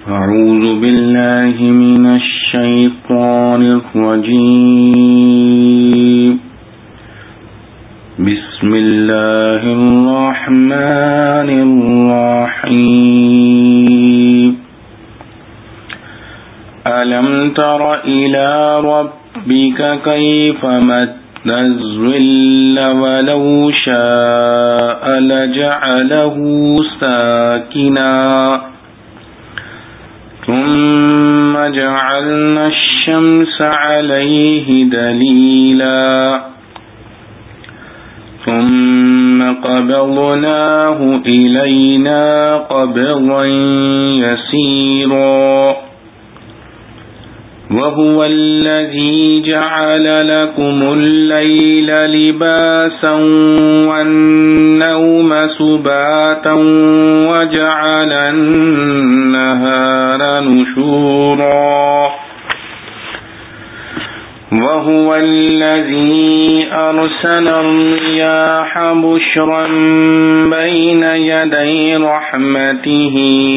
أعوذ بالله من الشيطان الرجيم بسم الله الرحمن الرحيم ألم تر إلى ربك كيف مد الظل ولو شاء لجعله ساكنا ثم جعلنا الشمس عليه دليلا ثم قبضناه إلينا قبضا يسيرا وهو الذي جعل لكم الليل لباسا والنوم سباتا وجعل النهار نشورا وهو الذي أرسل الرياح بشرا بين يدي رحمته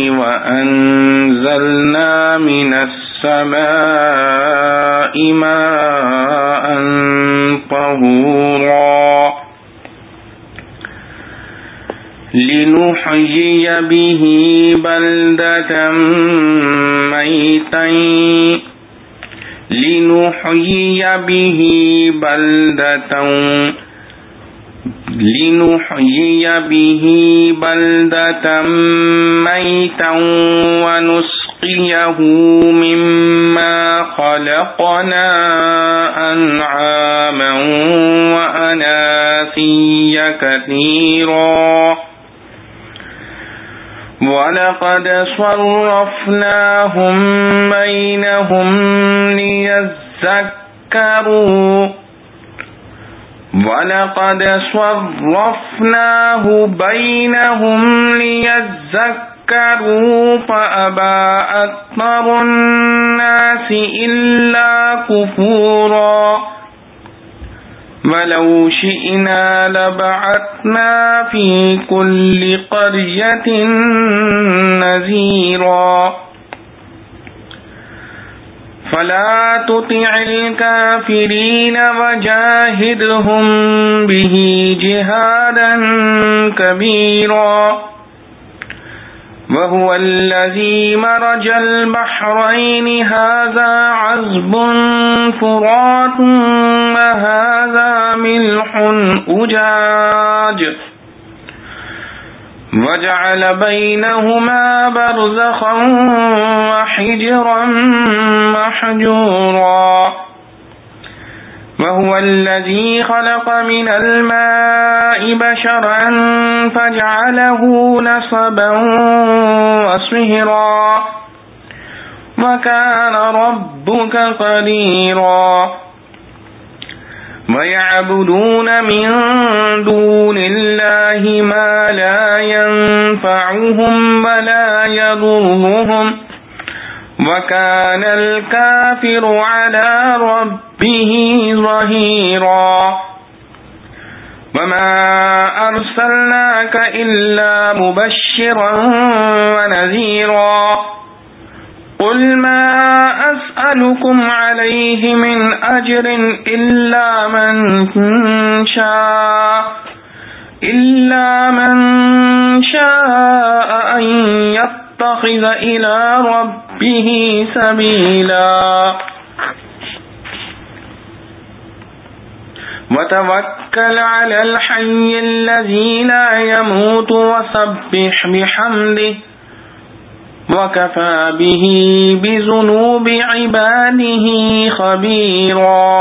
وأنزلنا من السماء ماء طهورا لنحيي به بلدة ميتا ونسقيه مما خلقنا أنعاما وأناسيا كثيرا وَلَقَدْ صَرَّفْنَاهُ بَيْنَهُمْ لِيَذَّكَّرُوا فَأَبَى أَكْثَرُ النَّاسِ إِلَّا كُفُورًا وَلَوْ شِئْنَا لَبَعَثْنَا فِي كُلِّ قَرْيَةٍ نَذِيرًا فَلَا تُطِعِ الْكَافِرِينَ وَجَاهِدْهُم بِهِ جِهَادًا كَبِيرًا وَهُوَ الَّذِي مَرَجَ الْبَحْرَيْنِ هَذَا عَذْبٌ فُرَاتٌ وَهَذَا مِلْحٌ أُجَاجٌ وَجَعَلَ بَيْنَهُمَا بَرْزَخًا وَحِجْرًا مَحْجُورًا وَهُوَ الَّذِي خَلَقَ مِنَ الْمَاءِ بَشَرًا فَجَعَلَهُ نَسَبًا وَصِهْرًا وَكَانَ رَبُّكَ قَدِيرًا وَيَعْبُدُونَ مِن دُونِ اللَّهِ مَا لَا يَنفَعُهُمْ وَلَا يَضُرُّهُمْ وَكَانَ الْكَافِرُ عَلَى رَبِّهِ ظَهِيرًا وَمَا أَرْسَلْنَاكَ إِلَّا مُبَشِّرًا وَنَذِيرًا قُلْ مَا أَسْأَلُكُمْ عَلَيْهِ مِنْ أَجْرٍ إِلَّا مَنْ شَاءَ أَنْ يَتَّخِذَ إِلَى رَبِّهِ سَبِيلًا وَتَوَكَّلْ عَلَى الْحَيِّ الَّذِي لَا يَمُوتُ وَسَبِّحْ بِحَمْدِهِ وَكَفَى بِهِ بِذُنُوبِ عِبَادِهِ خَبِيرًا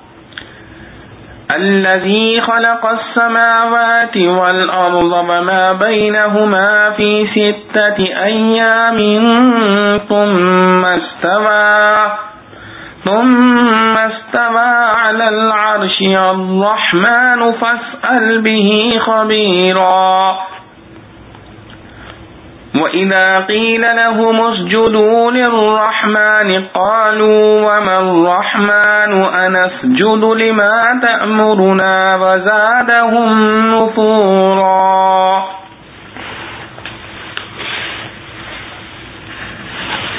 الَّذِي خَلَقَ السَّمَاوَاتِ وَالْأَرْضَ وَمَا بَيْنَهُمَا فِي 6 أَيَّامٍ ثُمَّ اسْتَوَى عَلَى الْعَرْشِ الرَّحْمَنُ فَاسْأَلْ بِهِ خَبِيرًا وَإِذَا قِيلَ لَهُمُ اسْجُدُوا لِلرَّحْمَنِ قَالُوا وَمَا الرَّحْمَنُ أَنَسْجُدُ لِمَا تَأْمُرُنَا وَزَادَهُمْ نُفُورًا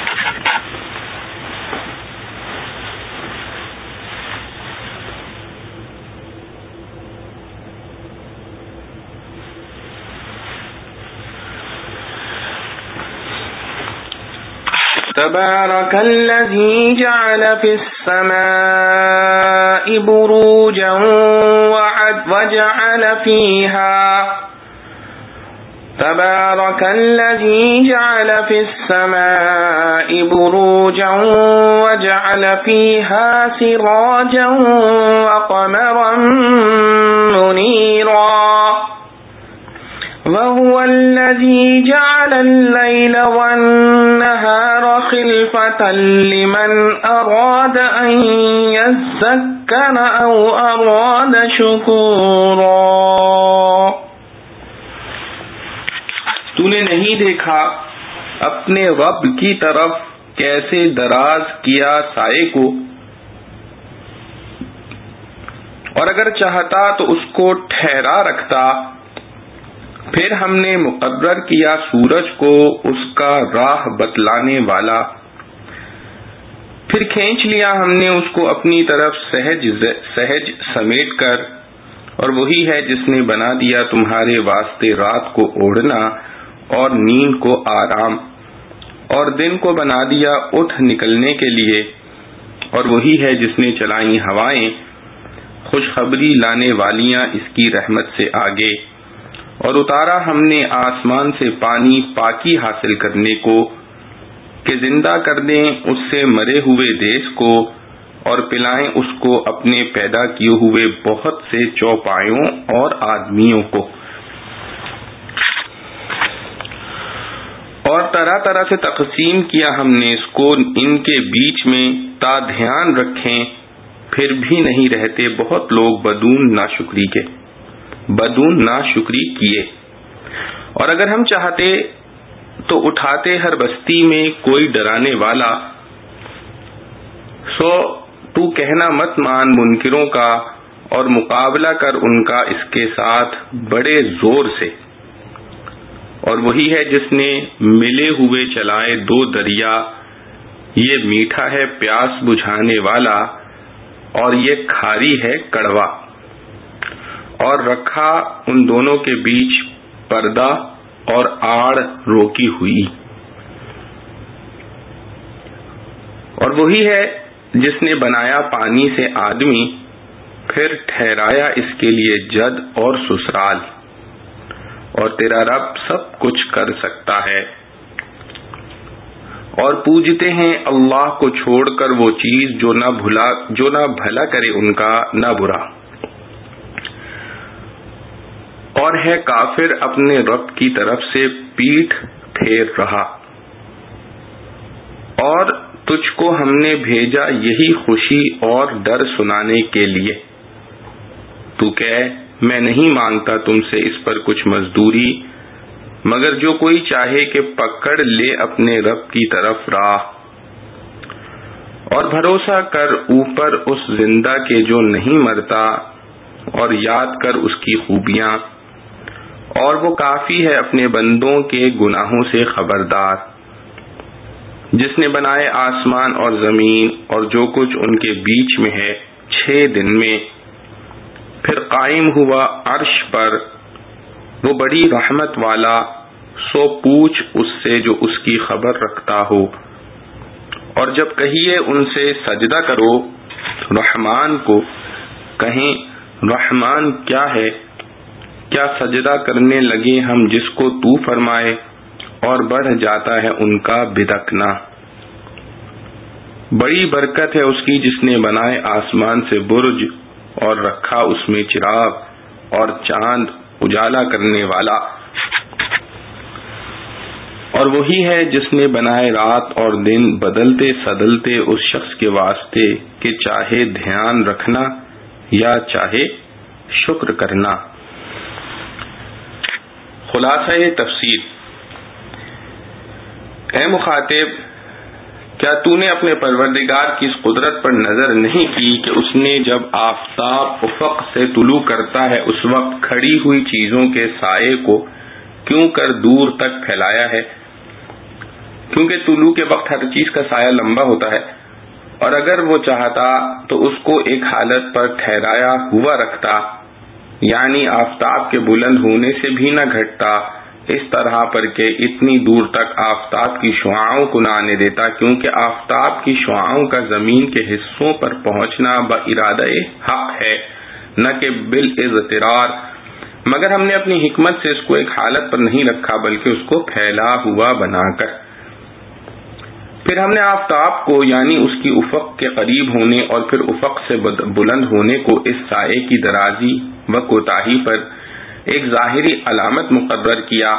تبارك الذي جعل في السماء بروجا وجعل فيها تبارك الذي جعل في السماء بروجا وجعل فيها سراجا وقمرا منيرا وهو الذي جعل الليل والنهار خلفة لمن أراد أن يذكر أو أراد شكورا. تو نے نہیں دیکھا اپنے رب کی طرف کیسے دراز کیا سائے کو، اور اگر چاہتا تو اس کو ٹھہرا رکھتا. پھر ہم نے مقرر کیا سورج کو اس کا راہ بتلانے والا، پھر کھینچ لیا ہم نے اس کو اپنی طرف سہج سمیٹ کر. اور وہی ہے جس نے بنا دیا تمہارے واسطے رات کو اوڑھنا اور نیند کو آرام، اور دن کو بنا دیا اٹھ نکلنے کے لیے. اور وہی ہے جس نے چلائیں ہوائیں خوشخبری لانے والیاں اس کی رحمت سے آگے. اور اتارا ہم نے آسمان سے پانی پاکی حاصل کرنے کو، کہ زندہ کر دیں اس سے مرے ہوئے دیس کو، اور پلائیں اس کو اپنے پیدا کیے ہوئے بہت سے چوپایوں اور آدمیوں کو. اور طرح طرح سے تقسیم کیا ہم نے اس کو ان کے بیچ میں تا دھیان رکھیں، پھر بھی نہیں رہتے بہت لوگ بدون ناشکری کیے. اور اگر ہم چاہتے تو اٹھاتے ہر بستی میں کوئی ڈرانے والا. سو تو کہنا مت مان منکروں کا، اور مقابلہ کر ان کا اس کے ساتھ بڑے زور سے. اور وہی ہے جس نے ملے ہوئے چلائے دو دریا، یہ میٹھا ہے پیاس بجھانے والا اور یہ کھاری ہے کڑوا. اور رکھا ان دونوں کے بیچ پردہ اور آڑ روکی ہوئی. اور وہی ہے جس نے بنایا پانی سے آدمی، پھر ٹھہرایا اس کے لیے جد اور سسرال. اور تیرا رب سب کچھ کر سکتا ہے. اور پوجتے ہیں اللہ کو چھوڑ کر وہ چیز جو نہ بھلا کرے ان کا نہ برا. اور ہے کافر اپنے رب کی طرف سے پیٹھ پھیر رہا. اور تجھ کو ہم نے بھیجا یہی خوشی اور ڈر سنانے کے لیے. تو کہہ میں نہیں مانگتا تم سے اس پر کچھ مزدوری، مگر جو کوئی چاہے کہ پکڑ لے اپنے رب کی طرف راہ. اور بھروسہ کر اوپر اس زندہ کے جو نہیں مرتا، اور یاد کر اس کی خوبیاں. اور وہ کافی ہے اپنے بندوں کے گناہوں سے خبردار. جس نے بنائے آسمان اور زمین اور جو کچھ ان کے بیچ میں ہے 6 دن میں، پھر قائم ہوا عرش پر. وہ بڑی رحمت والا، سو پوچھ اس سے جو اس کی خبر رکھتا ہو. اور جب کہیے ان سے سجدہ کرو رحمان کو، کہیں رحمان کیا ہے؟ کیا سجدہ کرنے لگے ہم جس کو تو فرمائے، اور بڑھ جاتا ہے ان کا بدکنا. بڑی برکت ہے اس کی جس نے بنائے آسمان سے برج، اور رکھا اس میں چراغ اور چاند اجالا کرنے والا. اور وہی ہے جس نے بنائے رات اور دن بدلتے سدلتے اس شخص کے واسطے کہ چاہے دھیان رکھنا یا چاہے شکر کرنا. خلاصہ تفسیر. اے مخاطب، کیا تو نے اپنے پروردگار کی اس قدرت پر نظر نہیں کی کہ اس نے جب آفتاب افق سے طلوع کرتا ہے اس وقت کھڑی ہوئی چیزوں کے سائے کو کیوں کر دور تک پھیلایا ہے؟ کیونکہ طلوع کے وقت ہر چیز کا سایہ لمبا ہوتا ہے، اور اگر وہ چاہتا تو اس کو ایک حالت پر ٹھہرایا ہوا رکھتا، یعنی آفتاب کے بلند ہونے سے بھی نہ گھٹتا اس طرح پر کہ اتنی دور تک آفتاب کی شعاعوں کو نہ آنے دیتا، کیونکہ آفتاب کی شعاعوں کا زمین کے حصوں پر پہنچنا بارادہ حق ہے، نہ کہ بالاضطرار، مگر ہم نے اپنی حکمت سے اس کو ایک حالت پر نہیں رکھا بلکہ اس کو پھیلا ہوا بنا کر۔ پھر ہم نے آفتاب کو یعنی اس کی افق کے قریب ہونے اور پھر افق سے بلند ہونے کو اس سائے کی درازی و کوتاہی پر ایک ظاہری علامت مقرر کیا۔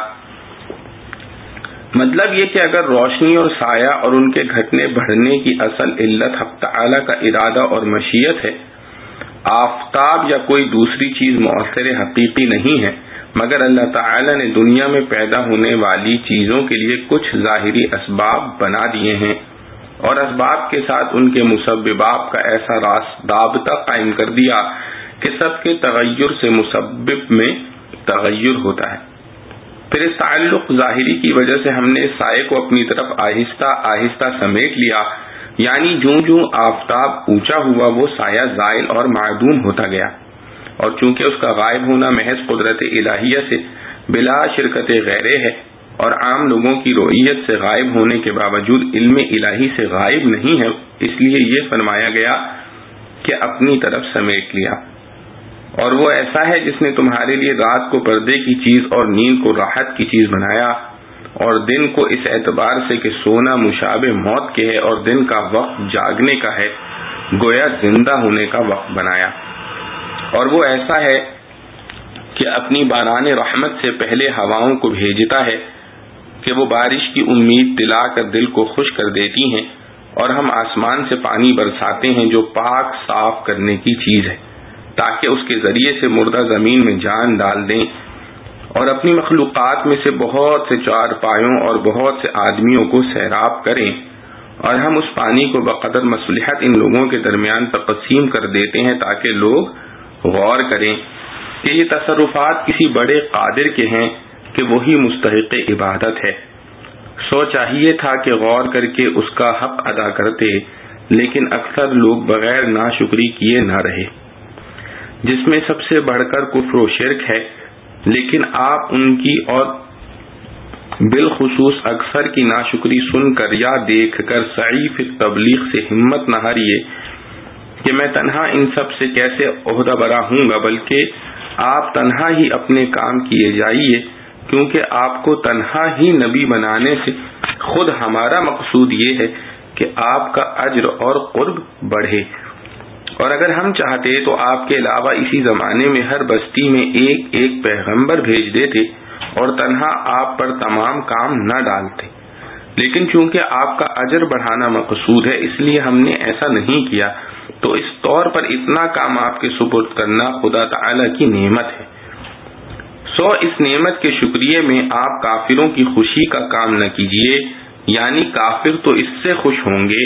مطلب یہ کہ اگر روشنی اور سایہ اور ان کے گھٹنے بڑھنے کی اصل علت حق تعالی کا ارادہ اور مشیت ہے، آفتاب یا کوئی دوسری چیز مؤثر حقیقی نہیں ہے، مگر اللہ تعالی نے دنیا میں پیدا ہونے والی چیزوں کے لیے کچھ ظاہری اسباب بنا دیے ہیں اور اسباب کے ساتھ ان کے مسببات کا ایسا رابطہ قائم کر دیا کہ سب کے تغیر سے مسبب میں تغیر ہوتا ہے۔ پھر اس تعلق ظاہری کی وجہ سے ہم نے سائے کو اپنی طرف آہستہ آہستہ سمیٹ لیا، یعنی جوں جوں آفتاب اونچا ہوا وہ سایہ زائل اور معدوم ہوتا گیا، اور چونکہ اس کا غائب ہونا محض قدرت الہیہ سے بلا شرکت غیرے ہے اور عام لوگوں کی رؤیت سے غائب ہونے کے باوجود علم الہی سے غائب نہیں ہے، اس لیے یہ فرمایا گیا کہ اپنی طرف سمیٹ لیا۔ اور وہ ایسا ہے جس نے تمہارے لیے رات کو پردے کی چیز اور نیند کو راحت کی چیز بنایا، اور دن کو اس اعتبار سے کہ سونا مشابہ موت کے ہے اور دن کا وقت جاگنے کا ہے، گویا زندہ ہونے کا وقت بنایا۔ اور وہ ایسا ہے کہ اپنی باران رحمت سے پہلے ہواؤں کو بھیجتا ہے کہ وہ بارش کی امید دلا کر دل کو خوش کر دیتی ہیں، اور ہم آسمان سے پانی برساتے ہیں جو پاک صاف کرنے کی چیز ہے، تاکہ اس کے ذریعے سے مردہ زمین میں جان ڈال دیں، اور اپنی مخلوقات میں سے بہت سے چارپایوں اور بہت سے آدمیوں کو سیراب کریں، اور ہم اس پانی کو بقدر مصلحت ان لوگوں کے درمیان تقسیم کر دیتے ہیں تاکہ لوگ غور کریں کہ یہ تصرفات کسی بڑے قادر کے ہیں کہ وہی مستحق عبادت ہے۔ سو چاہیے تھا کہ غور کر کے اس کا حق ادا کرتے، لیکن اکثر لوگ بغیر ناشکری کیے نہ رہے، جس میں سب سے بڑھ کر کفر و شرک ہے۔ لیکن آپ ان کی اور بالخصوص اکثر کی ناشکری سن کر یا دیکھ کر ضعیف تبلیغ سے ہمت نہ ہاریے کہ میں تنہا ان سب سے کیسے عہدہ برا ہوں گا، بلکہ آپ تنہا ہی اپنے کام کیے جائیے، کیونکہ آپ کو تنہا ہی نبی بنانے سے خود ہمارا مقصود یہ ہے کہ آپ کا اجر اور قرب بڑھے، اور اگر ہم چاہتے تو آپ کے علاوہ اسی زمانے میں ہر بستی میں ایک ایک پیغمبر بھیج دیتے اور تنہا آپ پر تمام کام نہ ڈالتے، لیکن چونکہ آپ کا اجر بڑھانا مقصود ہے اس لیے ہم نے ایسا نہیں کیا، تو اس طور پر اتنا کام آپ کے سپرد کرنا خدا تعالی کی نعمت ہے۔ سو اس نعمت کے شکریہ میں آپ کافروں کی خوشی کا کام نہ کیجیے، یعنی کافر تو اس سے خوش ہوں گے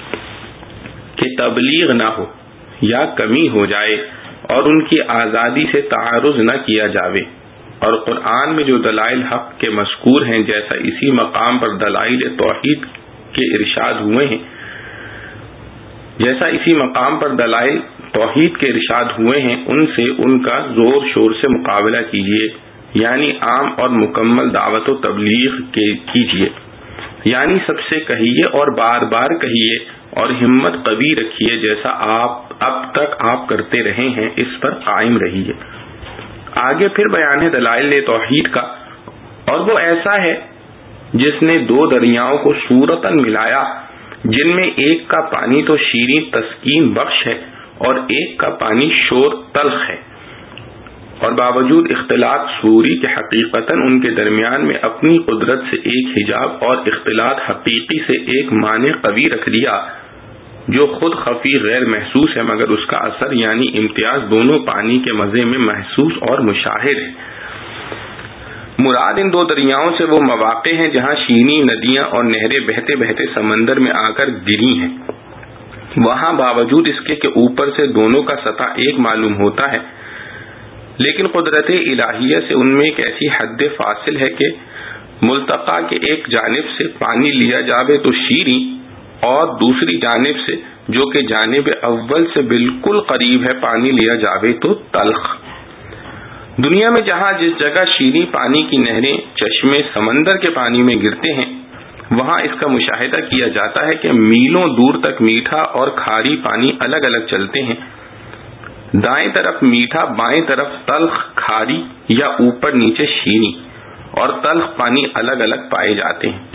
کہ تبلیغ نہ ہو یا کمی ہو جائے اور ان کی آزادی سے تعارض نہ کیا جاوے، اور قرآن میں جو دلائل حق کے مذکور ہیں جیسا اسی مقام پر دلائل توحید کے ارشاد ہوئے ہیں، ان سے ان کا زور شور سے مقابلہ کیجیے، یعنی عام اور مکمل دعوت و تبلیغ کیجیے، یعنی سب سے کہیے اور بار بار کہیے اور ہمت قوی رکھیے، جیسا اب تک آپ کرتے رہے ہیں اس پر قائم رہیے۔ آگے پھر بیان ہے دلائل توحید کا، اور وہ ایسا ہے جس نے دو دریاؤں کو صورتاً ملایا، جن میں ایک کا پانی تو شیریں تسکین بخش ہے اور ایک کا پانی شور تلخ ہے، اور باوجود اختلاط صوری کے حقیقتاً ان کے درمیان میں اپنی قدرت سے ایک حجاب اور اختلاط حقیقی سے ایک معنی قوی رکھ دیا جو خود خفی غیر محسوس ہے، مگر اس کا اثر یعنی امتیاز دونوں پانی کے مزے میں محسوس اور مشاہد ہے۔ مراد ان دو دریاؤں سے وہ مواقع ہیں جہاں شیریں ندیاں اور نہریں بہتے بہتے سمندر میں آ کر گری ہیں، وہاں باوجود اس کے کہ اوپر سے دونوں کا سطح ایک معلوم ہوتا ہے، لیکن قدرت الہیہ سے ان میں ایک ایسی حد فاصل ہے کہ ملتقا کے ایک جانب سے پانی لیا جاوے تو شیریں اور دوسری جانب سے جو کہ جانب اول سے بالکل قریب ہے پانی لیا جاوے تو تلخ۔ دنیا میں جہاں جس جگہ شیریں پانی کی نہریں چشمے سمندر کے پانی میں گرتے ہیں وہاں اس کا مشاہدہ کیا جاتا ہے کہ میلوں دور تک میٹھا اور کھاری پانی الگ الگ چلتے ہیں. دائیں طرف میٹھا، بائیں طرف تلخ کھاری یا اوپر نیچے شیریں اور تلخ پانی الگ الگ پائے جاتے ہیں.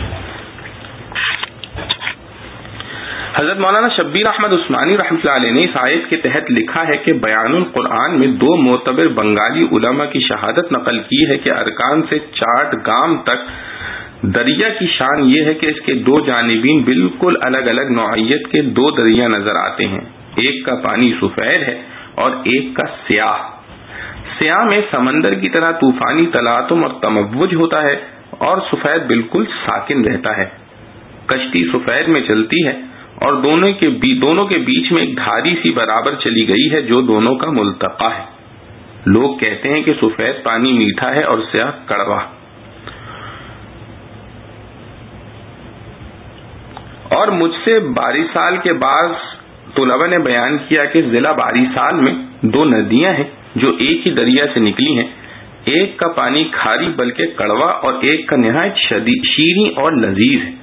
حضرت مولانا شبیر احمد عثمانی رحمۃ اللہ علیہ نے اس آیت کے تحت لکھا ہے کہ بیان القرآن میں 2 معتبر بنگالی علماء کی شہادت نقل کی ہے کہ ارکان سے چاٹ گام تک دریا کی شان یہ ہے کہ اس کے 2 جانبین بالکل الگ الگ نوعیت کے 2 دریا نظر آتے ہیں. ایک کا پانی سفید ہے اور ایک کا سیاہ. سیاہ میں سمندر کی طرح طوفانی تلاطم اور تموج ہوتا ہے اور سفید بالکل ساکن رہتا ہے. کشتی سفید میں چلتی ہے اور دونوں کے بیچ میں ایک دھاری سی برابر چلی گئی ہے جو دونوں کا ملتقا ہے. لوگ کہتے ہیں کہ سفید پانی میٹھا ہے اور سیاہ کڑوا. اور مجھ سے باری سال کے بعض طلباء نے بیان کیا کہ ضلع باری سال میں 2 ندیاں ہیں جو ایک ہی دریا سے نکلی ہیں. ایک کا پانی کھاری بلکہ کڑوا اور ایک کا نہایت شیریں اور لذیذ ہے.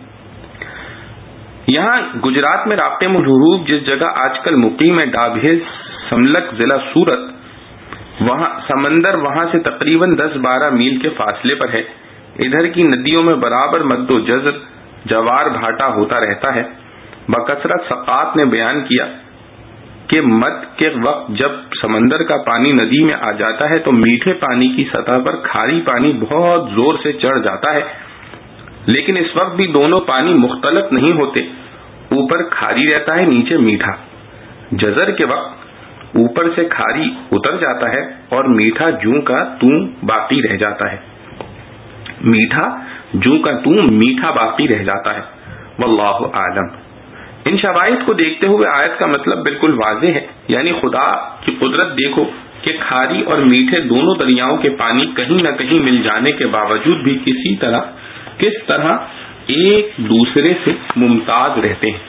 یہاں گجرات میں راقم الحروف جس جگہ آج کل مقیم ہے ڈابھے سملک ضلع سورت، وہاں سمندر وہاں سے تقریباً 10-12 میل کے فاصلے پر ہے. ادھر کی ندیوں میں برابر مد و جزر جوار بھاٹا ہوتا رہتا ہے. بکثرت ثقات نے بیان کیا کہ مد کے وقت جب سمندر کا پانی ندی میں آ جاتا ہے تو میٹھے پانی کی سطح پر کھاری پانی بہت زور سے چڑھ جاتا ہے، لیکن اس وقت بھی دونوں پانی مختلط نہیں ہوتے. اوپر کھاری رہتا ہے، نیچے میٹھا. جزر کے وقت اوپر سے کھاری اتر جاتا ہے اور میٹھا جوں کا توں باقی رہ جاتا ہے. میٹھا جوں کا توں میٹھا باقی رہ جاتا ہے. واللہ اعلم. ان شواہد کو دیکھتے ہوئے آیت کا مطلب بالکل واضح ہے، یعنی خدا کی قدرت دیکھو کہ کھاری اور میٹھے دونوں دریاؤں کے پانی کہیں نہ کہیں مل جانے کے باوجود بھی کس طرح ایک دوسرے سے ممتاز رہتے ہیں.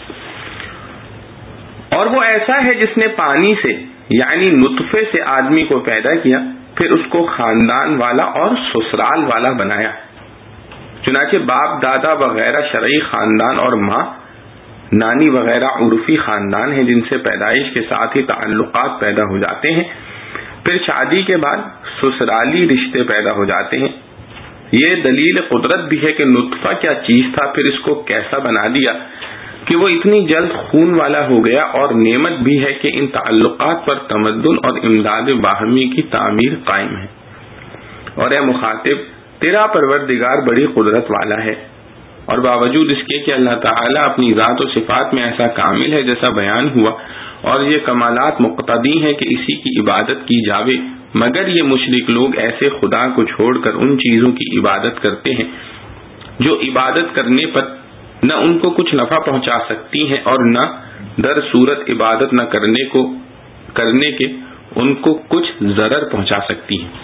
اور وہ ایسا ہے جس نے پانی سے یعنی نطفے سے آدمی کو پیدا کیا، پھر اس کو خاندان والا اور سسرال والا بنایا. چنانچہ باپ دادا وغیرہ شرعی خاندان اور ماں نانی وغیرہ عرفی خاندان ہیں جن سے پیدائش کے ساتھ ہی تعلقات پیدا ہو جاتے ہیں. پھر شادی کے بعد سسرالی رشتے پیدا ہو جاتے ہیں. یہ دلیل قدرت بھی ہے کہ نطفہ کیا چیز تھا، پھر اس کو کیسا بنا دیا کہ وہ اتنی جلد خون والا ہو گیا. اور نعمت بھی ہے کہ ان تعلقات پر تمدن اور امداد باہمی کی تعمیر قائم ہے. اور اے مخاطب، تیرا پروردگار بڑی قدرت والا ہے، اور باوجود اس کے کہ اللہ تعالیٰ اپنی ذات و صفات میں ایسا کامل ہے جیسا بیان ہوا، اور یہ کمالات مقتضی ہیں کہ اسی کی عبادت کی جاوے، مگر یہ مشرک لوگ ایسے خدا کو چھوڑ کر ان چیزوں کی عبادت کرتے ہیں جو عبادت کرنے پر نہ ان کو کچھ نفع پہنچا سکتی ہیں اور نہ در صورت عبادت نہ کرنے کے ان کو کچھ ضرر پہنچا سکتی ہیں.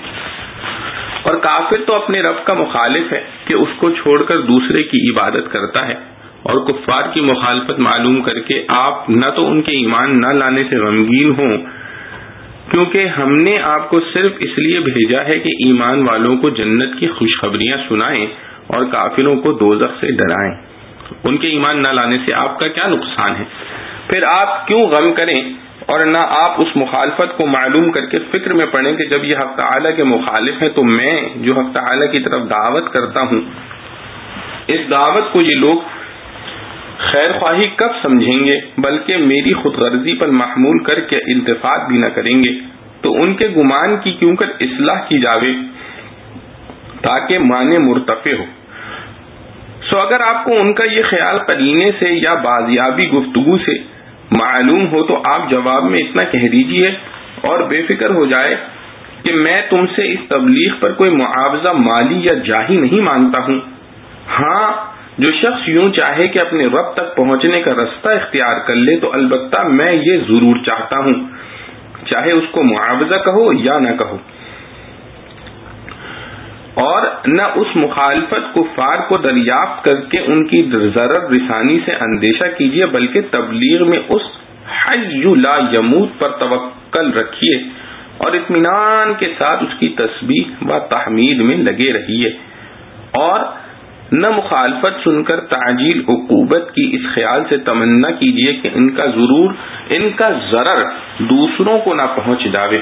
اور کافر تو اپنے رب کا مخالف ہے کہ اس کو چھوڑ کر دوسرے کی عبادت کرتا ہے. اور کفار کی مخالفت معلوم کر کے آپ نہ تو ان کے ایمان نہ لانے سے غمگین ہوں، کیونکہ ہم نے آپ کو صرف اس لیے بھیجا ہے کہ ایمان والوں کو جنت کی خوشخبریاں سنائیں اور کافروں کو دوزخ سے ڈرائیں. ان کے ایمان نہ لانے سے آپ کا کیا نقصان ہے؟ پھر آپ کیوں غم کریں اور نہ آپ اس مخالفت کو معلوم کر کے فکر میں پڑیں کہ جب یہ حق تعالیٰ کے مخالف ہیں تو میں جو حق تعالیٰ کی طرف دعوت کرتا ہوں، اس دعوت کو یہ لوگ خیر خواہی کب سمجھیں گے، بلکہ میری خود غرضی پر محمول کر کے التفات بھی نہ کریں گے. تو ان کے گمان کی کیوں کر اصلاح کی جاوے تاکہ معنی مرتفع ہو. سو اگر آپ کو ان کا یہ خیال قرینے سے یا بازیابی گفتگو سے معلوم ہو تو آپ جواب میں اتنا کہہ دیجئے اور بے فکر ہو جائے کہ میں تم سے اس تبلیغ پر کوئی معاوضہ مالی یا جاہی نہیں مانگتا ہوں. ہاں، جو شخص یوں چاہے کہ اپنے رب تک پہنچنے کا رستہ اختیار کر لے تو البتہ میں یہ ضرور چاہتا ہوں، چاہے اس کو معاوضہ کہو یا نہ کہو. اور نہ اس مخالفت کفار کو دریافت کر کے ان کی ضرر رسانی سے اندیشہ کیجیے، بلکہ تبلیغ میں اس حی لا یموت پر توکل رکھیے اور اطمینان کے ساتھ اس کی تسبیح و تحمید میں لگے رہیے، اور نہ مخالفت سن کر تعجیل عقوبت کی اس خیال سے تمنا کیجیے کہ ان کا ضرر دوسروں کو نہ پہنچ جاوے،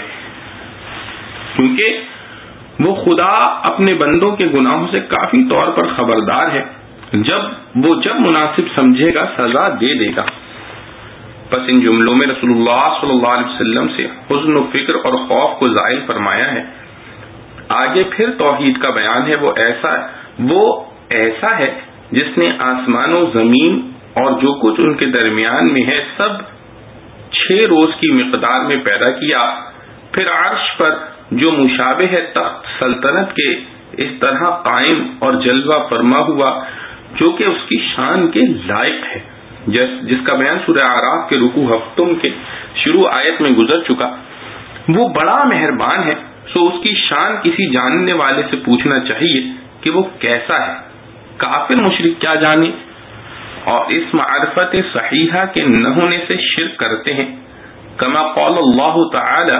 کیونکہ وہ خدا اپنے بندوں کے گناہوں سے کافی طور پر خبردار ہے، جب مناسب سمجھے گا سزا دے دے گا۔ پس ان جملوں میں رسول اللہ صلی اللہ علیہ وسلم سے حزن و فکر اور خوف کو زائل فرمایا ہے۔ آگے پھر توحید کا بیان ہے، وہ ایسا ہے جس نے آسمان و زمین اور جو کچھ ان کے درمیان میں ہے سب 6 روز کی مقدار میں پیدا کیا، پھر عرش پر جو مشابہ ہے تخت سلطنت کے اس طرح قائم اور جلوہ فرما ہوا جو کہ اس کی شان کے لائق ہے، جس کا بیان سورہ اعراف کے رکوع ہفتم کے شروع آیت میں گزر چکا۔ وہ بڑا مہربان ہے، سو اس کی شان کسی جاننے والے سے پوچھنا چاہیے کہ وہ کیسا ہے، کافر مشرک کیا جانے، اور اس معرفت صحیحہ کے نہ ہونے سے شرک کرتے ہیں، کما قال اللہ تعالی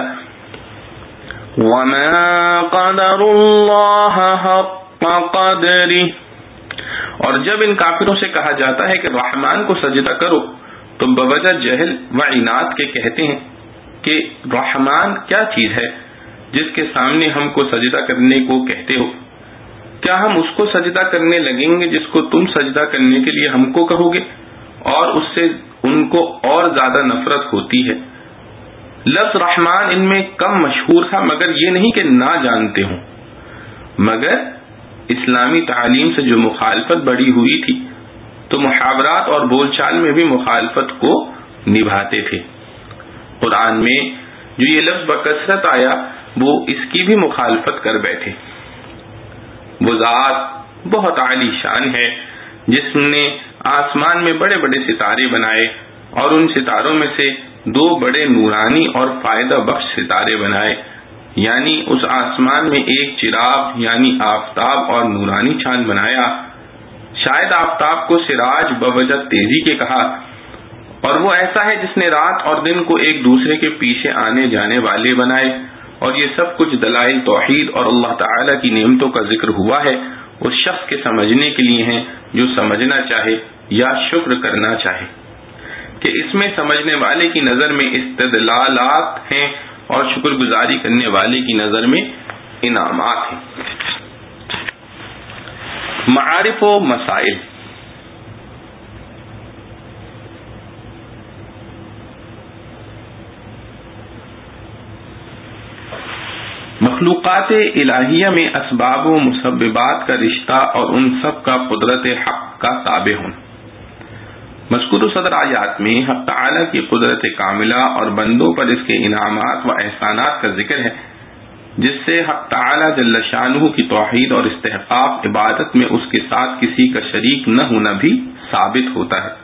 وَمَا قَدَرُ اللَّهَ حَقَّ قَدْرِهِ۔ اور جب ان کافروں سے کہا جاتا ہے کہ رحمان کو سجدہ کرو تو بوجہ جہل و عناد کے کہتے ہیں کہ رحمان کیا چیز ہے جس کے سامنے ہم کو سجدہ کرنے کو کہتے ہو؟ کیا ہم اس کو سجدہ کرنے لگیں گے جس کو تم سجدہ کرنے کے لیے ہم کو کہو گے؟ اور اس سے ان کو اور زیادہ نفرت ہوتی ہے۔ لفظ رحمان ان میں کم مشہور تھا، مگر یہ نہیں کہ نہ جانتے ہوں، مگر اسلامی تعلیم سے جو مخالفت بڑھی ہوئی تھی تو محاورات اور بول چال میں بھی مخالفت کو نبھاتے تھے۔ قرآن میں جو یہ لفظ بکثرت آیا وہ اس کی بھی مخالفت کر بیٹھے۔ وہ ذات بہت عالی شان ہے جس نے آسمان میں بڑے بڑے ستارے بنائے اور ان ستاروں میں سے 2 بڑے نورانی اور فائدہ بخش ستارے بنائے، یعنی اس آسمان میں ایک چراغ یعنی آفتاب اور نورانی چاند بنایا۔ شاید آفتاب کو سراج بوجہ تیزی کے کہا، اور وہ ایسا ہے جس نے رات اور دن کو ایک دوسرے کے پیچھے آنے جانے والے بنائے، اور یہ سب کچھ دلائل توحید اور اللہ تعالی کی نعمتوں کا ذکر ہوا ہے اس شخص کے سمجھنے کے لیے ہیں جو سمجھنا چاہے یا شکر کرنا چاہے، کہ اس میں سمجھنے والے کی نظر میں استدلالات ہیں اور شکر گزاری کرنے والے کی نظر میں انعامات ہیں۔ معارف و مسائل۔ مخلوقات الہیہ میں اسباب و مسببات کا رشتہ اور ان سب کا قدرت حق کا تابع ہونا۔ مذکور صدر آیات میں حق تعالی کی قدرت کاملہ اور بندوں پر اس کے انعامات و احسانات کا ذکر ہے، جس سے حق تعالی جل شانہ کی توحید اور استحقاق عبادت میں اس کے ساتھ کسی کا شریک نہ ہونا بھی ثابت ہوتا ہے۔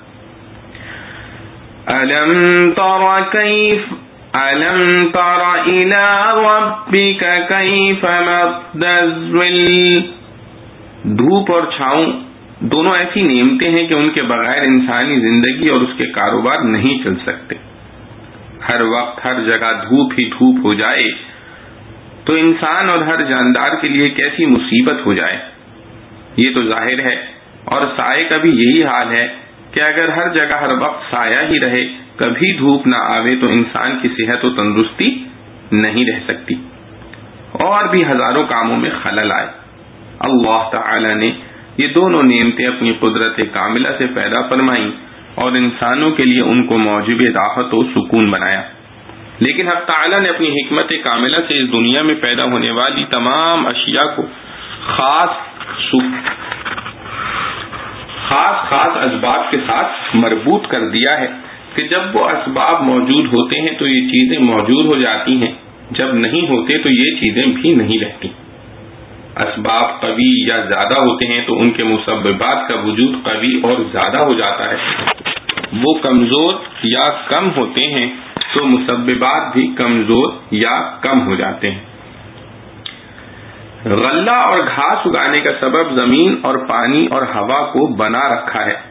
أَلَمْ تَرَ إِلَى رَبِّكَ كَيْفَ مَدَّ الظِّلِّ۔ دھوپ اور چھاؤں دونوں ایسی نعمتیں ہیں کہ ان کے بغیر انسانی زندگی اور اس کے کاروبار نہیں چل سکتے۔ ہر وقت ہر جگہ دھوپ ہی دھوپ ہو جائے تو انسان اور ہر جاندار کے لیے کیسی مصیبت ہو جائے، یہ تو ظاہر ہے۔ اور سائے کا بھی یہی حال ہے کہ اگر ہر جگہ ہر وقت سایہ ہی رہے، کبھی دھوپ نہ آوے تو انسان کی صحت و تندرستی نہیں رہ سکتی، اور بھی ہزاروں کاموں میں خلل آئے۔ اللہ تعالی نے یہ دونوں نعمتیں اپنی قدرت کاملہ سے پیدا فرمائیں اور انسانوں کے لیے ان کو موجب راحت و سکون بنایا، لیکن حق تعالی نے اپنی حکمت کاملہ سے اس دنیا میں پیدا ہونے والی تمام اشیاء کو خاص اسباب کے ساتھ مربوط کر دیا ہے کہ جب وہ اسباب موجود ہوتے ہیں تو یہ چیزیں موجود ہو جاتی ہیں، جب نہیں ہوتے تو یہ چیزیں بھی نہیں رہتی۔ اسباب قوی یا زیادہ ہوتے ہیں تو ان کے مسببات کا وجود قوی اور زیادہ ہو جاتا ہے، وہ کمزور یا کم ہوتے ہیں تو مسببات بھی کمزور یا کم ہو جاتے ہیں۔ غلہ اور گھاس اگانے کا سبب زمین اور پانی اور ہوا کو بنا رکھا ہے،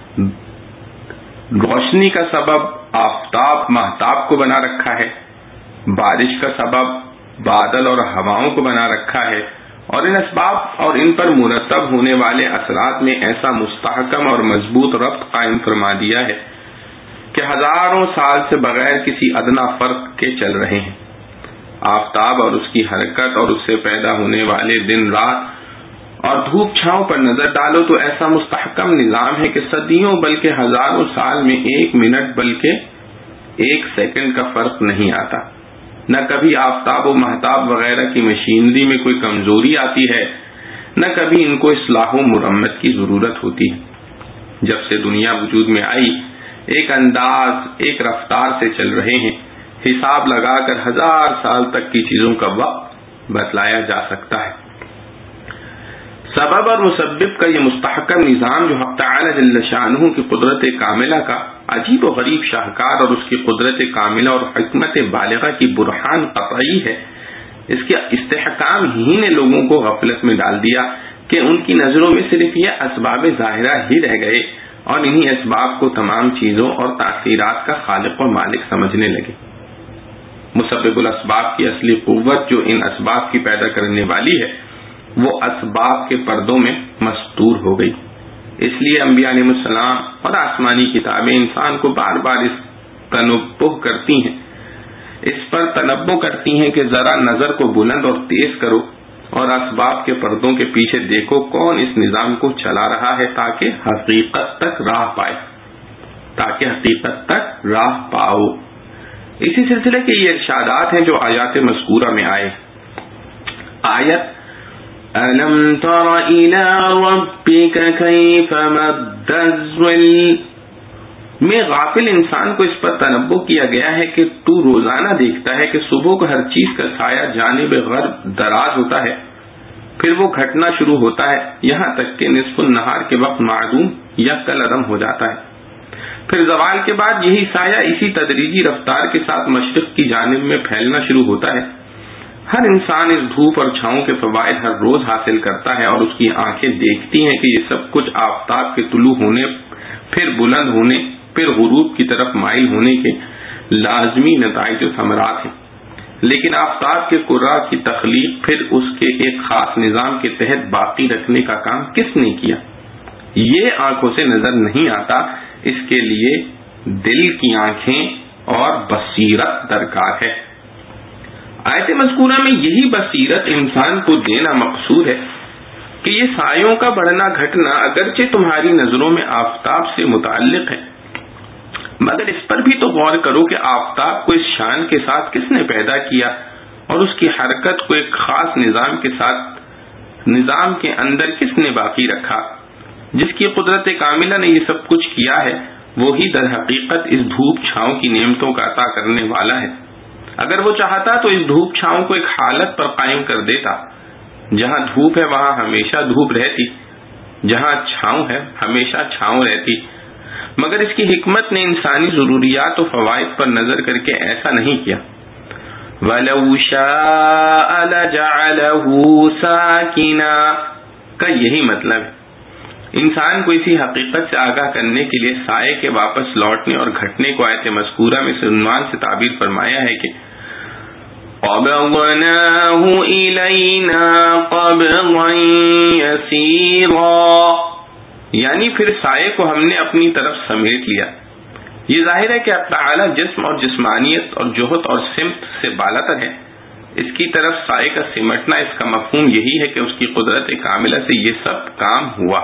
روشنی کا سبب آفتاب مہتاب کو بنا رکھا ہے، بارش کا سبب بادل اور ہواؤں کو بنا رکھا ہے، اور ان اسباب اور ان پر مرتب ہونے والے اثرات میں ایسا مستحکم اور مضبوط ربط قائم فرما دیا ہے کہ ہزاروں سال سے بغیر کسی ادنا فرق کے چل رہے ہیں۔ آفتاب اور اس کی حرکت اور اس سے پیدا ہونے والے دن رات اور دھوپ چھاؤں پر نظر ڈالو تو ایسا مستحکم نظام ہے کہ صدیوں بلکہ ہزاروں سال میں 1 منٹ بلکہ 1 سیکنڈ کا فرق نہیں آتا۔ نہ کبھی آفتاب و مہتاب وغیرہ کی مشینری میں کوئی کمزوری آتی ہے، نہ کبھی ان کو اصلاح و مرمت کی ضرورت ہوتی ہے۔ جب سے دنیا وجود میں آئی، ایک انداز، ایک رفتار سے چل رہے ہیں۔ حساب لگا کر 1000 سال تک کی چیزوں کا وقت بتلایا جا سکتا ہے۔ سبب اور مسبب کا یہ مستحکم نظام جو حق تعالی جل شانہ کی قدرت کاملہ کا عجیب و غریب شاہکار اور اس کی قدرت کاملہ اور حکمت بالغہ کی برہان قطعی ہے، اس کے استحکام ہی نے لوگوں کو غفلت میں ڈال دیا کہ ان کی نظروں میں صرف یہ اسباب ظاہرہ ہی رہ گئے اور انہی اسباب کو تمام چیزوں اور تاثیرات کا خالق و مالک سمجھنے لگے۔ مسبب الاسباب کی اصلی قوت جو ان اسباب کی پیدا کرنے والی ہے، وہ اسباب کے پردوں میں مستور ہو گئی۔ اس لیے انبیاء علیہ السلام اور آسمانی کتابیں انسان کو بار بار اس پر تنبہ کرتی ہیں کہ ذرا نظر کو بلند اور تیز کرو اور اسباب کے پردوں کے پیچھے دیکھو کون اس نظام کو چلا رہا ہے تاکہ حقیقت تک راہ پاؤ۔ اسی سلسلے کے یہ ارشادات ہیں جو آیات مذکورہ میں آئے۔ آیت أَلَمْ تَرَ إِلَىٰ رَبِّكَ كَيْفَ مَدَّ الظِّلِّ میں غافل انسان کو اس پر تنبہ کیا گیا ہے کہ تو روزانہ دیکھتا ہے کہ صبح کو ہر چیز کا سایہ جانب غرب دراز ہوتا ہے، پھر وہ گھٹنا شروع ہوتا ہے یہاں تک کہ نصف النہار کے وقت معدوم یا کل عدم ہو جاتا ہے، پھر زوال کے بعد یہی سایہ اسی تدریجی رفتار کے ساتھ مشرق کی جانب میں پھیلنا شروع ہوتا ہے۔ ہر انسان اس دھوپ اور چھاؤں کے فوائد ہر روز حاصل کرتا ہے اور اس کی آنکھیں دیکھتی ہیں کہ یہ سب کچھ آفتاب کے طلوع ہونے، پھر بلند ہونے، پھر غروب کی طرف مائل ہونے کے لازمی نتائج و ثمرات ہیں۔ لیکن آفتاب کے قرہ کی تخلیق پھر اس کے ایک خاص نظام کے تحت باقی رکھنے کا کام کس نے کیا؟ یہ آنکھوں سے نظر نہیں آتا، اس کے لیے دل کی آنکھیں اور بصیرت درکار ہے۔ آیت مذکورہ میں یہی بصیرت انسان کو دینا مقصود ہے کہ یہ سایوں کا بڑھنا گھٹنا اگرچہ تمہاری نظروں میں آفتاب سے متعلق ہے، مگر اس پر بھی تو غور کرو کہ آفتاب کو اس شان کے ساتھ کس نے پیدا کیا اور اس کی حرکت کو ایک خاص نظام کے اندر کس نے باقی رکھا۔ جس کی قدرت کاملہ نے یہ سب کچھ کیا ہے، وہی در حقیقت اس دھوپ چھاؤں کی نعمتوں کا عطا کرنے والا ہے۔ اگر وہ چاہتا تو اس دھوپ چھاؤں کو ایک حالت پر قائم کر دیتا، جہاں دھوپ ہے وہاں ہمیشہ دھوپ رہتی، جہاں چھاؤں ہے ہمیشہ چھاؤں رہتی، مگر اس کی حکمت نے انسانی ضروریات و فوائد پر نظر کر کے ایسا نہیں کیا۔ وَلَوْ شَاءَ لَجَعَلَهُ سَاكِنًا کا یہی مطلب ہے۔ انسان کو اسی حقیقت سے آگاہ کرنے کے لیے سائے کے واپس لوٹنے اور گھٹنے کو آیت مذکورہ میں عنوان سے تعبیر فرمایا ہے کہ قَبَضْنَاهُ إِلَيْنَا قَبْضًا يَسِيرًا، یعنی پھر سائے کو ہم نے اپنی طرف سمیٹ لیا۔ یہ ظاہر ہے کہ اللہ تعالی جسم اور جسمانیت اور جہت اور سمت سے بالاتر ہے۔ اس کی طرف سائے کا سمٹنا، اس کا مفہوم یہی ہے کہ اس کی قدرت کاملہ سے یہ سب کام ہوا۔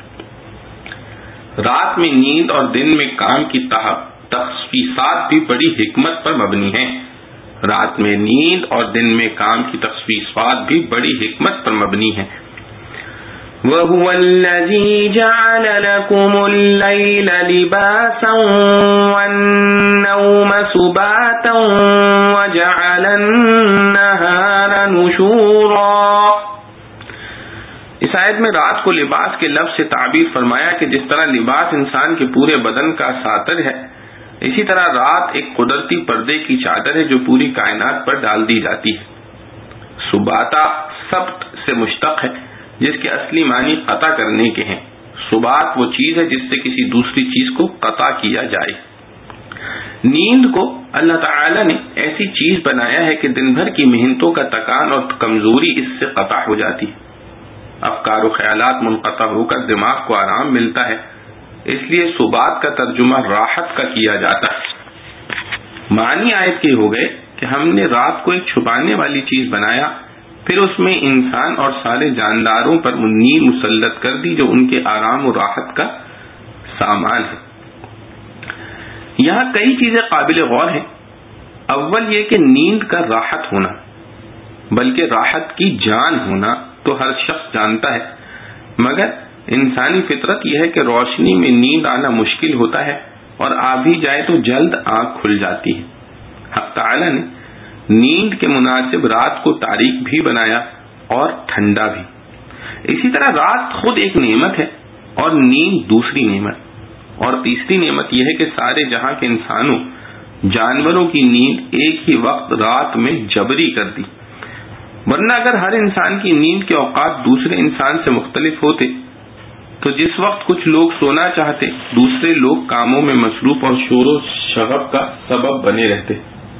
رات میں نیند اور دن میں کام کی تخصیصات بھی بڑی حکمت پر مبنی ہیں۔ رات میں نیند اور دن میں کام کی تخصیصات بھی بڑی حکمت پر مبنی ہیں۔ وَهُوَ الَّذِي جَعَلَ لَكُمُ اللَّيْلَ لِبَاسًا وَالنَّوْمَ سُبَاتًا وَجَعَلَ النَّهَارَ نُشُورًا۔ اس آیت میں رات کو لباس کے لفظ سے تعبیر فرمایا کہ جس طرح لباس انسان کے پورے بدن کا ساتر ہے، اسی طرح رات ایک قدرتی پردے کی چادر ہے جو پوری کائنات پر ڈال دی جاتی ہے۔ سباتا سبت سے مشتق ہے جس کے اصلی معنی قطع کرنے کے ہیں۔ سبات وہ چیز ہے جس سے کسی دوسری چیز کو قطع کیا جائے۔ نیند کو اللہ تعالی نے ایسی چیز بنایا ہے کہ دن بھر کی محنتوں کا تکان اور کمزوری اس سے قطع ہو جاتی ہے، افکار و خیالات منقطع ہو کر دماغ کو آرام ملتا ہے، اس لیے سبات کا ترجمہ راحت کا کیا جاتا ہے۔ معنی آیت کے ہو گئے کہ ہم نے رات کو ایک چھپانے والی چیز بنایا، پھر اس میں انسان اور سارے جانداروں پر نیند مسلط کر دی جو ان کے آرام و راحت کا سامان ہے۔ یہاں کئی چیزیں قابل غور ہیں۔ اول یہ کہ نیند کا راحت ہونا، بلکہ راحت کی جان ہونا تو ہر شخص جانتا ہے، مگر انسانی فطرت یہ ہے کہ روشنی میں نیند آنا مشکل ہوتا ہے اور آ بھی جائے تو جلد آنکھ کھل جاتی ہے۔ حق تعالی نے نیند کے مناسب رات کو تاریک بھی بنایا اور ٹھنڈا بھی۔ اسی طرح رات خود ایک نعمت ہے اور نیند دوسری نعمت، اور تیسری نعمت یہ ہے کہ سارے جہاں کے انسانوں جانوروں کی نیند ایک ہی وقت رات میں جبری کر دی، ورنہ اگر ہر انسان کی نیند کے اوقات دوسرے انسان سے مختلف ہوتے تو جس وقت کچھ لوگ سونا چاہتے دوسرے لوگ کاموں میں مصروف اور شور و شغب کا سبب بنے رہتے۔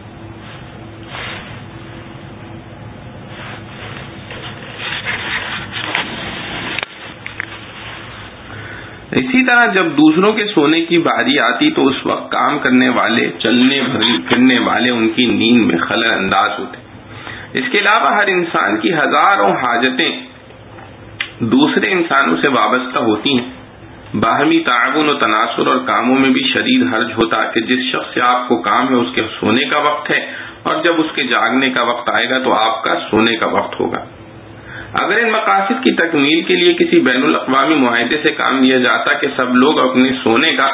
اسی طرح جب دوسروں کے سونے کی باری آتی تو اس وقت کام کرنے والے، چلنے پھرنے والے ان کی نیند میں خلل انداز ہوتے۔ اس کے علاوہ ہر انسان کی ہزاروں حاجتیں دوسرے انسانوں سے وابستہ ہوتی ہیں۔ باہمی تعاون و تناصر اور کاموں میں بھی شدید حرج ہوتا کہ جس شخص سے آپ کو کام ہے اس کے سونے کا وقت ہے، اور جب اس کے جاگنے کا وقت آئے گا تو آپ کا سونے کا وقت ہوگا۔ اگر ان مقاصد کی تکمیل کے لیے کسی بین الاقوامی معاہدے سے کام لیا جاتا کہ سب لوگ اپنے سونے کا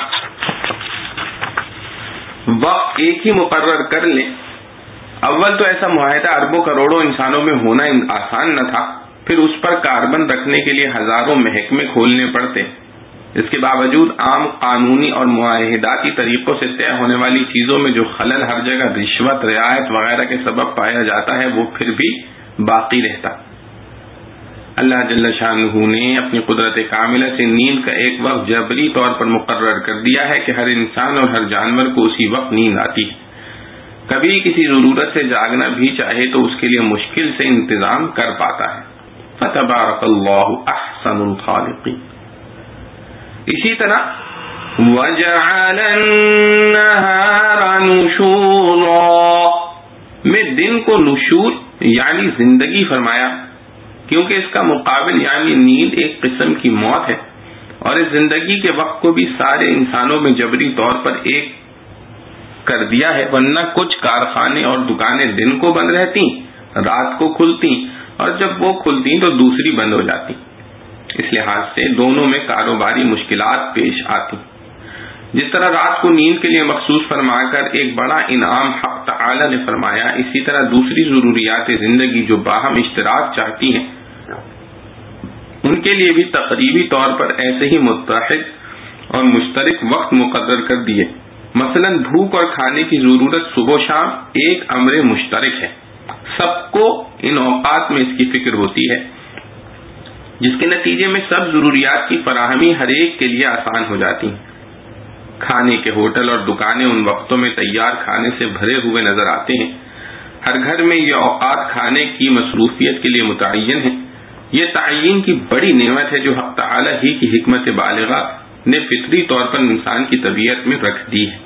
وقت ایک ہی مقرر کر لیں، اول تو ایسا معاہدہ اربوں کروڑوں انسانوں میں ہونا آسان نہ تھا، پھر اس پر کاربند رکھنے کے لیے ہزاروں محکمے کھولنے پڑتے۔ اس کے باوجود عام قانونی اور معاہداتی طریقوں سے طے ہونے والی چیزوں میں جو خلل ہر جگہ رشوت، رعایت وغیرہ کے سبب پایا جاتا ہے وہ پھر بھی باقی رہتا۔ اللہ جل شانہ نے اپنی قدرت کاملہ سے نیند کا ایک وقت جبری طور پر مقرر کر دیا ہے کہ ہر انسان اور ہر جانور کو اسی وقت نیند آتی ہے۔ کبھی کسی ضرورت سے جاگنا بھی چاہے تو اس کے لیے مشکل سے انتظام کر پاتا ہے۔ فتبارک اللہ احسن الخالقین۔ اسی طرح وجعل النہار نشورا، میں دن کو نشور یعنی زندگی فرمایا، کیونکہ اس کا مقابل یعنی نیند ایک قسم کی موت ہے، اور اس زندگی کے وقت کو بھی سارے انسانوں میں جبری طور پر ایک کر دیا ہے، ورنہ کچھ کارخانے اور دکانیں دن کو بند رہتی، رات کو کھلتی، اور جب وہ کھلتی تو دوسری بند ہو جاتی۔ اس لحاظ سے دونوں میں کاروباری مشکلات پیش آتی۔ جس طرح رات کو نیند کے لیے مخصوص فرما کر ایک بڑا انعام حق تعالی نے فرمایا، اسی طرح دوسری ضروریات زندگی جو باہم اشتراک چاہتی ہیں ان کے لیے بھی تقریبی طور پر ایسے ہی متحد اور مشترک وقت مقرر کر دیے۔ مثلا بھوک اور کھانے کی ضرورت صبح و شام ایک امر مشترک ہے، سب کو ان اوقات میں اس کی فکر ہوتی ہے، جس کے نتیجے میں سب ضروریات کی فراہمی ہر ایک کے لیے آسان ہو جاتی ہے۔ کھانے کے ہوٹل اور دکانیں ان وقتوں میں تیار کھانے سے بھرے ہوئے نظر آتے ہیں۔ ہر گھر میں یہ اوقات کھانے کی مصروفیت کے لیے متعین ہیں۔ یہ تعین کی بڑی نعمت ہے جو حق تعالی ہی کی حکمت بالغہ نے فطری طور پر انسان کی طبیعت میں رکھ دی ہے۔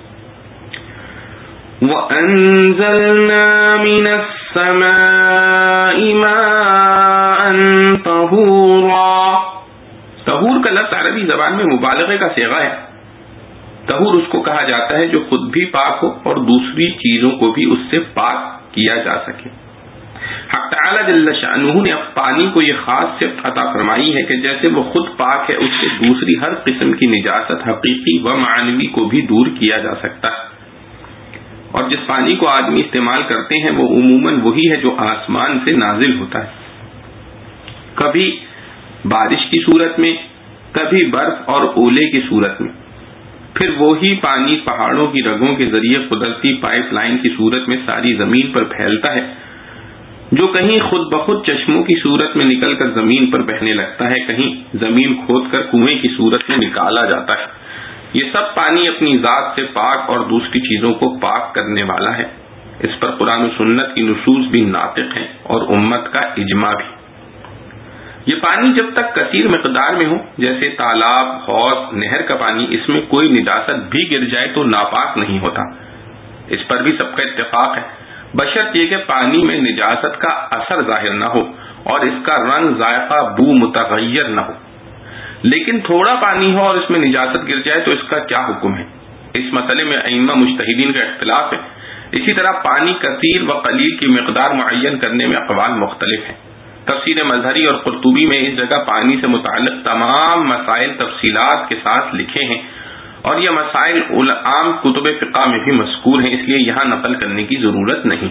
وَأَنزَلْنَا مِنَ السَّمَاءِ مَاءً طَهُورًا۔ طہور کا لفظ عربی زبان میں مبالغے کا صیغہ ہے۔ طہور اس کو کہا جاتا ہے جو خود بھی پاک ہو اور دوسری چیزوں کو بھی اس سے پاک کیا جا سکے۔ حق تعالی جل شانہ نے پانی کو یہ خاص صفت عطا فرمائی ہے کہ جیسے وہ خود پاک ہے، اس سے دوسری ہر قسم کی نجاست حقیقی و معنوی کو بھی دور کیا جا سکتا ہے۔ اور جس پانی کو آدمی استعمال کرتے ہیں وہ عموماً وہی ہے جو آسمان سے نازل ہوتا ہے، کبھی بارش کی صورت میں، کبھی برف اور اولے کی صورت میں، پھر وہی پانی پہاڑوں کی رگوں کے ذریعے قدرتی پائپ لائن کی صورت میں ساری زمین پر پھیلتا ہے، جو کہیں خود بخود چشموں کی صورت میں نکل کر زمین پر بہنے لگتا ہے، کہیں زمین کھود کر کنویں کی صورت میں نکالا جاتا ہے۔ یہ سب پانی اپنی ذات سے پاک اور دوسری چیزوں کو پاک کرنے والا ہے. اس پر قرآن و سنت کی نصوص بھی ناطق ہیں اور امت کا اجماع بھی. یہ پانی جب تک کثیر مقدار میں ہو، جیسے تالاب، حوض، نہر کا پانی، اس میں کوئی نجاست بھی گر جائے تو ناپاک نہیں ہوتا. اس پر بھی سب کا اتفاق ہے، بشرط یہ کہ پانی میں نجاست کا اثر ظاہر نہ ہو اور اس کا رنگ، ذائقہ، بو متغیر نہ ہو. لیکن تھوڑا پانی ہو اور اس میں نجاست گر جائے تو اس کا کیا حکم ہے؟ اس مسئلے میں ائمہ مجتہدین کا اختلاف ہے. اسی طرح پانی کثیر و قلیل کی مقدار معین کرنے میں اقوال مختلف ہیں. تفسیر مظہری اور قرطبی میں اس جگہ پانی سے متعلق تمام مسائل تفصیلات کے ساتھ لکھے ہیں، اور یہ مسائل عام کتب فقہ میں بھی مذکور ہیں، اس لیے یہاں نقل کرنے کی ضرورت نہیں.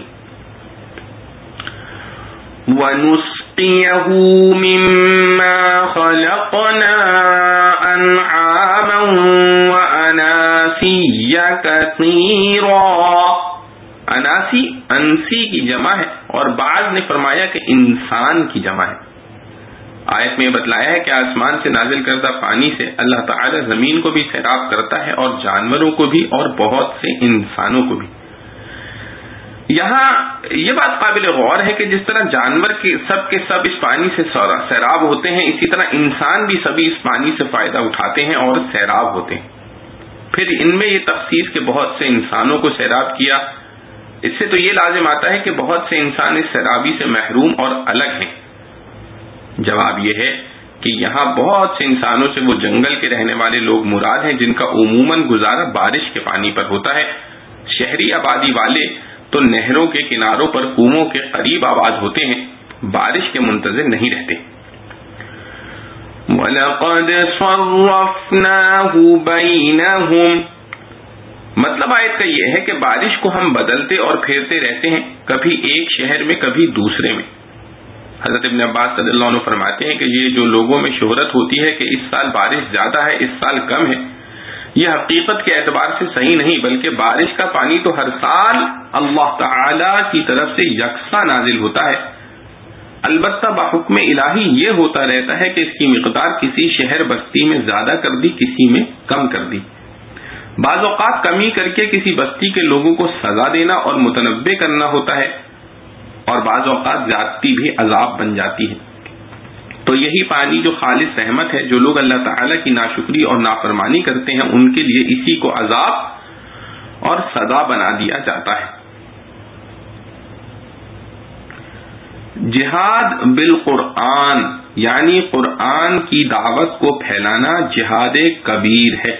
وَنُسْقِيَهُ مِمَّا خَلَقْنَا أَنْعَامًا وَأَنَاسِيَّ كَثِيرًا. اناسی انسی کی جمع ہے، اور بعض نے فرمایا کہ انسان کی جمع ہے. آیت میں بتلایا ہے کہ آسمان سے نازل کردہ پانی سے اللہ تعالی زمین کو بھی سیراب کرتا ہے اور جانوروں کو بھی اور بہت سے انسانوں کو بھی. یہاں یہ بات قابل غور ہے کہ جس طرح جانور کے سب اس پانی سے سیراب ہوتے ہیں، اسی طرح انسان بھی سبھی اس پانی سے فائدہ اٹھاتے ہیں اور سیراب ہوتے ہیں. پھر ان میں یہ تخصیص کہ بہت سے انسانوں کو سیراب کیا، اس سے تو یہ لازم آتا ہے کہ بہت سے انسان اس سیرابی سے محروم اور الگ ہیں. جواب یہ ہے کہ یہاں بہت سے انسانوں سے وہ جنگل کے رہنے والے لوگ مراد ہیں جن کا عموماً گزارا بارش کے پانی پر ہوتا ہے. شہری آبادی والے تو نہروں کے کناروں پر کنووں کے قریب آباد ہوتے ہیں، بارش کے منتظر نہیں رہتے. وَلَقَدْ صَرَّفْنَاهُ بَيْنَهُمْ. مطلب آیت کا یہ ہے کہ بارش کو ہم بدلتے اور پھیرتے رہتے ہیں، کبھی ایک شہر میں کبھی دوسرے میں. حضرت ابن عباس رضی اللہ عنہ فرماتے ہیں کہ یہ جو لوگوں میں شہرت ہوتی ہے کہ اس سال بارش زیادہ ہے، اس سال کم ہے، یہ حقیقت کے اعتبار سے صحیح نہیں، بلکہ بارش کا پانی تو ہر سال اللہ تعالی کی طرف سے یکساں نازل ہوتا ہے. البتہ بحکم الہی یہ ہوتا رہتا ہے کہ اس کی مقدار کسی شہر بستی میں زیادہ کر دی، کسی میں کم کر دی. بعض اوقات کمی کر کے کسی بستی کے لوگوں کو سزا دینا اور متنبع کرنا ہوتا ہے، اور بعض اوقات زیادتی بھی عذاب بن جاتی ہے. تو یہی پانی جو خالص رحمت ہے، جو لوگ اللہ تعالی کی ناشکری اور نافرمانی کرتے ہیں ان کے لیے اسی کو عذاب اور سزا بنا دیا جاتا ہے. جہاد بالقرآن یعنی قرآن کی دعوت کو پھیلانا جہاد کبیر ہے.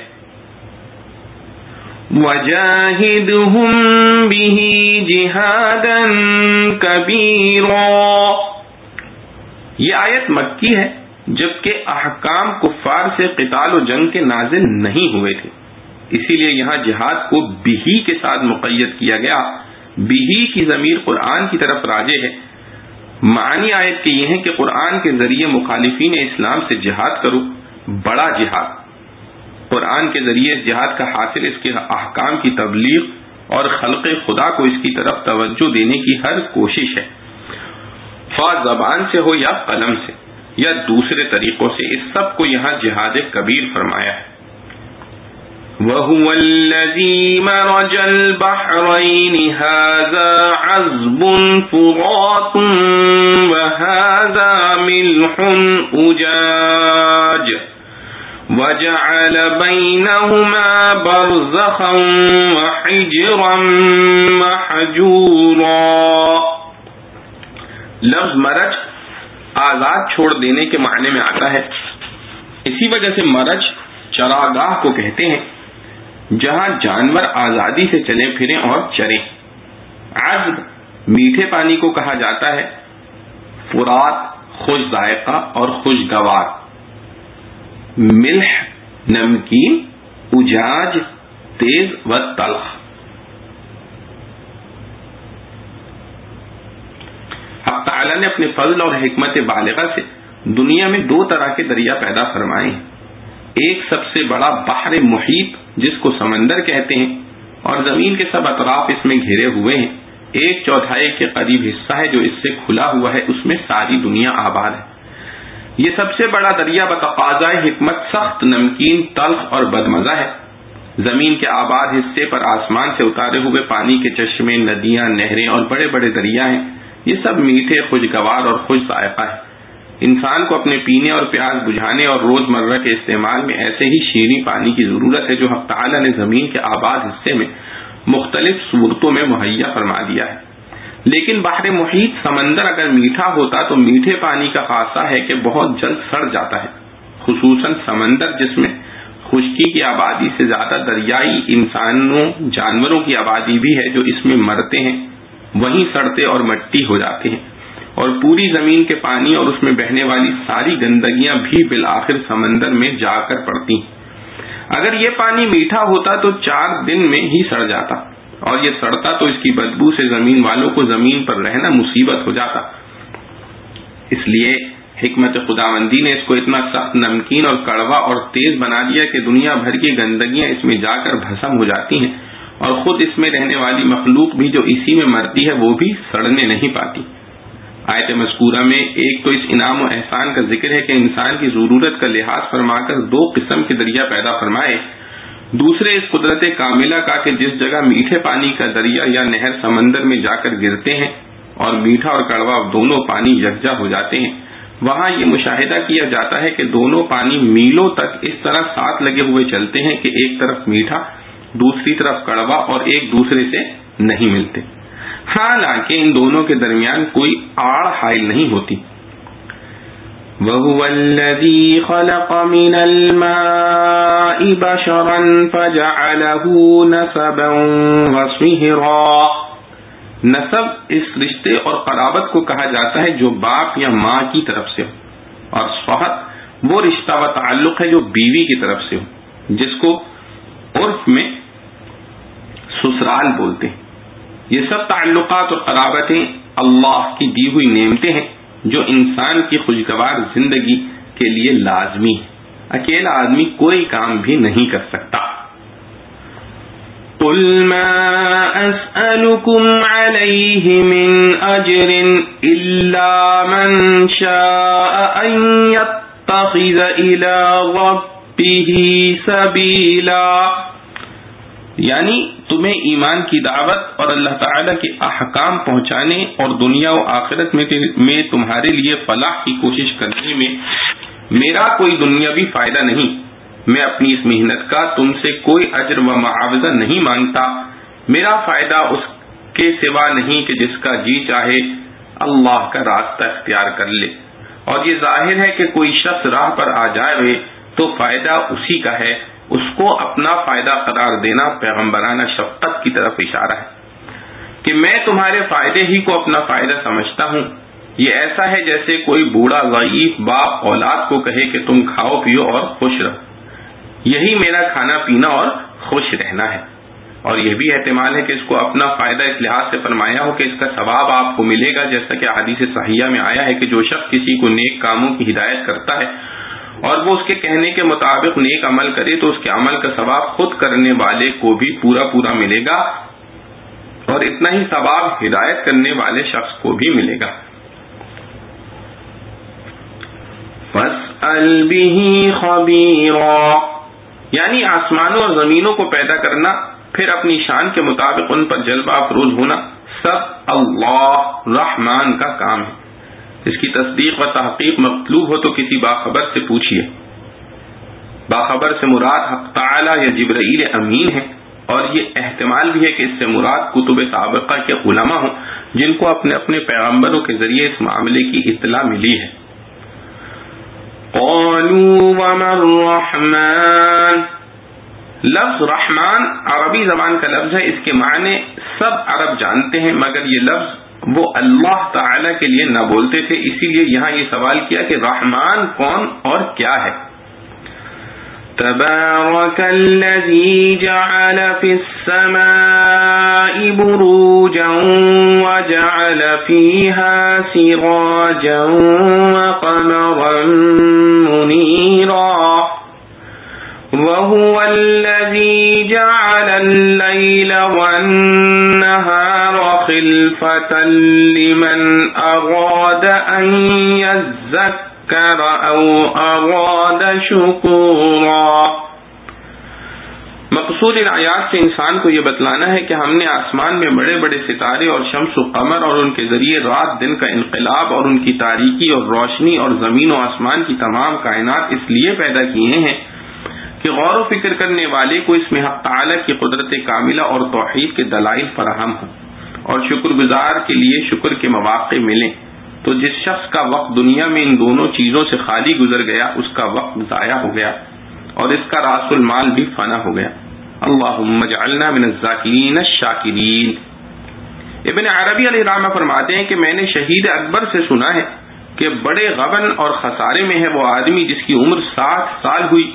وَجَاهِدْهُمْ بِهِ جِهَادًا كَبِيرًا. یہ آیت مکی ہے جبکہ احکام کفار سے قتال و جنگ کے نازل نہیں ہوئے تھے، اسی لیے یہاں جہاد کو بِهِ کے ساتھ مقید کیا گیا. بِهِ کی ضمیر قرآن کی طرف راجع ہے. معنی آیت کے یہ ہیں کہ قرآن کے ذریعے مخالفین اسلام سے جہاد کرو، بڑا جہاد. قرآن کے ذریعے جہاد کا حاصل اس کے احکام کی تبلیغ اور خلق خدا کو اس کی طرف توجہ دینے کی ہر کوشش ہے، خواہ زبان سے ہو یا قلم سے یا دوسرے طریقوں سے. اس سب کو یہاں جہاد کبیر فرمایا ہے. وَهُوَ الَّذِي مَرَجَ الْبَحْرَيْنِ هَذَا عَذْبٌ فُرَاتٌ وَهَذَا مِلْحٌ أُجَاجٌ وَجَعَلَ بَيْنَهُمَا بَرْزَخًا وَحِجْرًا مَحْجُورًا. لفظ مرج آزاد چھوڑ دینے کے معنی میں آتا ہے. اسی وجہ سے مرج چراگاہ کو کہتے ہیں جہاں جانور آزادی سے چلے پھریں اور چریں. عذب میٹھے پانی کو کہا جاتا ہے، فرات خوش ذائقہ اور خوشگوار، ملح نمکین، اجاج تیز و تلخ. حق تعالی نے اپنے فضل اور حکمت بالغہ سے دنیا میں دو طرح کے دریا پیدا فرمائے ہیں. ایک سب سے بڑا بحر محیط جس کو سمندر کہتے ہیں اور زمین کے سب اطراف اس میں گھرے ہوئے ہیں. 1/4 کے قریب حصہ ہے جو اس سے کھلا ہوا ہے، اس میں ساری دنیا آباد ہے. یہ سب سے بڑا دریا بتقاضائے حکمت سخت نمکین، تلخ اور بدمزہ ہے. زمین کے آباد حصے پر آسمان سے اتارے ہوئے پانی کے چشمے، ندیاں، نہریں اور بڑے بڑے دریا ہیں، یہ سب میٹھے، خوشگوار اور خوش ذائقہ ہے۔ انسان کو اپنے پینے اور پیاس بجھانے اور روزمرہ کے استعمال میں ایسے ہی شیریں پانی کی ضرورت ہے جو حق تعالی نے زمین کے آباد حصے میں مختلف صورتوں میں مہیا فرما دیا ہے۔ لیکن بحر محیط، سمندر اگر میٹھا ہوتا تو میٹھے پانی کا خاصہ ہے کہ بہت جلد سڑ جاتا ہے، خصوصاً سمندر جس میں خشکی کی آبادی سے زیادہ دریائی انسانوں، جانوروں کی آبادی بھی ہے جو اس میں مرتے ہیں، وہیں سڑتے اور مٹی ہو جاتے ہیں، اور پوری زمین کے پانی اور اس میں بہنے والی ساری گندگیاں بھی بالآخر سمندر میں جا کر پڑتی۔ اگر یہ پانی میٹھا ہوتا تو 4 دن میں ہی سڑ جاتا، اور یہ سڑتا تو اس کی بدبو سے زمین والوں کو زمین پر رہنا مصیبت ہو جاتا۔ اس لیے حکمت خداوندی نے اس کو اتنا سخت، نمکین اور کڑوا اور تیز بنا دیا کہ دنیا بھر کی گندگیاں اس میں جا کر بھسم ہو جاتی ہیں، اور خود اس میں رہنے والی مخلوق بھی جو اسی میں مرتی ہے وہ بھی سڑنے نہیں پاتی۔ آیت مذکورہ میں ایک تو اس انعام و احسان کا ذکر ہے کہ انسان کی ضرورت کا لحاظ فرما کر 2 قسم کے دریا پیدا فرمائے، دوسرے اس قدرت کاملہ کا کہ جس جگہ میٹھے پانی کا دریا یا نہر سمندر میں جا کر گرتے ہیں اور میٹھا اور کڑوا دونوں پانی یکجا ہو جاتے ہیں، وہاں یہ مشاہدہ کیا جاتا ہے کہ دونوں پانی میلوں تک اس طرح ساتھ لگے ہوئے چلتے ہیں کہ ایک طرف میٹھا، دوسری طرف کڑوا، اور ایک دوسرے سے نہیں ملتے، حالانکہ ان دونوں کے درمیان کوئی آڑ حائل نہیں ہوتی۔ وَهُوَ الَّذِي خَلَقَ مِنَ الْمَاءِ بَشَرًا فَجَعَلَهُ نَسَبًا وَصِهْرًا۔ نسب اس رشتے اور قرابت کو کہا جاتا ہے جو باپ یا ماں کی طرف سے ہو، اور صحت وہ رشتہ و تعلق ہے جو بیوی کی طرف سے ہو، جس کو عرف میں سسرال بولتے ہیں۔ یہ سب تعلقات اور قرابتیں اللہ کی دی ہوئی نعمتیں ہیں جو انسان کی خوشگوار زندگی کے لیے لازمی ہے، اکیلا آدمی کوئی کام بھی نہیں کر سکتا۔ قُلْ مَا أَسْأَلُكُمْ عَلَيْهِ مِنْ أَجْرٍ إِلَّا مَنْ شَاءَ أَنْ يَتَّخِذَ إِلَى رَبِّهِ سَبِيلًا، یعنی تمہیں ایمان کی دعوت اور اللہ تعالی کے احکام پہنچانے اور دنیا و آخرت میں تمہارے لیے فلاح کی کوشش کرنے میں میرا کوئی دنیاوی فائدہ نہیں۔ میں اپنی اس محنت کا تم سے کوئی اجر و معاوضہ نہیں مانگتا، میرا فائدہ اس کے سوا نہیں کہ جس کا جی چاہے اللہ کا راستہ اختیار کر لے، اور یہ ظاہر ہے کہ کوئی شخص راہ پر آ جائے تو فائدہ اسی کا ہے، اس کو اپنا فائدہ قرار دینا پیغمبرانہ شفقت کی طرف اشارہ ہے کہ میں تمہارے فائدے ہی کو اپنا فائدہ سمجھتا ہوں۔ یہ ایسا ہے جیسے کوئی بوڑھا ضعیف باپ اولاد کو کہے کہ تم کھاؤ پیو اور خوش رہو، یہی میرا کھانا پینا اور خوش رہنا ہے۔ اور یہ بھی احتمال ہے کہ اس کو اپنا فائدہ اس لحاظ سے فرمایا ہو کہ اس کا ثواب آپ کو ملے گا، جیسا کہ حدیث صحیحہ میں آیا ہے کہ جو شخص کسی کو نیک کاموں کی ہدایت کرتا ہے اور وہ اس کے کہنے کے مطابق نیک عمل کرے تو اس کے عمل کا ثواب خود کرنے والے کو بھی پورا ملے گا، اور اتنا ہی ثواب ہدایت کرنے والے شخص کو بھی ملے گا۔ فَاسْأَلْ بِهِ خَبِيرًا، یعنی آسمانوں اور زمینوں کو پیدا کرنا، پھر اپنی شان کے مطابق ان پر جلوہ افروز ہونا، سب اللہ رحمان کا کام ہے۔ اس کی تصدیق و تحقیق مطلوب ہو تو کسی باخبر سے پوچھیے۔ باخبر سے مراد حق تعالی یا جبرائیل امین ہے، اور یہ احتمال بھی ہے کہ اس سے مراد کتب سابقہ کے علماء ہوں جن کو اپنے اپنے پیغمبروں کے ذریعے اس معاملے کی اطلاع ملی ہے۔ قالوا وما الرحمن، لفظ رحمان عربی زبان کا لفظ ہے، اس کے معنی سب عرب جانتے ہیں، مگر یہ لفظ وہ اللہ تعالی کے لیے نہ بولتے تھے، اسی لیے یہاں یہ سوال کیا کہ رحمان کون اور کیا ہے۔ تبارک الذی جعل فی السماء بروجا وجعل فیہا سراجا وقمرا منیرا وهو الذي جعل الليل والنهار خلفة لمن أراد أن يذكر أو أراد شكورا مقصود ان آیات سے انسان کو یہ بتلانا ہے کہ ہم نے آسمان میں بڑے بڑے ستارے اور شمس و قمر اور ان کے ذریعے رات دن کا انقلاب اور ان کی تاریکی اور روشنی اور زمین و آسمان کی تمام کائنات اس لیے پیدا کیے ہیں کہ غور و فکر کرنے والے کو اس میں حق تعالی کی قدرت کاملہ اور توحید کے دلائل فراہم ہوں اور شکر گزار کے لیے شکر کے مواقع ملیں. تو جس شخص کا وقت دنیا میں ان دونوں چیزوں سے خالی گزر گیا اس کا وقت ضائع ہو گیا اور اس کا راس المال بھی فنا ہو گیا. اللہم اجعلنا من الذاکرین الشاکرین. ابن عربی علیہ الرحمہ فرماتے ہیں کہ میں نے شہید اکبر سے سنا ہے کہ بڑے غبن اور خسارے میں ہے وہ آدمی جس کی عمر 60 سال ہوئی،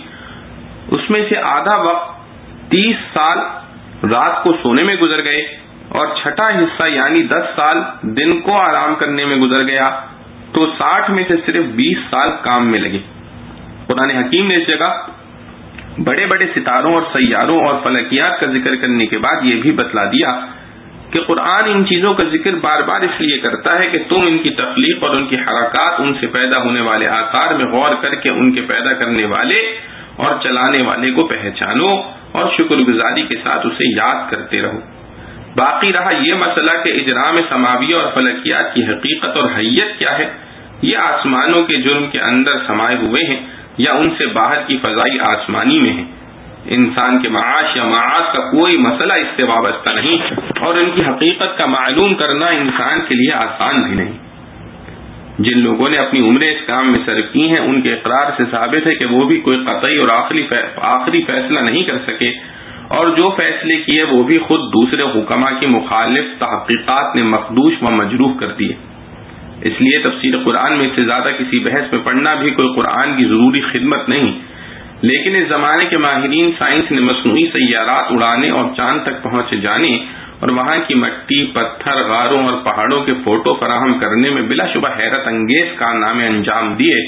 اس میں سے آدھا وقت 30 سال رات کو سونے میں گزر گئے اور چھٹا حصہ یعنی 10 سال دن کو آرام کرنے میں گزر گیا، تو 60 میں سے صرف 20 سال کام میں لگے. قرآن حکیم نے اس جگہ بڑے بڑے ستاروں اور سیاروں اور فلکیات کا ذکر کرنے کے بعد یہ بھی بتلا دیا کہ قرآن ان چیزوں کا ذکر بار بار اس لیے کرتا ہے کہ تم ان کی تخلیق اور ان کی حرکات، ان سے پیدا ہونے والے آثار میں غور کر کے ان کے پیدا کرنے والے اور چلانے والے کو پہچانو اور شکر گزاری کے ساتھ اسے یاد کرتے رہو. باقی رہا یہ مسئلہ کہ اجرام سماویہ اور فلکیات کی حقیقت اور حیت کیا ہے، یہ آسمانوں کے جرم کے اندر سمائے ہوئے ہیں یا ان سے باہر کی فضائی آسمانی میں ہیں. انسان کے معاش یا معاش کا کوئی مسئلہ اس سے وابستہ نہیں اور ان کی حقیقت کا معلوم کرنا انسان کے لیے آسان بھی نہیں. جن لوگوں نے اپنی عمریں اس کام میں صرف کی ہیں ان کے اقرار سے ثابت ہے کہ وہ بھی کوئی قطعی اور آخری فیصلہ نہیں کر سکے، اور جو فیصلے کیے وہ بھی خود دوسرے حکما کی مخالف تحقیقات نے مخدوش و مجروح کر دیے. اس لیے تفسیر قرآن میں اس سے زیادہ کسی بحث میں پڑھنا بھی کوئی قرآن کی ضروری خدمت نہیں. لیکن اس زمانے کے ماہرین سائنس نے مصنوعی سیارات اڑانے اور چاند تک پہنچ جانے اور وہاں کی مٹی، پتھر، غاروں اور پہاڑوں کے فوٹو فراہم کرنے میں بلا شبہ حیرت انگیز کارنامے انجام دیے.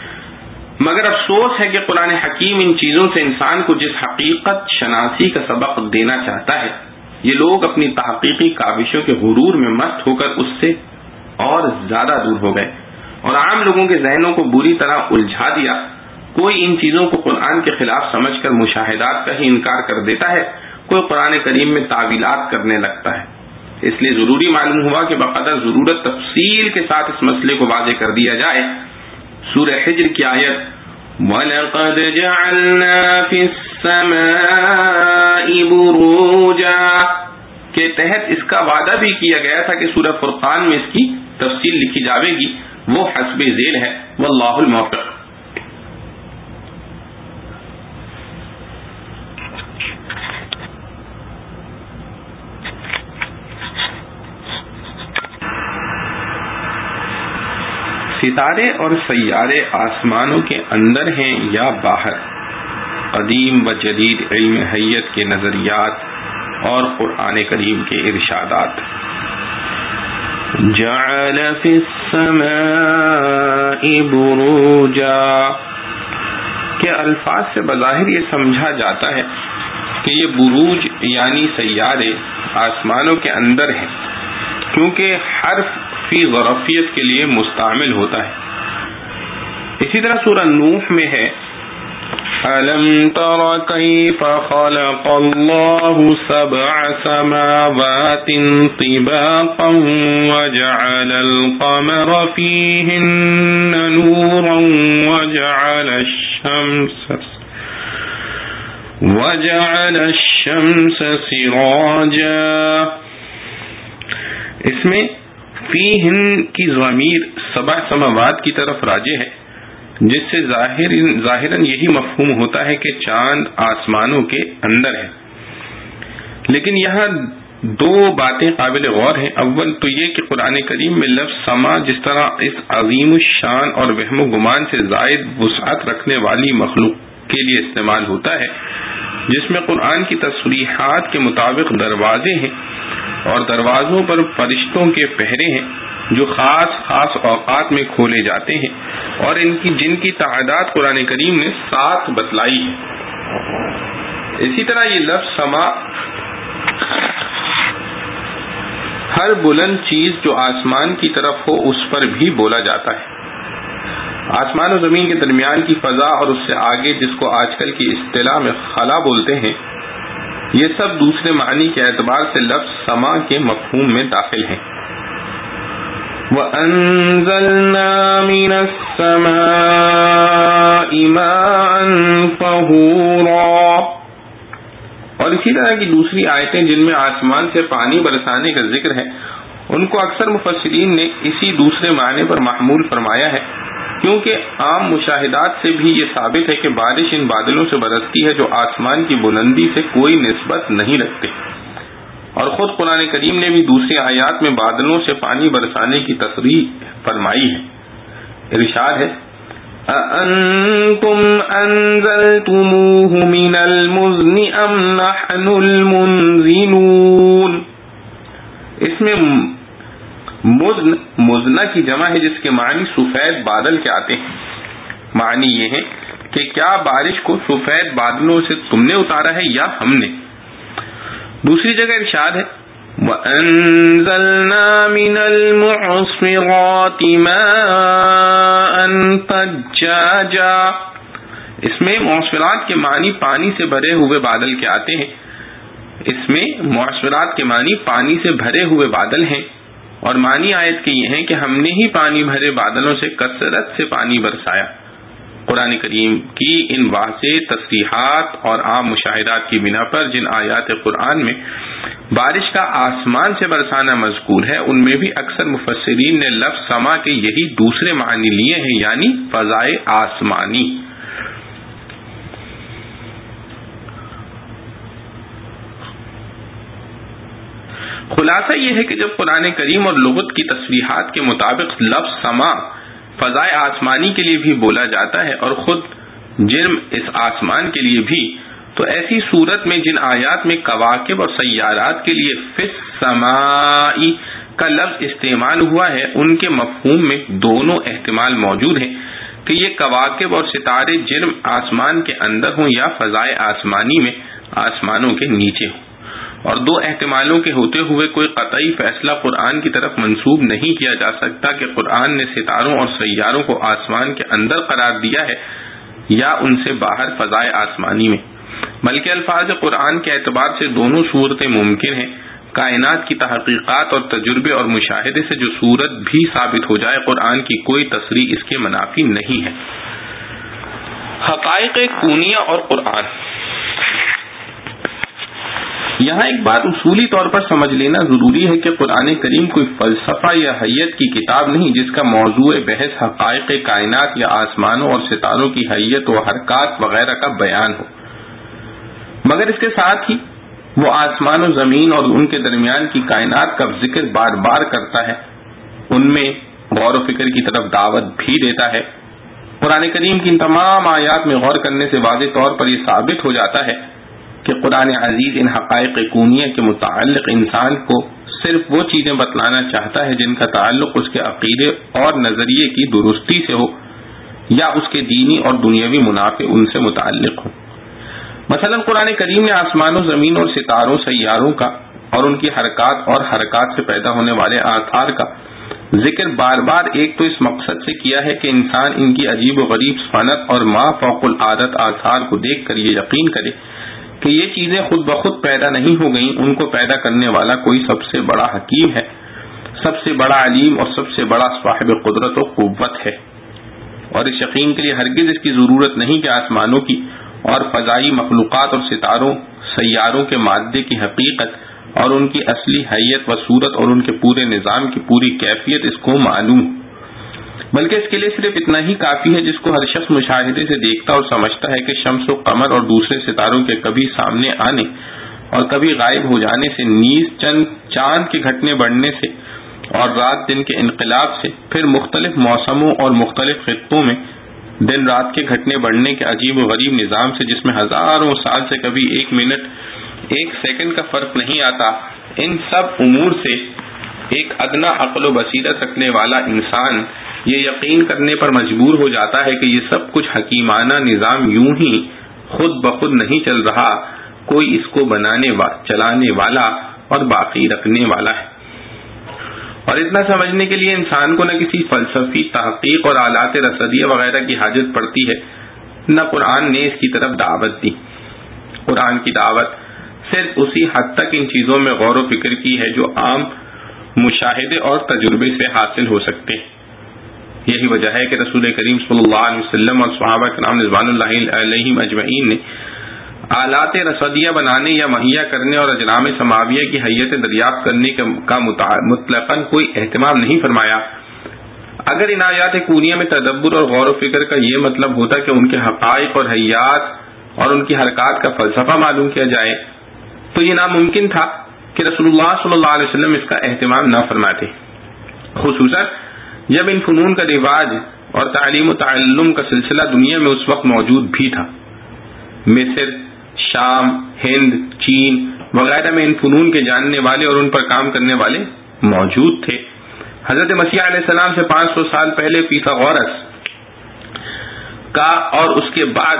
مگر افسوس ہے کہ قرآن حکیم ان چیزوں سے انسان کو جس حقیقت شناسی کا سبق دینا چاہتا ہے، یہ لوگ اپنی تحقیقی کاوشوں کے غرور میں مست ہو کر اس سے اور زیادہ دور ہو گئے اور عام لوگوں کے ذہنوں کو بری طرح الجھا دیا. کوئی ان چیزوں کو قرآن کے خلاف سمجھ کر مشاہدات کا ہی انکار کر دیتا ہے، کوئی قرآن کریم میں تعویلات کرنے لگتا ہے. اس لیے ضروری معلوم ہوا کہ بقدر ضرورت تفصیل کے ساتھ اس مسئلے کو واضح کر دیا جائے. سورہ حجر کی آیت وَلَقَدْ جَعَلْنَا فِي السَّمَاءِ بُرُوجًا کے تحت اس کا وعدہ بھی کیا گیا تھا کہ سورہ فرقان میں اس کی تفصیل لکھی جاوے گی. وہ حسب ذیل ہے. واللہ الموفق. ستارے اور سیارے آسمانوں کے اندر ہیں یا باہر، قدیم و جدید علم حیت کے نظریات اور قرآن کریم کے ارشادات. جعل فی السماء بروجا کے الفاظ سے بظاہر یہ سمجھا جاتا ہے کہ یہ بروج یعنی سیارے آسمانوں کے اندر ہیں، کیونکہ حرف فی ظرفیت کے لیے مستعمل ہوتا ہے. اسی طرح سورہ نوح میں ہے أَلَمْ تَرَ كَيْفَ خَلَقَ اللَّهُ سَبْعَ سَمَاوَاتٍ طِبَاقًا وَجَعَلَ الْقَمَرَ فِيهِنَّ نُورًا وَجَعَلَ الشَّمْسَ سِرَاجًا. اس میں فیہن کی ضمیر 7 سماوات کی طرف راجع ہے، جس سے ظاہراً یہی مفہوم ہوتا ہے کہ چاند آسمانوں کے اندر ہے. لیکن یہاں 2 باتیں قابل غور ہیں. اول تو یہ کہ قرآن کریم میں لفظ سما جس طرح اس عظیم الشان اور وہم و گمان سے زائد وسعت رکھنے والی مخلوق کے لیے استعمال ہوتا ہے، جس میں قرآن کی تصریحات کے مطابق دروازے ہیں اور دروازوں پر فرشتوں کے پہرے ہیں جو خاص اوقات میں کھولے جاتے ہیں اور جن کی تعداد قرآن کریم نے 7 بتلائی ہے. اسی طرح یہ لفظ سما ہر بلند چیز جو آسمان کی طرف ہو اس پر بھی بولا جاتا ہے. آسمان و زمین کے درمیان کی فضا اور اس سے آگے جس کو آج کل کی اصطلاح میں خلا بولتے ہیں، یہ سب دوسرے معنی کے اعتبار سے لفظ سما کے مفہوم میں داخل ہیں. وَأَنزَلْنَا مِنَ السَّمَاءِ مَاءً طَهُورًا. اور اسی طرح کی دوسری آیتیں جن میں آسمان سے پانی برسانے کا ذکر ہے ان کو اکثر مفسرین نے اسی دوسرے معنی پر محمول فرمایا ہے، کیونکہ عام مشاہدات سے بھی یہ ثابت ہے کہ بارش ان بادلوں سے برستی ہے جو آسمان کی بلندی سے کوئی نسبت نہیں رکھتے. اور خود قرآن کریم نے بھی دوسری آیات میں بادلوں سے پانی برسانے کی تصریح فرمائی ہے. ارشاد ہے أَأَنْتُمْ أَنزَلْتُمُوهُ مِنَ الْمُزْنِ أَمْ نَحْنُ الْمُنزِلُونَ. اس میں مزنہ کی جمع ہے جس کے معنی سفید بادل کے آتے ہیں. معنی یہ ہے کہ کیا بارش کو سفید بادلوں سے تم نے اتارا ہے یا ہم نے. دوسری جگہ ارشاد ہے وَأَنزَلْنَا مِنَ الْمُعْصِرَاتِ مَاءً ثَجَّاجًا. اس میں معصرات کے معنی پانی سے بھرے ہوئے بادل کے آتے ہیں. اس میں معصرات کے معنی پانی سے بھرے ہوئے بادل ہیں، اور معنی آیت کے یہ ہیں کہ ہم نے ہی پانی بھرے بادلوں سے کثرت سے پانی برسایا. قرآن کریم کی ان واضح تصریحات اور عام مشاہدات کی بنا پر جن آیات قرآن میں بارش کا آسمان سے برسانا مذکور ہے ان میں بھی اکثر مفسرین نے لفظ سما کے یہی دوسرے معنی لیے ہیں، یعنی فضائے آسمانی. خلاصہ یہ ہے کہ جب قرآن کریم اور لغت کی تصریحات کے مطابق لفظ سما فضائے آسمانی کے لیے بھی بولا جاتا ہے اور خود جرم اس آسمان کے لیے بھی، تو ایسی صورت میں جن آیات میں کواکب اور سیارات کے لیے فی السماء کا لفظ استعمال ہوا ہے ان کے مفہوم میں دونوں احتمال موجود ہیں کہ یہ کواکب اور ستارے جرم آسمان کے اندر ہوں یا فضائے آسمانی میں آسمانوں کے نیچے ہوں. اور دو احتمالوں کے ہوتے ہوئے کوئی قطعی فیصلہ قرآن کی طرف منسوب نہیں کیا جا سکتا کہ قرآن نے ستاروں اور سیاروں کو آسمان کے اندر قرار دیا ہے یا ان سے باہر فضائے آسمانی میں، بلکہ الفاظ قرآن کے اعتبار سے دونوں صورتیں ممکن ہیں. کائنات کی تحقیقات اور تجربے اور مشاہدے سے جو صورت بھی ثابت ہو جائے قرآن کی کوئی تصریح اس کے منافی نہیں ہے. حقائق کونیہ اور قرآن. یہاں ایک بات اصولی طور پر سمجھ لینا ضروری ہے کہ قرآن کریم کوئی فلسفہ یا حیت کی کتاب نہیں جس کا موضوع بحث حقائق کائنات یا آسمانوں اور ستاروں کی حیت و حرکات وغیرہ کا بیان ہو، مگر اس کے ساتھ ہی وہ آسمان و زمین اور ان کے درمیان کی کائنات کا ذکر بار بار کرتا ہے، ان میں غور و فکر کی طرف دعوت بھی دیتا ہے. قرآن کریم کی ان تمام آیات میں غور کرنے سے واضح طور پر یہ ثابت ہو جاتا ہے کہ قرآن عزیز ان حقائق کونیہ کے متعلق انسان کو صرف وہ چیزیں بتلانا چاہتا ہے جن کا تعلق اس کے عقیدے اور نظریے کی درستی سے ہو یا اس کے دینی اور دنیاوی منافع ان سے متعلق ہو. مثلا قرآن کریم نے آسمان و زمین اور ستاروں سیاروں کا اور ان کی حرکات سے پیدا ہونے والے آثار کا ذکر بار بار ایک تو اس مقصد سے کیا ہے کہ انسان ان کی عجیب و غریب صنعت اور ما فوق العادت آثار کو دیکھ کر یہ یقین کرے کہ یہ چیزیں خود بخود پیدا نہیں ہو گئیں، ان کو پیدا کرنے والا کوئی سب سے بڑا حکیم ہے، سب سے بڑا علیم اور سب سے بڑا صاحب قدرت و قوت ہے. اور اس یقین کے لیے ہرگز اس کی ضرورت نہیں کہ آسمانوں کی اور فضائی مخلوقات اور ستاروں سیاروں کے مادے کی حقیقت اور ان کی اصلی حیت و صورت اور ان کے پورے نظام کی پوری کیفیت اس کو معلوم، بلکہ اس کے لیے صرف اتنا ہی کافی ہے جس کو ہر شخص مشاہدے سے دیکھتا اور سمجھتا ہے کہ شمس و قمر اور دوسرے ستاروں کے کبھی سامنے آنے اور کبھی غائب ہو جانے سے، نیز چاند کے گھٹنے بڑھنے سے اور رات دن کے انقلاب سے، پھر مختلف موسموں اور مختلف خطوں میں دن رات کے گھٹنے بڑھنے کے عجیب و غریب نظام سے جس میں ہزاروں سال سے کبھی ایک منٹ ایک سیکنڈ کا فرق نہیں آتا، ان سب امور سے ایک ادنا عقل و بصیرت رکھنے والا انسان یہ یقین کرنے پر مجبور ہو جاتا ہے کہ یہ سب کچھ حکیمانہ نظام یوں ہی خود بخود نہیں چل رہا، کوئی اس کو چلانے والا اور باقی رکھنے والا ہے. اور اتنا سمجھنے کے لیے انسان کو نہ کسی فلسفی تحقیق اور آلات رصدیہ وغیرہ کی حاجت پڑتی ہے، نہ قرآن نے اس کی طرف دعوت دی. قرآن کی دعوت صرف اسی حد تک ان چیزوں میں غور و فکر کی ہے جو عام مشاہدے اور تجربے سے حاصل ہو سکتے ہیں۔ یہی وجہ ہے کہ رسول کریم صلی اللہ علیہ وسلم اور صحابہ کرام رضوان اللہ علیہم اجمعین نے آلات رصدیہ بنانے یا مہیا کرنے اور اجرام سماویہ کی حیت دریافت کرنے کا مطلقاً کوئی اہتمام نہیں فرمایا۔ اگر ان آیات کونیہ میں تدبر اور غور و فکر کا یہ مطلب ہوتا کہ ان کے حقائق اور حیات اور ان کی حرکات کا فلسفہ معلوم کیا جائے تو یہ ناممکن تھا کہ رسول اللہ صلی اللہ علیہ وسلم اس کا اہتمام نہ فرماتے، خصوصاً جب ان فنون کا رواج اور تعلیم و تعلم کا سلسلہ دنیا میں اس وقت موجود بھی تھا۔ مصر، شام، ہند، چین وغیرہ میں ان فنون کے جاننے والے اور ان پر کام کرنے والے موجود تھے۔ حضرت مسیح علیہ السلام سے 500 سال پہلے فیثاغورس کا اور اس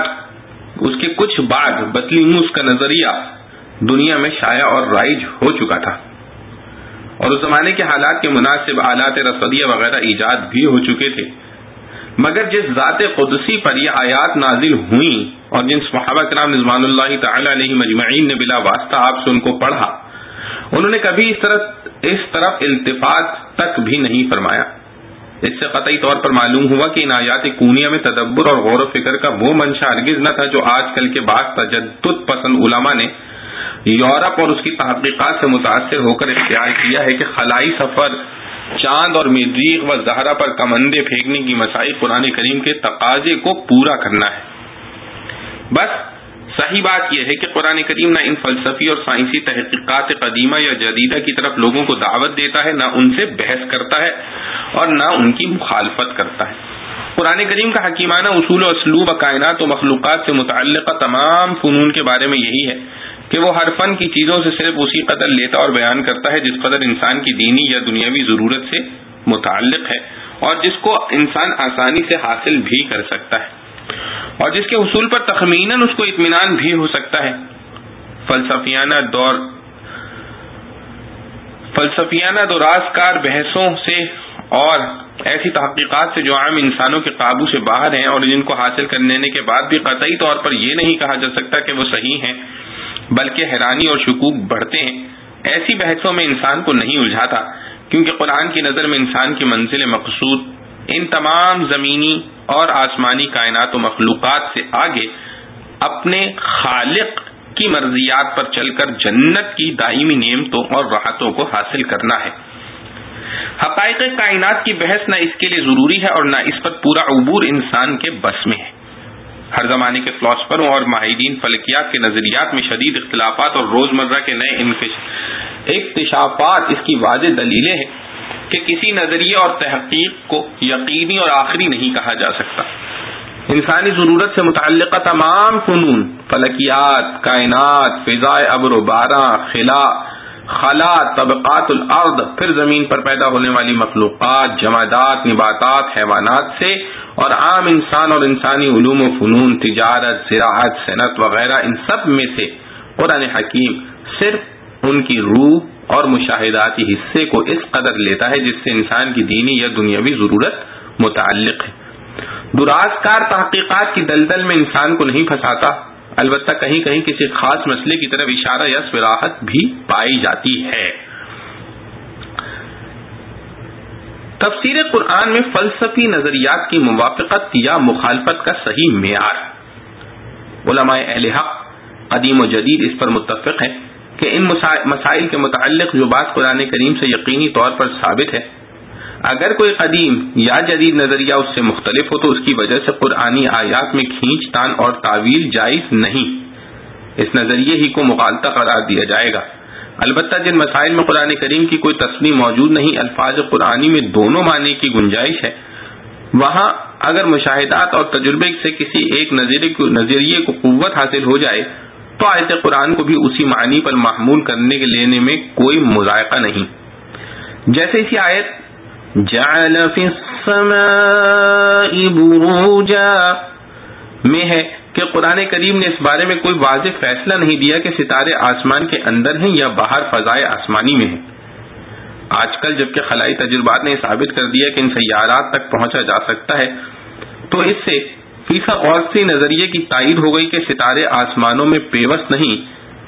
کے کچھ بعد بطلیموس کا نظریہ دنیا میں شائع اور رائج ہو چکا تھا، اور اس زمانے کے حالات کے مناسب آلات رصدیہ وغیرہ ایجاد بھی ہو چکے تھے، مگر جس ذات قدسی پر یہ آیات نازل ہوئیں اور جن صحابہ کرام رضوان اللہ تعالی علیہم اجمعین نے بلا واسطہ آپ سے ان کو پڑھا، انہوں نے کبھی اس طرف التفات تک بھی نہیں فرمایا۔ اس سے قطعی طور پر معلوم ہوا کہ ان آیات کونیہ میں تدبر اور غور و فکر کا وہ منشا ہرگز نہ تھا جو آج کل کے بعض تجدد پسند علماء نے یورپ اور اس کی تحقیقات سے متاثر ہو کر اختیار کیا ہے کہ خلائی سفر، چاند اور مریخ و زہرہ پر کمندے پھینکنے کی مسائل قرآن کریم کے تقاضے کو پورا کرنا ہے۔ بس صحیح بات یہ ہے کہ قرآن کریم نہ ان فلسفی اور سائنسی تحقیقات قدیمہ یا جدیدہ کی طرف لوگوں کو دعوت دیتا ہے، نہ ان سے بحث کرتا ہے اور نہ ان کی مخالفت کرتا ہے۔ قرآن کریم کا حکیمانہ اصول و اسلوب کائنات و مخلوقات سے متعلقہ تمام فنون کے بارے میں یہی ہے کہ وہ ہر فن کی چیزوں سے صرف اسی قدر لیتا اور بیان کرتا ہے جس قدر انسان کی دینی یا دنیاوی ضرورت سے متعلق ہے اور جس کو انسان آسانی سے حاصل بھی کر سکتا ہے اور جس کے حصول پر تخمیناً اس کو اطمینان بھی ہو سکتا ہے۔ فلسفیانہ دورازکار بحثوں سے اور ایسی تحقیقات سے جو عام انسانوں کے قابو سے باہر ہیں اور جن کو حاصل کر لینے کے بعد بھی قطعی طور پر یہ نہیں کہا جا سکتا کہ وہ صحیح ہیں بلکہ حیرانی اور شکوک بڑھتے ہیں، ایسی بحثوں میں انسان کو نہیں الجھاتا، کیونکہ قرآن کی نظر میں انسان کی منزل مقصود ان تمام زمینی اور آسمانی کائنات و مخلوقات سے آگے اپنے خالق کی مرضیات پر چل کر جنت کی دائمی نعمتوں اور راحتوں کو حاصل کرنا ہے۔ حقائق کائنات کی بحث نہ اس کے لیے ضروری ہے اور نہ اس پر پورا عبور انسان کے بس میں ہے۔ ہر زمانے کے فلاسفروں اور ماہرین فلکیات کے نظریات میں شدید اختلافات اور روزمرہ کے نئے اکتشافات اس کی واضح دلیلیں ہیں کہ کسی نظریے اور تحقیق کو یقینی اور آخری نہیں کہا جا سکتا۔ انسانی ضرورت سے متعلقہ تمام فنون، فلکیات، کائنات، فضائے ابر و باراں، خلا، طبقات الارض، پھر زمین پر پیدا ہونے والی مخلوقات، جمادات، نباتات، حیوانات سے اور عام انسان اور انسانی علوم و فنون، تجارت، زراعت، صنعت وغیرہ، ان سب میں سے قرآن حکیم صرف ان کی روح اور مشاہداتی حصے کو اس قدر لیتا ہے جس سے انسان کی دینی یا دنیاوی ضرورت متعلق ہے۔ درازکار تحقیقات کی دلدل میں انسان کو نہیں پھنساتا، البتہ کہیں کہیں کسی خاص مسئلے کی طرف اشارہ یا صراحت بھی پائی جاتی ہے۔ تفسیر قرآن میں فلسفی نظریات کی موافقت یا مخالفت کا صحیح معیار۔ علماء اہل حق قدیم و جدید اس پر متفق ہیں کہ ان مسائل کے متعلق جو بات قرآن کریم سے یقینی طور پر ثابت ہے، اگر کوئی قدیم یا جدید نظریہ اس سے مختلف ہو تو اس کی وجہ سے قرآنی آیات میں کھینچ تان اور تعویل جائز نہیں، اس نظریے ہی کو مغالطہ قرار دیا جائے گا۔ البتہ جن مسائل میں قرآن کریم کی کوئی تصریح موجود نہیں، الفاظ قرآنی میں دونوں معنی کی گنجائش ہے، وہاں اگر مشاہدات اور تجربے سے کسی ایک نظریے کو قوت حاصل ہو جائے تو آیت قرآن کو بھی اسی معنی پر محمول کرنے کے لینے میں کوئی مذائقہ نہیں۔ جیسے اسی آیت جعل فی السماء بروجا میں ہے کہ قرآن کریم نے اس بارے میں کوئی واضح فیصلہ نہیں دیا کہ ستارے آسمان کے اندر ہیں یا باہر فضائے آسمانی میں ہیں۔ آج کل جبکہ خلائی تجربات نے ثابت کر دیا کہ ان سیارات تک پہنچا جا سکتا ہے، تو اس سے فیثاغورسی نظریے کی تائید ہو گئی کہ ستارے آسمانوں میں پیوست نہیں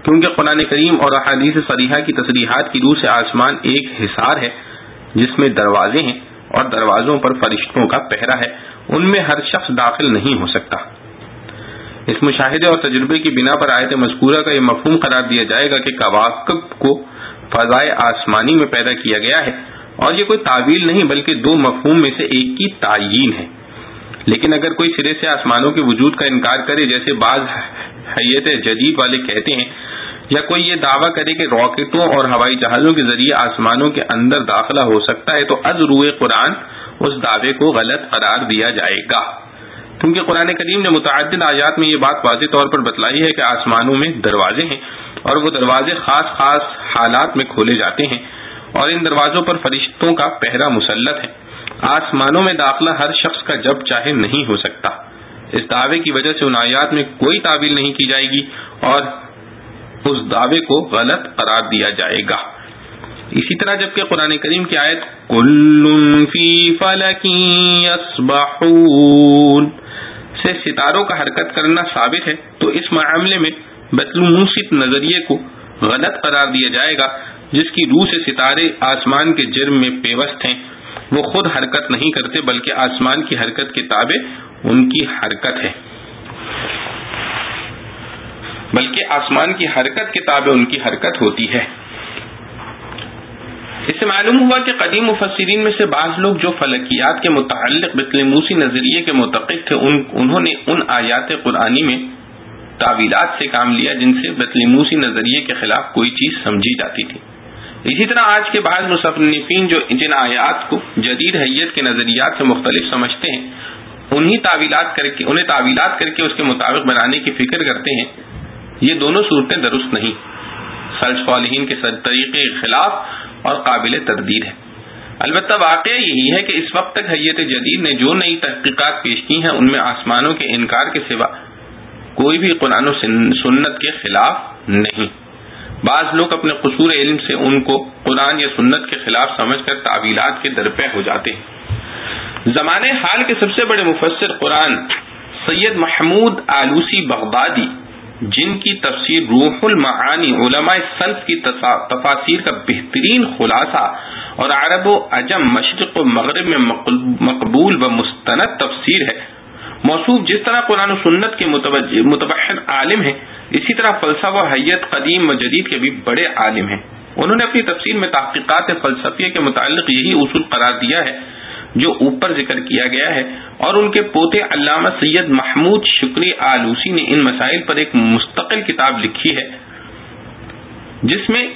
کیونکہ قرآن کریم اور احادیث صریحہ کی تصریحات کی روح سے آسمان ایک حصار ہے جس میں دروازے ہیں اور دروازوں پر فرشتوں کا پہرا ہے، ان میں ہر شخص داخل نہیں ہو سکتا۔ اس مشاہدے اور تجربے کی بنا پر آیت مذکورہ کا یہ مفہوم قرار دیا جائے گا کہ کواکب کو فضائے آسمانی میں پیدا کیا گیا ہے، اور یہ کوئی تعویل نہیں بلکہ دو مفہوم میں سے ایک کی تعیین ہے۔ لیکن اگر کوئی سرے سے آسمانوں کے وجود کا انکار کرے، جیسے بعض حیت جدید والے کہتے ہیں، یا کوئی یہ دعویٰ کرے کہ راکٹوں اور ہوائی جہازوں کے ذریعے آسمانوں کے اندر داخلہ ہو سکتا ہے، تو از روئے قرآن اس دعوے کو غلط قرار دیا جائے گا، کیونکہ قرآن کریم نے متعدد آیات میں یہ بات واضح طور پر بتلائی ہے کہ آسمانوں میں دروازے ہیں، اور وہ دروازے خاص خاص حالات میں کھولے جاتے ہیں، اور ان دروازوں پر فرشتوں کا پہرا مسلط ہے۔ آسمانوں میں داخلہ ہر شخص کا جب چاہے نہیں ہو سکتا۔ اس دعوے کی وجہ سے ان آیات میں کوئی تعویل نہیں کی جائے گی اور اس دعوے کو غلط قرار دیا جائے گا۔ اسی طرح جبکہ قرآن کریم کی آیت کل فی فلک یسبحون سے ستاروں کا حرکت کرنا ثابت ہے، تو اس معاملے میں بطلوموسی نظریے کو غلط قرار دیا جائے گا، جس کی روح سے ستارے آسمان کے جرم میں پیوست ہیں۔ وہ خود حرکت نہیں کرتے بلکہ آسمان کی حرکت کے تابع ان کی حرکت ہے، بلکہ آسمان کی حرکت کے تابع ان کی حرکت ہوتی ہے۔ اس سے معلوم ہوا کہ قدیم مفسرین میں سے بعض لوگ جو فلکیات کے متعلق بطلوموسی نظریے کے معتقد تھے، انہوں نے ان آیات قرآنی میں تعویلات سے کام لیا جن سے بطلوموسی نظریے کے خلاف کوئی چیز سمجھی جاتی تھی۔ اسی طرح آج کے بعض مصنفین جو جن آیات کو جدید حیت کے نظریات سے مختلف سمجھتے ہیں، انہیں تعویلات کر کے اس کے مطابق بنانے کی فکر کرتے ہیں۔ یہ دونوں صورتیں درست نہیں، سلف صالحین کے طریقے کے خلاف اور قابل تردید ہے۔ البتہ واقعہ یہی ہے کہ اس وقت تک حیت جدید نے جو نئی تحقیقات پیش کی ہیں، ان میں آسمانوں کے انکار کے سوا کوئی بھی قرآن و سنت کے خلاف نہیں۔ بعض لوگ اپنے قصور علم سے ان کو قرآن یا سنت کے خلاف سمجھ کر تعویلات کے درپے ہو جاتے ہیں۔ زمانے حال کے سب سے بڑے مفسر قرآن سید محمود آلوسی بغدادی، جن کی تفسیر روح المعانی علماء سلف کی تفاسیر کا بہترین خلاصہ اور عرب و عجم مشرق و مغرب میں مقبول و مستند تفسیر ہے، موصوف جس طرح قرآن و سنت کے متبحر عالم ہیں، اسی طرح فلسفہ و حیت قدیم و جدید کے بھی بڑے عالم ہیں۔ انہوں نے اپنی تفسیر میں تحقیقات فلسفیہ کے متعلق یہی اصول قرار دیا ہے جو اوپر ذکر کیا گیا ہے، اور ان کے پوتے علامہ سید محمود شکری آلوسی نے ان مسائل پر ایک مستقل کتاب لکھی ہے، جس میں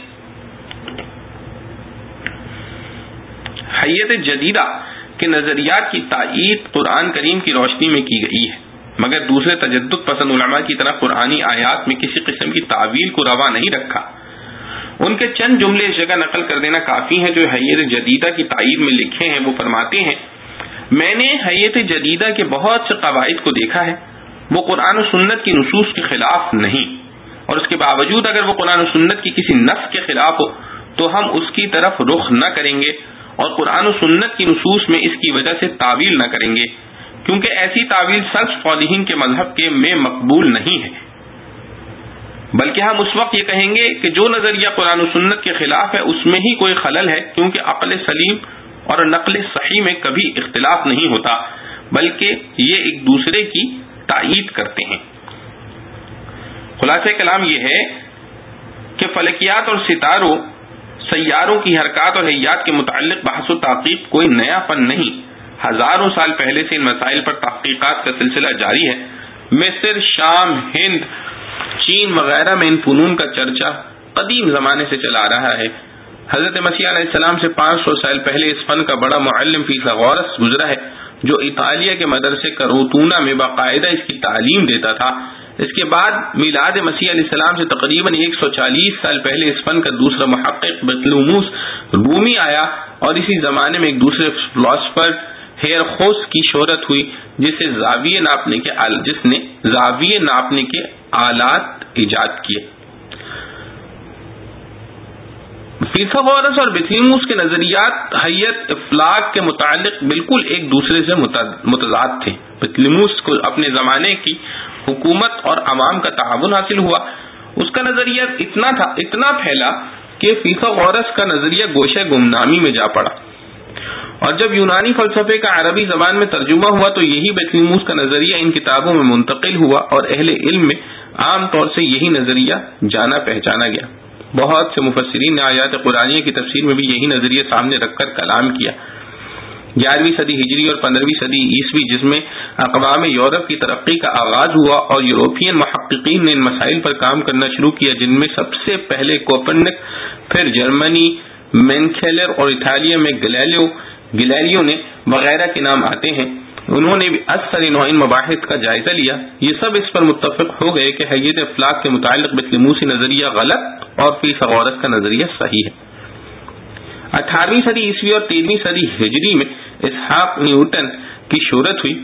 حیت جدیدہ کے نظریات کی تائید قرآن کریم کی روشنی میں کی گئی ہے، مگر دوسرے تجدد پسند علماء کی طرح قرآنی آیات میں کسی قسم کی تعویل کو روا نہیں رکھا۔ ان کے چند جملے اس جگہ نقل کر دینا کافی ہیں جو حیت جدیدہ کی تائید میں لکھے ہیں۔ وہ فرماتے ہیں، میں نے حیت جدیدہ کے بہت سے قواعد کو دیکھا ہے، وہ قرآن و سنت کی نصوص کے خلاف نہیں، اور اس کے باوجود اگر وہ قرآن و سنت کی کسی نص کے خلاف ہو تو ہم اس کی طرف رخ نہ کریں گے، اور قرآن و سنت کی نصوص میں اس کی وجہ سے تعویل نہ کریں گے، کیونکہ ایسی تعویل سلف صالحین کے مذہب کے میں مقبول نہیں ہے، بلکہ ہم اس وقت یہ کہیں گے کہ جو نظریہ قرآن و سنت کے خلاف ہے اس میں ہی کوئی خلل ہے، کیونکہ عقل سلیم اور نقل صحیح میں کبھی اختلاف نہیں ہوتا، بلکہ یہ ایک دوسرے کی تائید کرتے ہیں۔ خلاصہ کلام یہ ہے کہ فلکیات اور ستاروں، سیاروں کی حرکات اور حیات کے متعلق بحث و تحقیق کوئی نیا فن نہیں، ہزاروں سال پہلے سے ان مسائل پر تحقیقات کا سلسلہ جاری ہے۔ مصر، شام، ہند، چین وغیرہ میں ان فنون کا چرچا قدیم زمانے سے چلا رہا ہے۔ حضرت مسیح علیہ السلام سے 500 سال پہلے اس فن کا بڑا معلم فیثاغورس گزرا ہے، جو اطالیہ کے مدرسے کروتونا میں باقاعدہ اس کی تعلیم دیتا تھا۔ اس کے بعد میلاد مسیح علیہ السلام سے تقریباً 140 سال پہلے اس فن کا دوسرا محقق بطلوموس رومی آیا، اور اسی زمانے میں ایک دوسرے فلاسفر ہیرخوس کی شہرت ہوئی، جس نے زاویے ناپنے کے آلات ایجاد کیے۔ فیثاغورس اور بطلوموس کے نظریات حیت افلاک کے متعلق بالکل ایک دوسرے سے متضاد تھے۔ بطلوموس کو اپنے زمانے کی حکومت اور عوام کا تعاون حاصل ہوا، اس کا نظریہ اتنا پھیلا کہ فیثاغورس کا نظریہ گوشہ گمنامی میں جا پڑا، اور جب یونانی فلسفے کا عربی زبان میں ترجمہ ہوا تو یہی بطلیموس کا نظریہ ان کتابوں میں منتقل ہوا، اور اہل علم میں عام طور سے یہی نظریہ جانا پہچانا گیا۔ بہت سے مفسرین نے آیات قرآنیہ کی تفسیر میں بھی یہی نظریہ سامنے رکھ کر کلام کیا۔ 11ویں صدی ہجری اور 15ویں صدی عیسوی، جس میں اقوام یورپ کی ترقی کا آغاز ہوا اور یورپین محققین نے ان مسائل پر کام کرنا شروع کیا، جن میں سب سے پہلے کوپرنک، پھر جرمنی مینکیلر اور اٹالیا میں گلیلیو نے وغیرہ کے نام آتے ہیں، انہوں نے بھی اکثر نوع مباحث کا جائزہ لیا۔ یہ سب اس پر متفق ہو گئے کہ حیت افلاک کے متعلق بطلیموسی نظریہ غلط اور فیثاغورس کا نظریہ صحیح ہے۔ 18ویں صدی عیسوی اور 13ویں صدی ہجری میں اسحاق نیوٹن کی شہرت ہوئی۔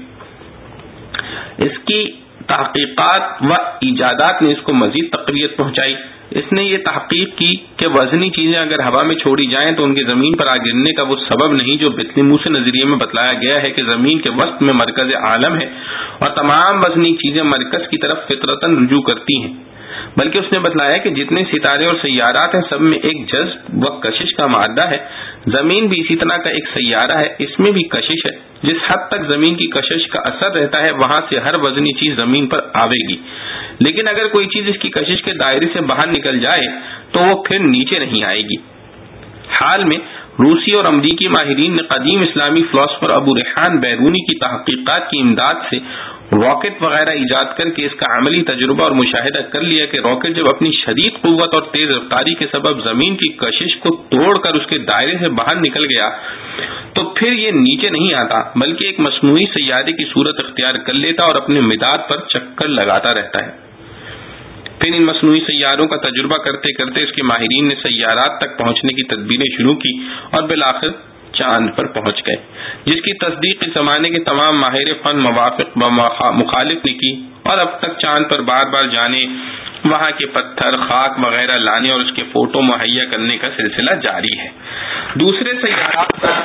اس کی تحقیقات و ایجادات نے اس کو مزید تقویت پہنچائی۔ اس نے یہ تحقیق کی کہ وزنی چیزیں اگر ہوا میں چھوڑی جائیں تو ان کے زمین پر آ گرنے کا وہ سبب نہیں جو بطلیموسی نظریے میں بتلایا گیا ہے کہ زمین کے وسط میں مرکز عالم ہے اور تمام وزنی چیزیں مرکز کی طرف فطرتاً رجوع کرتی ہیں، بلکہ اس نے بتلایا کہ جتنے ستارے اور سیارات ہیں سب میں ایک جذب و کشش کا مادہ ہے۔ زمین بھی اسی طرح کا ایک سیارہ ہے، اس میں بھی کشش ہے۔ جس حد تک زمین کی کشش کا اثر رہتا ہے وہاں سے ہر وزنی چیز زمین پر آئے گی، لیکن اگر کوئی چیز اس کی کشش کے دائرے سے باہر نکل جائے تو وہ پھر نیچے نہیں آئے گی۔ حال میں روسی اور امریکی ماہرین نے قدیم اسلامی فلاسفر ابو ریحان بیرونی کی تحقیقات کی امداد سے راکٹ وغیرہ ایجاد کر کے اس کا عملی تجربہ اور مشاہدہ کر لیا کہ راکٹ جب اپنی شدید قوت اور تیز رفتاری کے سبب زمین کی کشش کو توڑ کر اس کے دائرے سے باہر نکل گیا تو پھر یہ نیچے نہیں آتا بلکہ ایک مصنوعی سیارے کی صورت اختیار کر لیتا اور اپنے مداد پر چکر لگاتا رہتا ہے۔ پھر ان مصنوعی سیاروں کا تجربہ کرتے کرتے اس کے ماہرین نے سیارات تک پہنچنے کی تدبیریں شروع کی اور بالآخر چاند پر پہنچ گئے، جس کی تصدیق اس زمانے کے تمام ماہر فن موافق و مخالف نے کی، اور اب تک چاند پر بار بار جانے، وہاں کے پتھر، خاک وغیرہ لانے اور اس کے فوٹو مہیا کرنے کا سلسلہ جاری ہے۔ دوسرے سیارات پر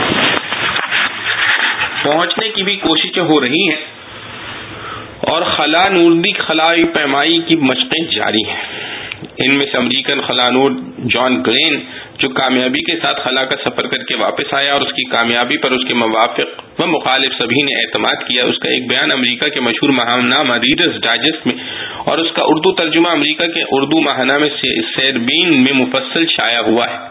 پہنچنے کی بھی کوششیں ہو رہی ہیں اور خلانوردی خلائی پیمائی کی مشقیں جاری ہیں۔ ان میں سے امریکن خلانورد جان گلین جو کامیابی کے ساتھ خلا کا سفر کر کے واپس آیا اور اس کی کامیابی پر اس کے موافق و مخالف سبھی نے اعتماد کیا۔ اس کا ایک بیان امریکہ کے مشہور ماہنامہ ریڈرز ڈائجسٹ میں اور اس کا اردو ترجمہ امریکہ کے اردو ماہنامے سیربین میں مفصل شائع ہوا ہے۔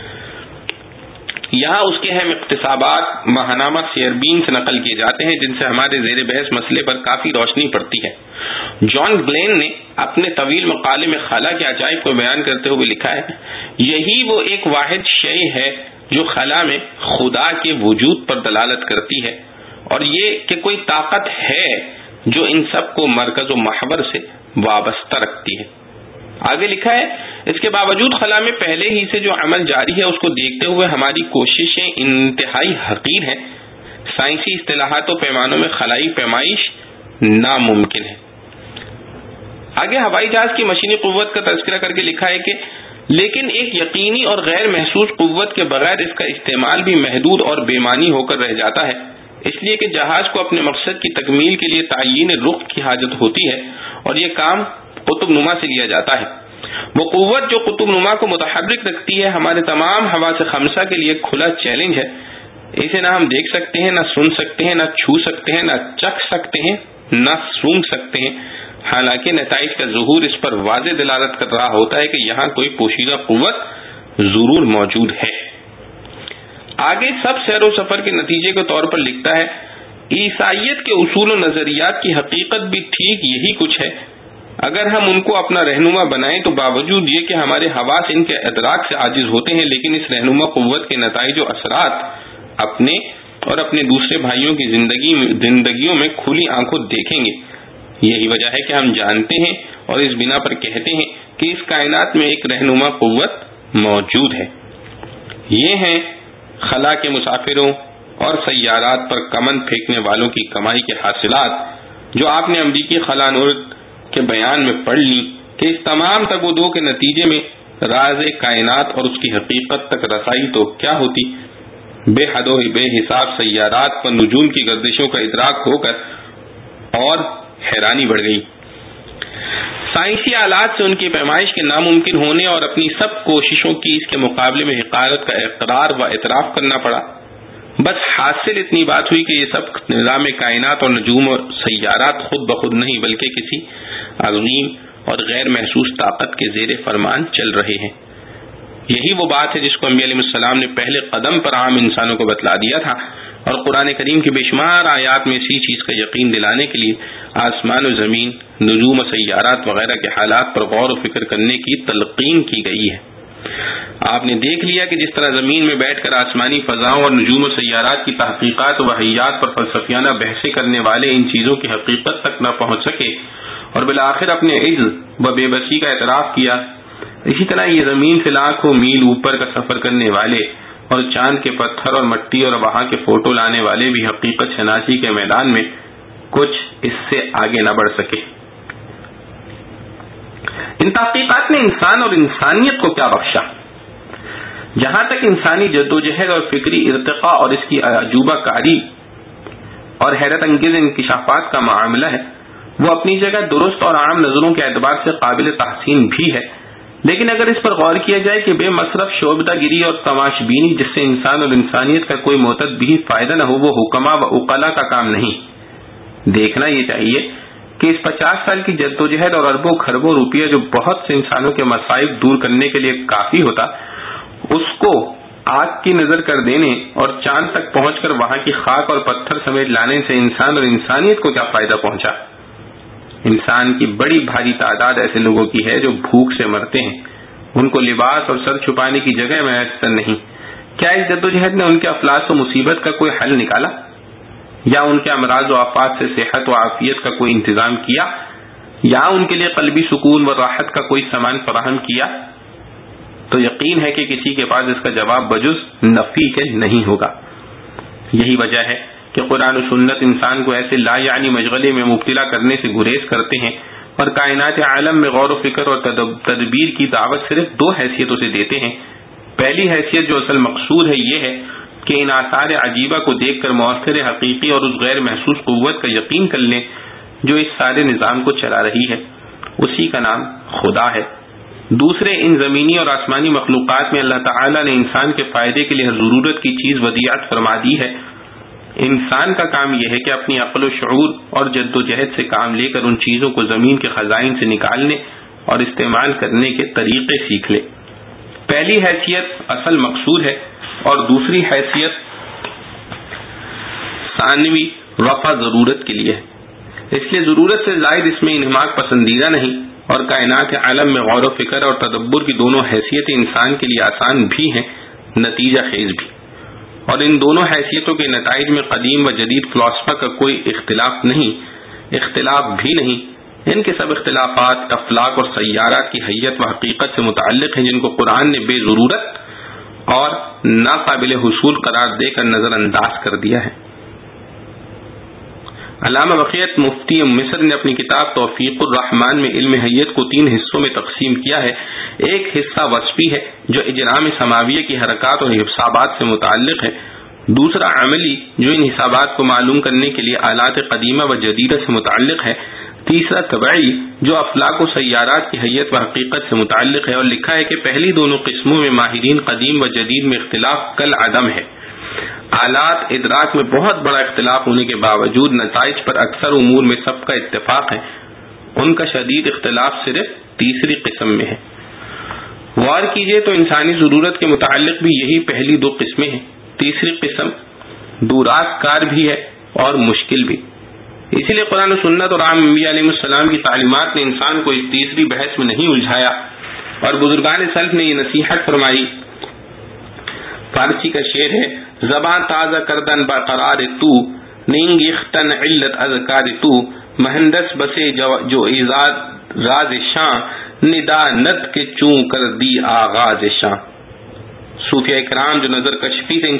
یہاں اس کے اہم اقتباسات ماہنامہ سیربین سے نقل کیے جاتے ہیں جن سے ہمارے زیر بحث مسئلے پر کافی روشنی پڑتی ہے۔ جان گلین نے اپنے طویل مقالے میں خلا کے عجائب کو بیان کرتے ہوئے لکھا ہے، یہی وہ ایک واحد شے ہے جو خلا میں خدا کے وجود پر دلالت کرتی ہے، اور یہ کہ کوئی طاقت ہے جو ان سب کو مرکز و محور سے وابستہ رکھتی ہے۔ آگے لکھا ہے، اس کے باوجود خلا میں پہلے ہی سے جو عمل جاری ہے اس کو دیکھتے ہوئے ہماری کوششیں انتہائی حقیر ہیں۔ سائنسی اصطلاحات و پیمانوں میں خلائی پیمائش ناممکن ہے۔ آگے ہوائی جہاز کی مشینی قوت کا تذکرہ کر کے لکھا ہے کہ لیکن ایک یقینی اور غیر محسوس قوت کے بغیر اس کا استعمال بھی محدود اور بے معنی ہو کر رہ جاتا ہے، اس لیے کہ جہاز کو اپنے مقصد کی تکمیل کے لیے تعیین رخ کی حاجت ہوتی ہے اور یہ کام قطب نما سے لیا جاتا ہے۔ وہ قوت جو قطب نما کو متحرک رکھتی ہے ہمارے تمام حواس خمسہ کے لیے کھلا چیلنج ہے۔ اسے نہ ہم دیکھ سکتے ہیں، نہ سن سکتے ہیں، نہ چھو سکتے ہیں، نہ چکھ سکتے ہیں، نہ سونگھ سکتے ہیں، حالانکہ نتائج کا ظہور اس پر واضح دلالت کر رہا ہوتا ہے کہ یہاں کوئی پوشیدہ قوت ضرور موجود ہے۔ آگے سب سیر و سفر کے نتیجے کے طور پر لکھتا ہے، عیسائیت کے اصول و نظریات کی حقیقت بھی ٹھیک یہی کچھ ہے۔ اگر ہم ان کو اپنا رہنما بنائیں تو باوجود یہ کہ ہمارے حواس ان کے ادراک سے عاجز ہوتے ہیں، لیکن اس رہنما قوت کے نتائج و اثرات اپنے اور اپنے دوسرے بھائیوں کی زندگیوں میں کھلی آنکھوں دیکھیں گے۔ یہی وجہ ہے کہ ہم جانتے ہیں اور اس بنا پر کہتے ہیں کہ اس کائنات میں ایک رہنما قوت موجود ہے۔ یہ ہیں خلا کے مسافروں اور سیارات پر کمن پھینکنے والوں کی کمائی کے حاصلات جو آپ نے امریکی خلانورد کے بیان میں پڑھ لی کہ اس تمام تگ و دو کے نتیجے میں راز کائنات اور اس کی حقیقت تک رسائی تو کیا ہوتی۔ بے حد و بے حساب سیارات پر نجوم کی گردشوں کا ادراک ہو کر اور حیرانی بڑھ گئی۔ سائنسی آلات سے ان کی پیمائش کے ناممکن ہونے اور اپنی سب کوششوں کی اس کے مقابلے میں حقارت کا اقرار و اعتراف کرنا پڑا. بس حاصل اتنی بات ہوئی کہ یہ سب نظام کائنات اور نجوم اور سیارات خود بخود نہیں بلکہ کسی عظیم اور غیر محسوس طاقت کے زیر فرمان چل رہے ہیں. یہی وہ بات ہے جس کو انبیاء علیہ السلام نے پہلے قدم پر عام انسانوں کو بتلا دیا تھا، اور قرآن کریم کی بے شمار آیات میں اسی چیز کا یقین دلانے کے لیے آسمان و زمین، نجوم و سیارات وغیرہ کے حالات پر غور و فکر کرنے کی تلقین کی گئی ہے. آپ نے دیکھ لیا کہ جس طرح زمین میں بیٹھ کر آسمانی فضاؤں اور نجوم و سیارات کی تحقیقات و وحیات پر فلسفیانہ بحثیں کرنے والے ان چیزوں کی حقیقت تک نہ پہنچ سکے اور بالآخر اپنے عجز و بے بسی کا اعتراف کیا، اسی طرح یہ زمین سے لاکھوں میل اوپر کا سفر کرنے والے اور چاند کے پتھر اور مٹی اور وہاں کے فوٹو لانے والے بھی حقیقت شناسی کے میدان میں کچھ اس سے آگے نہ بڑھ سکے. ان تحقیقات نے انسان اور انسانیت کو کیا بخشا؟ جہاں تک انسانی جدوجہد اور فکری ارتقاء اور اس کی عجوبہ کاری اور حیرت انگیز انکشافات کا معاملہ ہے، وہ اپنی جگہ درست اور عام نظروں کے اعتبار سے قابل تحسین بھی ہے. لیکن اگر اس پر غور کیا جائے کہ بے مصرف شعبدہ گیری اور تماش بینی جس سے انسان اور انسانیت کا کوئی معتد بھی فائدہ نہ ہو، وہ حکما و عقلا کا کام نہیں. دیکھنا یہ چاہیے کہ اس 50 سال کی جدوجہد اور اربوں خربوں روپیہ جو بہت سے انسانوں کے مصائب دور کرنے کے لیے کافی ہوتا، اس کو آگ کی نظر کر دینے اور چاند تک پہنچ کر وہاں کی خاک اور پتھر سمیت لانے سے انسان اور انسانیت کو کیا فائدہ پہنچا؟ انسان کی بڑی بھاری تعداد ایسے لوگوں کی ہے جو بھوک سے مرتے ہیں، ان کو لباس اور سر چھپانے کی جگہ میسر نہیں. کیا اس جدوجہد نے ان کے افلاس و مصیبت کا کوئی حل نکالا، یا ان کے امراض و آفات سے صحت و عافیت کا کوئی انتظام کیا، یا ان کے لیے قلبی سکون و راحت کا کوئی سامان فراہم کیا؟ تو یقین ہے کہ کسی کے پاس اس کا جواب بجز نفی کے نہیں ہوگا. یہی وجہ ہے کہ قرآن و سنت انسان کو ایسے لا یعنی مشغلے میں مبتلا کرنے سے گریز کرتے ہیں اور کائنات عالم میں غور و فکر اور تدبیر کی دعوت صرف 2 حیثیتوں سے دیتے ہیں. پہلی حیثیت جو اصل مقصود ہے یہ ہے کہ ان آثار عجیبہ کو دیکھ کر مؤثر حقیقی اور اس غیر محسوس قوت کا یقین کر لیں جو اس سارے نظام کو چلا رہی ہے، اسی کا نام خدا ہے. دوسرے، ان زمینی اور آسمانی مخلوقات میں اللہ تعالی نے انسان کے فائدے کے لیے ہر ضرورت کی چیز ودیعت فرما دی ہے. انسان کا کام یہ ہے کہ اپنی عقل و شعور اور جد و جہد سے کام لے کر ان چیزوں کو زمین کے خزائن سے نکالنے اور استعمال کرنے کے طریقے سیکھ لے. پہلی حیثیت اصل مقصود ہے اور دوسری حیثیت ثانوی رفع ضرورت کے لیے ہے. اس لیے ضرورت سے زائد اس میں انہماک پسندیدہ نہیں، اور کائنات عالم میں غور و فکر اور تدبر کی دونوں حیثیتیں انسان کے لیے آسان بھی ہیں، نتیجہ خیز بھی. اور ان دونوں حیثیتوں کے نتائج میں قدیم و جدید فلاسفہ کا کوئی اختلاف بھی نہیں. ان کے سب اختلافات افلاک اور سیارات کی حیت و حقیقت سے متعلق ہیں، جن کو قرآن نے بے ضرورت اور ناقابل حصول قرار دے کر نظر انداز کر دیا ہے. علامہ بقیت مفتی مصر نے اپنی کتاب توفیق الرحمان میں علم حیت کو 3 حصوں میں تقسیم کیا ہے. ایک حصہ وصفی ہے جو اجرام سماویہ کی حرکات اور حسابات سے متعلق ہے. دوسرا عملی جو ان حسابات کو معلوم کرنے کے لیے آلات قدیمہ و جدیدہ سے متعلق ہے. تیسرا طبعی جو افلاک و سیارات کی حیت و حقیقت سے متعلق ہے، اور لکھا ہے کہ پہلی دونوں قسموں میں ماہرین قدیم و جدید میں اختلاف کل عدم ہے. آلات ادراک میں بہت بڑا اختلاف ہونے کے باوجود نتائج پر اکثر امور میں سب کا اتفاق ہے. ان کا شدید اختلاف صرف تیسری قسم میں ہے. غور کیجئے تو انسانی ضرورت کے متعلق بھی یہی پہلی 2 قسمیں ہیں. تیسری قسم دراز کار بھی ہے اور مشکل بھی. اسی لیے قرآن و سنت اور عام انبیاء علیہ السلام کی تعلیمات نے انسان کو اس تیسری بحث میں نہیں الجھایا، اور بزرگان سلف نے یہ نصیحت فرمائی. فارسی کا شعر ہے، زباں تازہ کردن برقرار تو، نینگ اختن علت اذکار تو، مہندس بسے جو ایزاد راز شاں، ندا ند کے چوں کر دی آغاز شاں. صوفیاء کرام جو نظر کشفی سے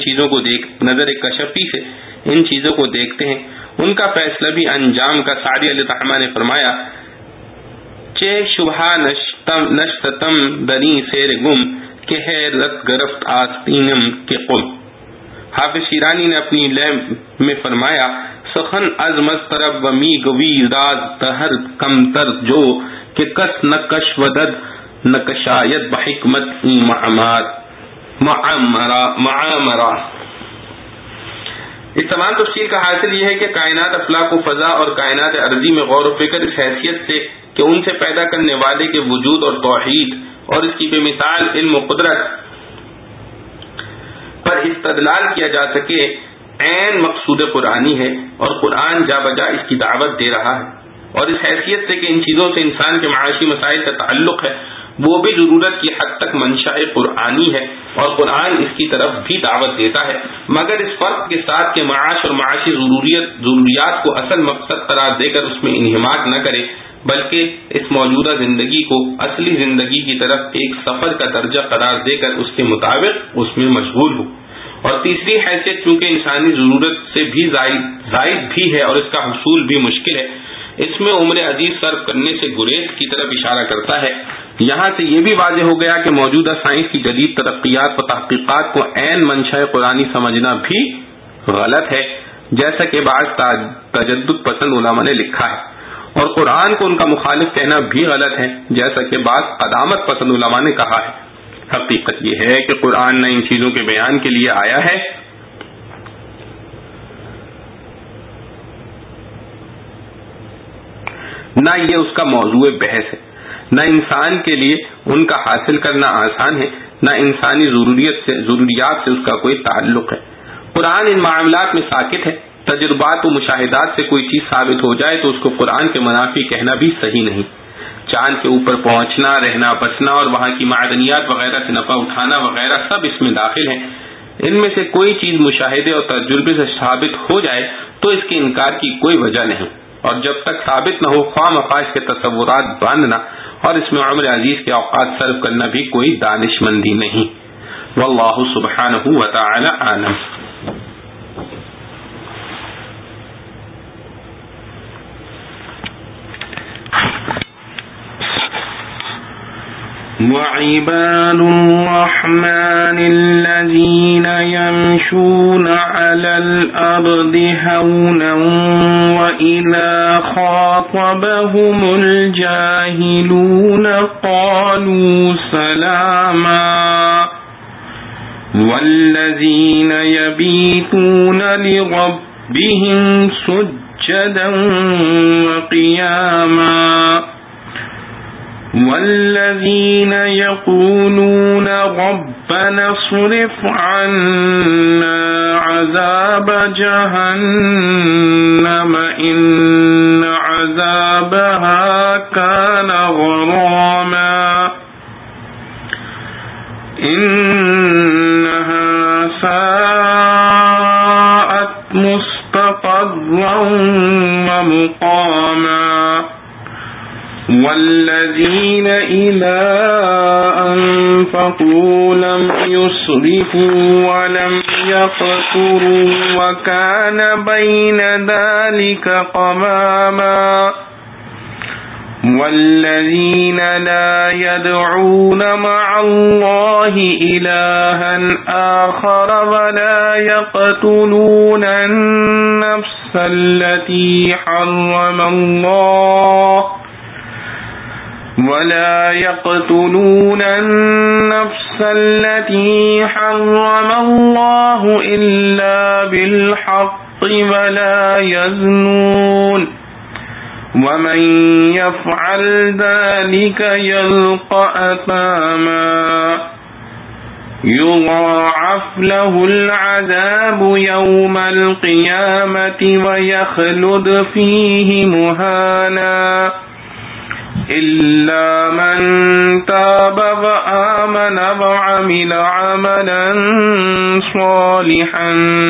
ان چیزوں کو دیکھتے ہیں، ان کا فیصلہ بھی انجام کا. سعدی علیہ الرحمٰ نے فرمایا، چے شبہ نشتم دنی سیر گم، کہ ہے رت گرفت آستینم کے قم. حافظ شیرانی نے اپنی لیم میں فرمایا، سخن از مضطرب و می گوی راز تہر کم تر جو، کہ کس نقش ودد نقشایت بحکمت معامرہ. اس تمام تفصیل کا حاصل یہ ہے کہ کائنات افلاک و فضا اور کائنات ارضی میں غور و فکر اس حیثیت سے کہ ان سے پیدا کرنے والے کے وجود اور توحید اور اس کی بے مثال علم و قدرت پر استدلال کیا جا سکے عین مقصود قرآنی ہے، اور قرآن جا بجا اس کی دعوت دے رہا ہے. اور اس حیثیت سے کہ ان چیزوں سے انسان کے معاشی مسائل کا تعلق ہے، وہ بھی ضرورت کی حد تک منشاء قرآنی ہے، اور قرآن اس کی طرف بھی دعوت دیتا ہے، مگر اس فرق کے ساتھ کہ معاش اور معاشی ضروریات کو اصل مقصد قرار دے کر اس میں انہماک نہ کرے، بلکہ اس موجودہ زندگی کو اصلی زندگی کی طرف ایک سفر کا درجہ قرار دے کر اس کے مطابق اس میں مشغول ہو. اور تیسری حیثیت چونکہ انسانی ضرورت سے بھی زائد بھی ہے اور اس کا حصول بھی مشکل ہے، اس میں عمر عزیز صرف کرنے سے گریز کی طرف اشارہ کرتا ہے. یہاں سے یہ بھی واضح ہو گیا کہ موجودہ سائنس کی جدید ترقیات و تحقیقات کو عین منشاء قرآنی سمجھنا بھی غلط ہے، جیسا کہ بعض تجدد پسند علماء نے لکھا ہے، اور قرآن کو ان کا مخالف کہنا بھی غلط ہے، جیسا کہ بعض قدامت پسند علماء نے کہا ہے. حقیقت یہ ہے کہ قرآن نہ ان چیزوں کے بیان کے لیے آیا ہے نہ یہ اس کا موضوع بحث ہے، نہ انسان کے لیے ان کا حاصل کرنا آسان ہے، نہ انسانی ضروریات سے اس کا کوئی تعلق ہے. قرآن ان معاملات میں ساکت ہے. تجربات و مشاہدات سے کوئی چیز ثابت ہو جائے تو اس کو قرآن کے منافی کہنا بھی صحیح نہیں. چاند کے اوپر پہنچنا، رہنا بسنا اور وہاں کی معدنیات وغیرہ سے نفع اٹھانا وغیرہ سب اس میں داخل ہیں. ان میں سے کوئی چیز مشاہدے اور تجربے سے ثابت ہو جائے تو اس کے انکار کی کوئی وجہ نہیں، اور جب تک ثابت نہ ہو خواہ مخواہ اس کے تصورات باندھنا اور اس میں عمر عزیز کے اوقات صرف کرنا بھی کوئی دانش مندی نہیں. واللہ سبحانہ وتعالی اعلم. وعباد الرحمن الذين يمشون على الأرض هونا وإذا خاطبهم الجاهلون قالوا سلاما والذين يبيتون لربهم سجدا وقياما والذين يقولون ربنا اصرف عنا عذاب جهنم إن عذابها كان غراما إنها ساءت مستقرا ومقاما والذين إذا أنفقوا لم يسرفوا ولم يقتروا وكان بين ذلك قواما والذين لا يدعون مع الله إلها آخر ولا يقتلون النفس التي حرم الله إلا بالحق ولا يزنون ومن يفعل ذلك يلقى أثاما يضاعف له العذاب يوم القيامة ويخلد فيه مهانا إلا من تاب وآمن وعمل عملا صالحا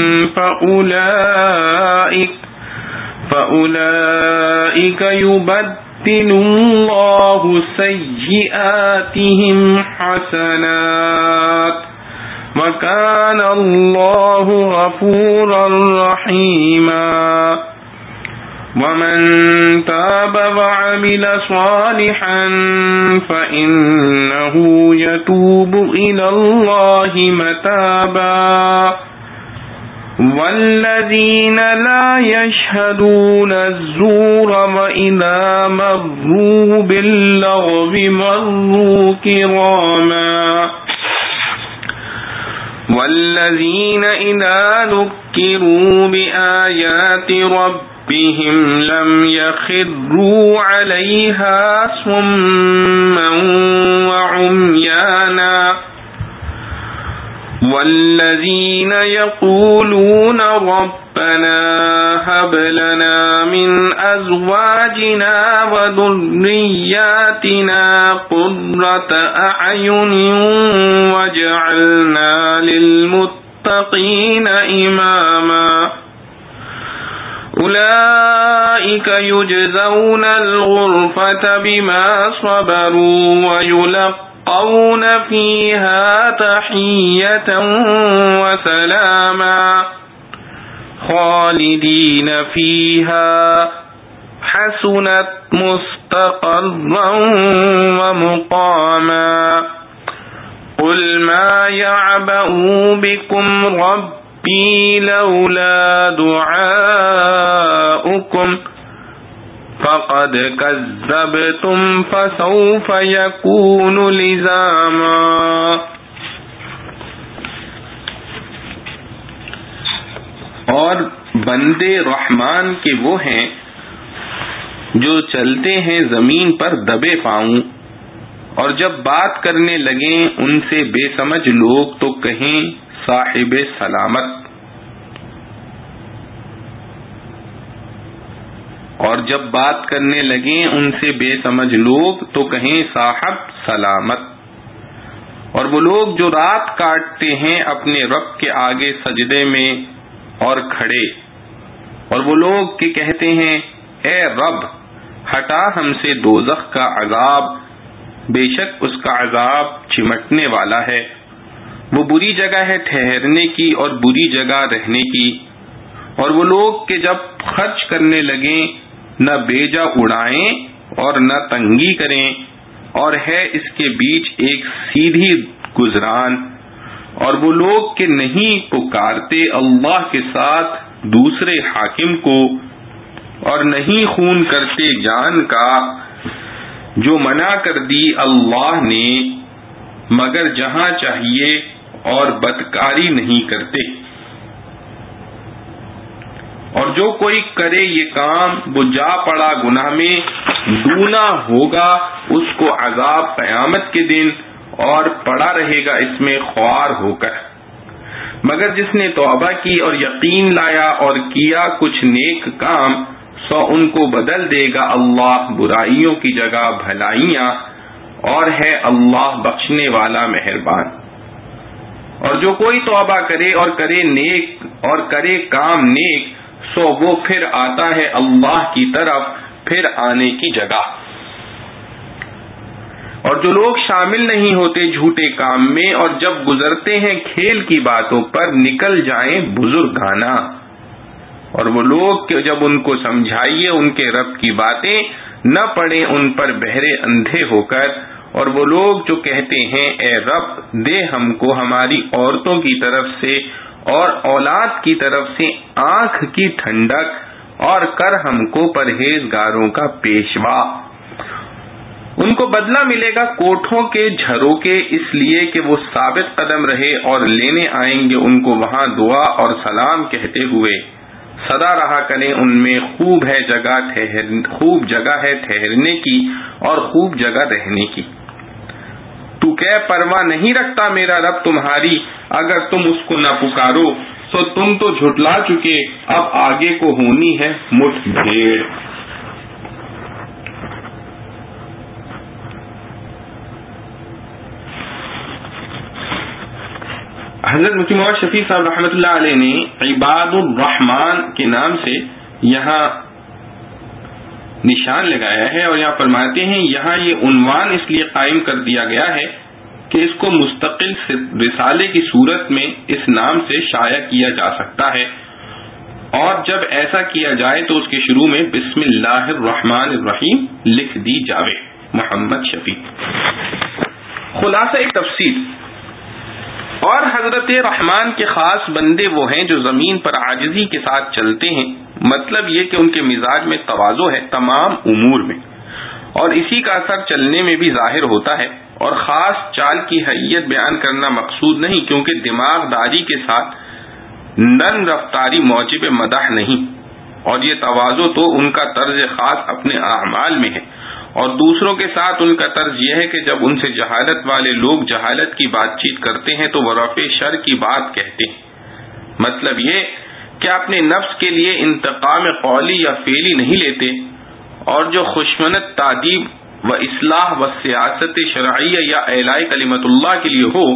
فأولئك يبدل الله سيئاتهم حسنات وكان الله غفورا رحيما ومن تاب وعمل صالحا فإنه يتوب إلى الله متابا والذین لا یشہدون الزور وإذا مروا باللغو مروا کراما والذین اذا ذکروا بآیات ربهم لم يخروا علیہا صما وعمیانا والذین یقولون ربنا هب لنا من ازواجنا وذریاتنا قرة اعین واجعلنا للمتقین اماما اولئک یجزون الغرفة بما صبروا ویلقون فیہا تحیۃ وسلاما خالدین فیہا حسنت مستقرا ومقاما قل ما یعبأ بکم ربی لولا دعاؤکم فقد کذبتم فسوف یکون لزاما. اور بندے رحمان کے وہ ہیں جو چلتے ہیں زمین پر دبے پاؤں، اور جب بات کرنے لگیں ان سے بے سمجھ لوگ تو کہیں صاحب سلامت، اور جب بات کرنے لگیں ان سے بے سمجھ لوگ تو کہیں صاحب سلامت. اور وہ لوگ جو رات کاٹتے ہیں اپنے رب کے آگے سجدے میں اور کھڑے، اور وہ لوگ کہ کہتے ہیں اے رب ہٹا ہم سے دوزخ کا عذاب، بے شک اس کا عذاب چمٹنے والا ہے، وہ بری جگہ ہے ٹھہرنے کی اور بری جگہ رہنے کی. اور وہ لوگ کہ جب خرچ کرنے لگیں نہ بیجا اڑائیں اور نہ تنگی کریں، اور ہے اس کے بیچ ایک سیدھی گزران. اور وہ لوگ کہ نہیں پکارتے اللہ کے ساتھ دوسرے حاکم کو، اور نہیں خون کرتے جان کا جو منع کر دی اللہ نے مگر جہاں چاہیے، اور بدکاری نہیں کرتے. اور جو کوئی کرے یہ کام وہ جا پڑا گناہ میں، دونا ہوگا اس کو عذاب قیامت کے دن، اور پڑا رہے گا اس میں خوار ہو کر. مگر جس نے توبہ کی اور یقین لایا اور کیا کچھ نیک کام، سو ان کو بدل دے گا اللہ برائیوں کی جگہ بھلائیاں، اور ہے اللہ بخشنے والا مہربان. اور جو کوئی توبہ کرے اور کرے نیک اور کرے کام نیک، سو وہ پھر آتا ہے اللہ کی طرف پھر آنے کی جگہ. اور جو لوگ شامل نہیں ہوتے جھوٹے کام میں، اور جب گزرتے ہیں کھیل کی باتوں پر نکل جائیں بزرگانہ. اور وہ لوگ کہ جب ان کو سمجھائیے ان کے رب کی باتیں نہ پڑیں ان پر بہرے اندھے ہو کر. اور وہ لوگ جو کہتے ہیں اے رب دے ہم کو ہماری عورتوں کی طرف سے اور اولاد کی طرف سے آنکھ کی ٹھنڈک اور کر ہم کو پرہیزگاروں کا پیشوا. ان کو بدلہ ملے گا کوٹھوں کے جھروکے، اس لیے کہ وہ ثابت قدم رہے، اور لینے آئیں گے ان کو وہاں دعا اور سلام کہتے ہوئے. سدا رہا کریں ان میں، خوب جگہ ہے ٹھہرنے کی اور خوب جگہ رہنے کی. تو کیا پرواہ نہیں رکھتا میرا رب تمہاری، اگر تم اس کو نہ پکارو تو تم تو جھٹلا چکے، اب آگے کو ہونی ہے مٹھ بھیڑ. حضرت مفتی محمد شفیع صاحب رحمۃ اللہ علیہ نے عباد الرحمان کے نام سے یہاں نشان لگایا ہے، اور یہاں فرماتے ہیں یہاں یہ عنوان اس لیے قائم کر دیا گیا ہے کہ اس کو مستقل رسالے کی صورت میں اس نام سے شائع کیا جا سکتا ہے، اور جب ایسا کیا جائے تو اس کے شروع میں بسم اللہ الرحمن الرحیم لکھ دی جاوے. محمد شفیع. خلاصہ ایک تفصیل، اور حضرت رحمان کے خاص بندے وہ ہیں جو زمین پر عاجزی کے ساتھ چلتے ہیں، مطلب یہ کہ ان کے مزاج میں تواضع ہے تمام امور میں، اور اسی کا اثر چلنے میں بھی ظاہر ہوتا ہے، اور خاص چال کی حیت بیان کرنا مقصود نہیں، کیونکہ دماغ داری کے ساتھ نرم رفتاری موجب مدح نہیں، اور یہ تواضع تو ان کا طرز خاص اپنے اعمال میں ہے، اور دوسروں کے ساتھ ان کا طرز یہ ہے کہ جب ان سے جہالت والے لوگ جہالت کی بات چیت کرتے ہیں تو وہ رفع شر کی بات کہتے ہیں، مطلب یہ کہ اپنے نفس کے لیے انتقام قولی یا فعلی نہیں لیتے، اور جو خشونت تعدیب و اصلاح و سیاست شرعیہ یا اعلاء کلمت اللہ کے لیے ہو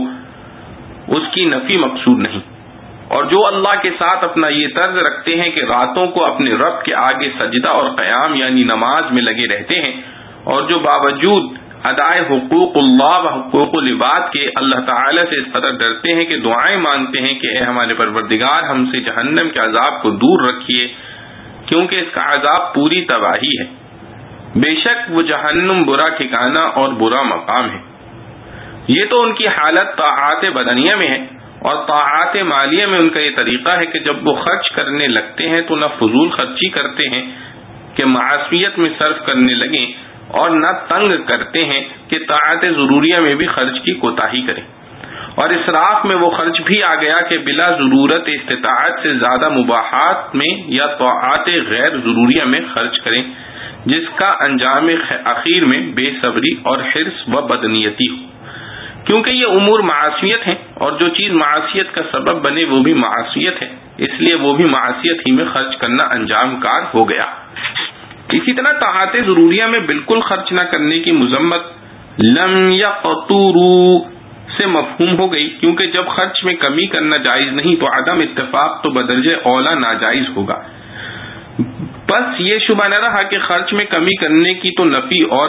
اس کی نفی مقصود نہیں، اور جو اللہ کے ساتھ اپنا یہ طرز رکھتے ہیں کہ راتوں کو اپنے رب کے آگے سجدہ اور قیام یعنی نماز میں لگے رہتے ہیں، اور جو باوجود ادائے حقوق اللہ و حقوق العباد کے اللہ تعالی سے اس قدر ڈرتے ہیں کہ دعائیں مانگتے ہیں کہ اے ہمارے پروردگار ہم سے جہنم کے عذاب کو دور رکھیے، کیونکہ اس کا عذاب پوری تباہی ہے، بے شک وہ جہنم برا ٹھکانہ اور برا مقام ہے۔ یہ تو ان کی حالت طاعات بدنیہ میں ہے، اور طاعات مالیہ میں ان کا یہ طریقہ ہے کہ جب وہ خرچ کرنے لگتے ہیں تو نہ فضول خرچی کرتے ہیں کہ معصیت میں صرف کرنے لگیں، اور نہ تنگ کرتے ہیں کہ طاعت ضروریہ میں بھی خرچ کی کوتاہی کریں، اور اسراف میں وہ خرچ بھی آ گیا کہ بلا ضرورت استطاعت سے زیادہ مباحات میں یا طاعات غیر ضروریہ میں خرچ کریں، جس کا انجام اخیر میں بے صبری اور حرص و بدنیتی ہو، کیونکہ یہ امور معصیت ہیں، اور جو چیز معصیت کا سبب بنے وہ بھی معصیت ہے، اس لیے وہ بھی معصیت ہی میں خرچ کرنا انجام کار ہو گیا۔ اسی طرح طاعات ضروریہ میں بالکل خرچ نہ کرنے کی مذمت لم یقتروا سے مفہوم ہو گئی، کیونکہ جب خرچ میں کمی کرنا جائز نہیں تو عدم اتفاق تو بدرجہ اولا ناجائز ہوگا۔ بس یہ شبہ نہ رہا کہ خرچ میں کمی کرنے کی تو نفی اور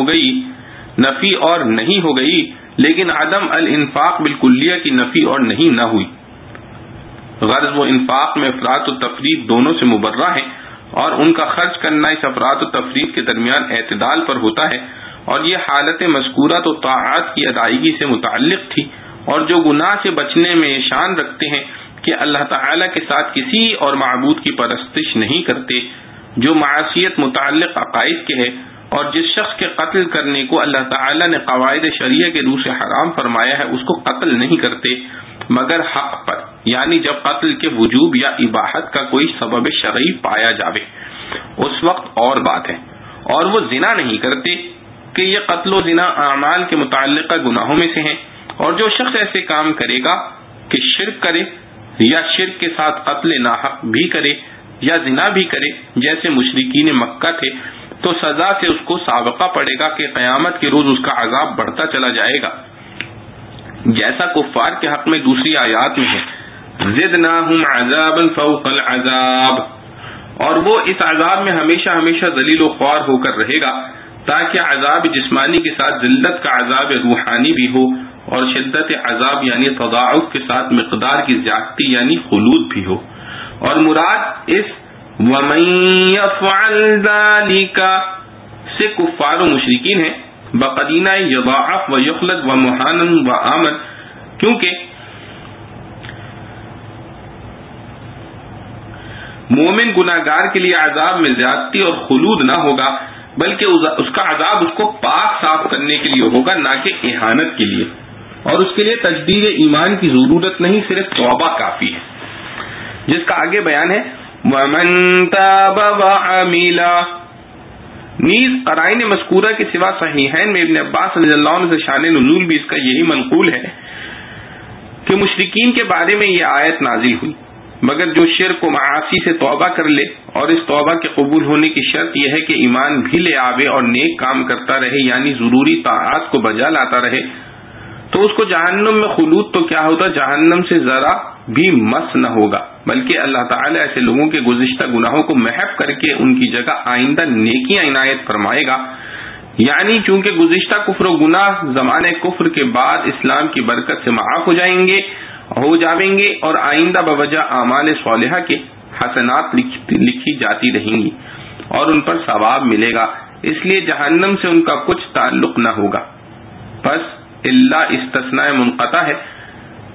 نہیں ہو گئی، لیکن عدم الانفاق بالکلیہ کی نفی اور نہیں نہ ہوئی۔ غرض وہ انفاق میں افراط و تفریط دونوں سے مبرہ ہیں، اور ان کا خرچ کرنا اس افراط و تفریط کے درمیان اعتدال پر ہوتا ہے، اور یہ حالت مذکورہ تو طاعات کی ادائیگی سے متعلق تھی، اور جو گناہ سے بچنے میں شان رکھتے ہیں کہ اللہ تعالی کے ساتھ کسی اور معبود کی پرستش نہیں کرتے، جو معصیت متعلق عقائد کے ہے، اور جس شخص کے قتل کرنے کو اللہ تعالی نے قواعد شریعہ کے روح سے حرام فرمایا ہے اس کو قتل نہیں کرتے مگر حق پر، یعنی جب قتل کے وجوب یا اباحت کا کوئی سبب شرعی پایا جاوے، اس وقت اور بات ہے، اور وہ زنا نہیں کرتے کہ یہ قتل و زنا اعمال کے متعلقہ گناہوں میں سے ہیں، اور جو شخص ایسے کام کرے گا کہ شرک کرے یا شرک کے ساتھ قتل ناحق بھی کرے یا زنا بھی کرے جیسے مشرکین مکہ تھے، تو سزا سے اس کو سابقہ پڑے گا کہ قیامت کے روز اس کا عذاب بڑھتا چلا جائے گا، جیسا کفار کے حق میں دوسری آیات میں ہے زدناہم عذابا فوق العذاب، اور وہ اس عذاب میں ہمیشہ ہمیشہ ذلیل و خوار ہو کر رہے گا، تاکہ عذاب جسمانی کے ساتھ ذلت کا عذاب روحانی بھی ہو، اور شدت عذاب یعنی تضاعف کے ساتھ مقدار کی زیادتی یعنی خلود بھی ہو، اور مراد اس وَمَن يَفْعَلْ ذَلِكَ سے کفار و مشرکین ہیں بقرینہ یضاعف و یخلد و محانن و آمن، کیونکہ مومن گناہگار کے لیے عذاب میں زیادتی اور خلود نہ ہوگا، بلکہ اس کا عذاب اس کو پاک صاف کرنے کے لیے ہوگا، نہ کہ اہانت کے لیے، اور اس کے لیے تجدید ایمان کی ضرورت نہیں، صرف توبہ کافی ہے، جس کا آگے بیان ہے وَمَن تَابَ وَعَمِلَ۔ نیز قرائن مذکورہ کے سوا صحیحین میں ابن عباس رضی اللہ عنہ سے شان نزول بھی اس کا یہی منقول ہے کہ مشرکین کے بارے میں یہ آیت نازل ہوئی، مگر جو شرک و معاصی سے توبہ کر لے، اور اس توبہ کے قبول ہونے کی شرط یہ ہے کہ ایمان بھی لے آوے اور نیک کام کرتا رہے، یعنی ضروری طاعات کو بجا لاتا رہے، تو اس کو جہنم میں خلود تو کیا ہوتا، جہنم سے ذرا بھی مس نہ ہوگا، بلکہ اللہ تعالی ایسے لوگوں کے گزشتہ گناہوں کو محو کر کے ان کی جگہ آئندہ نیکیاں عنایت فرمائے گا، یعنی چونکہ گزشتہ کفر و گناہ زمانے کفر کے بعد اسلام کی برکت سے معاف ہو جائیں گے اور آئندہ بوجہ اعمال صالحہ کے حسنات لکھی جاتی رہیں گی اور ان پر ثواب ملے گا، اس لیے جہنم سے ان کا کچھ تعلق نہ ہوگا۔ بس اللہ استثناء منقطع ہے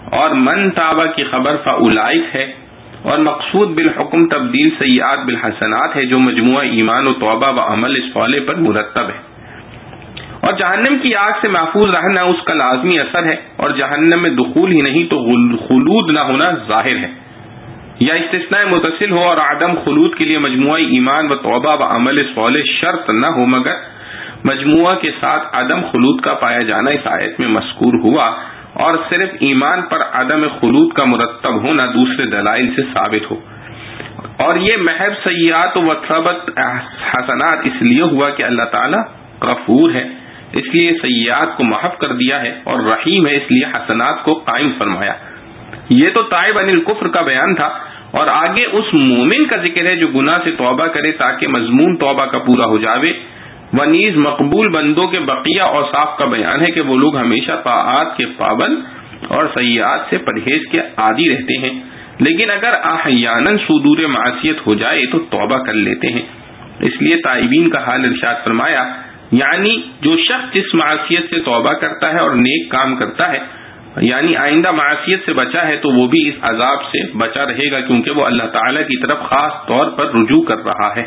اور من تابہ کی خبر فاولئک ہے، اور مقصود بالحکم تبدیل سیئات بالحسنات ہے جو مجموعہ ایمان و توبہ و عمل صالح پر مرتب ہے۔ اور جہنم کی آگ سے محفوظ رہنا اس کا لازمی اثر ہے، اور جہنم میں دخول ہی نہیں تو خلود نہ ہونا ظاہر ہے، یا استثناء متصل ہو اور عدم خلود کے لیے مجموعہ ایمان و توبہ و عمل صالح شرط نہ ہو، مگر مجموعہ کے ساتھ عدم خلود کا پایا جانا اس آیت میں مذکور ہوا، اور صرف ایمان پر عدم خلود کا مرتب ہونا دوسرے دلائل سے ثابت ہو۔ اور یہ محض سیئات و ثبت حسنات اس لیے ہوا کہ اللہ تعالی غفور ہے، اس لیے سیئات کو محو کر دیا ہے، اور رحیم ہے، اس لیے حسنات کو قائم فرمایا۔ یہ تو تائب عن الکفر کا بیان تھا، اور آگے اس مومن کا ذکر ہے جو گناہ سے توبہ کرے تاکہ مضمون توبہ کا پورا ہو جاوے، ونیز مقبول بندوں کے بقیہ اوصاف کا بیان ہے کہ وہ لوگ ہمیشہ طاعات کے پابند اور سیئات سے پرہیز کے عادی رہتے ہیں، لیکن اگر احیاناً صدور معصیت ہو جائے تو توبہ کر لیتے ہیں۔ اس لیے تائبین کا حال ارشاد فرمایا، یعنی جو شخص جس معصیت سے توبہ کرتا ہے اور نیک کام کرتا ہے، یعنی آئندہ معصیت سے بچا ہے، تو وہ بھی اس عذاب سے بچا رہے گا کیونکہ وہ اللہ تعالیٰ کی طرف خاص طور پر رجوع کر رہا ہے،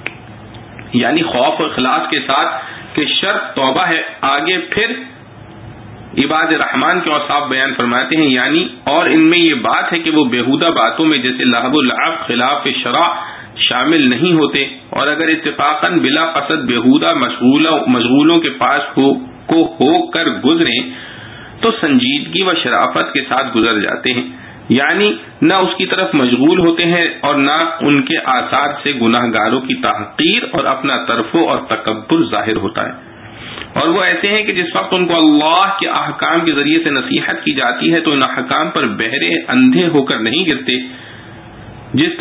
یعنی خوف و اخلاص کے ساتھ کہ شرط توبہ ہے۔ آگے پھر عباد الرحمن کے اوصاف بیان فرماتے ہیں، یعنی اور ان میں یہ بات ہے کہ وہ بیہودہ باتوں میں جیسے لہو و لعب خلاف شرع شامل نہیں ہوتے، اور اگر اتفاقاً بلا قصد بیہودہ مشغولوں کے پاس ہو کر گزریں تو سنجیدگی و شرافت کے ساتھ گزر جاتے ہیں، یعنی نہ اس کی طرف مشغول ہوتے ہیں اور نہ ان کے آثار سے گناہ گاروں کی تحقیر اور اپنا ترفع اور تکبر ظاہر ہوتا ہے۔ اور وہ ایسے ہیں کہ جس وقت ان کو اللہ کے احکام کے ذریعے سے نصیحت کی جاتی ہے تو ان احکام پر بہرے اندھے ہو کر نہیں گرتے، جس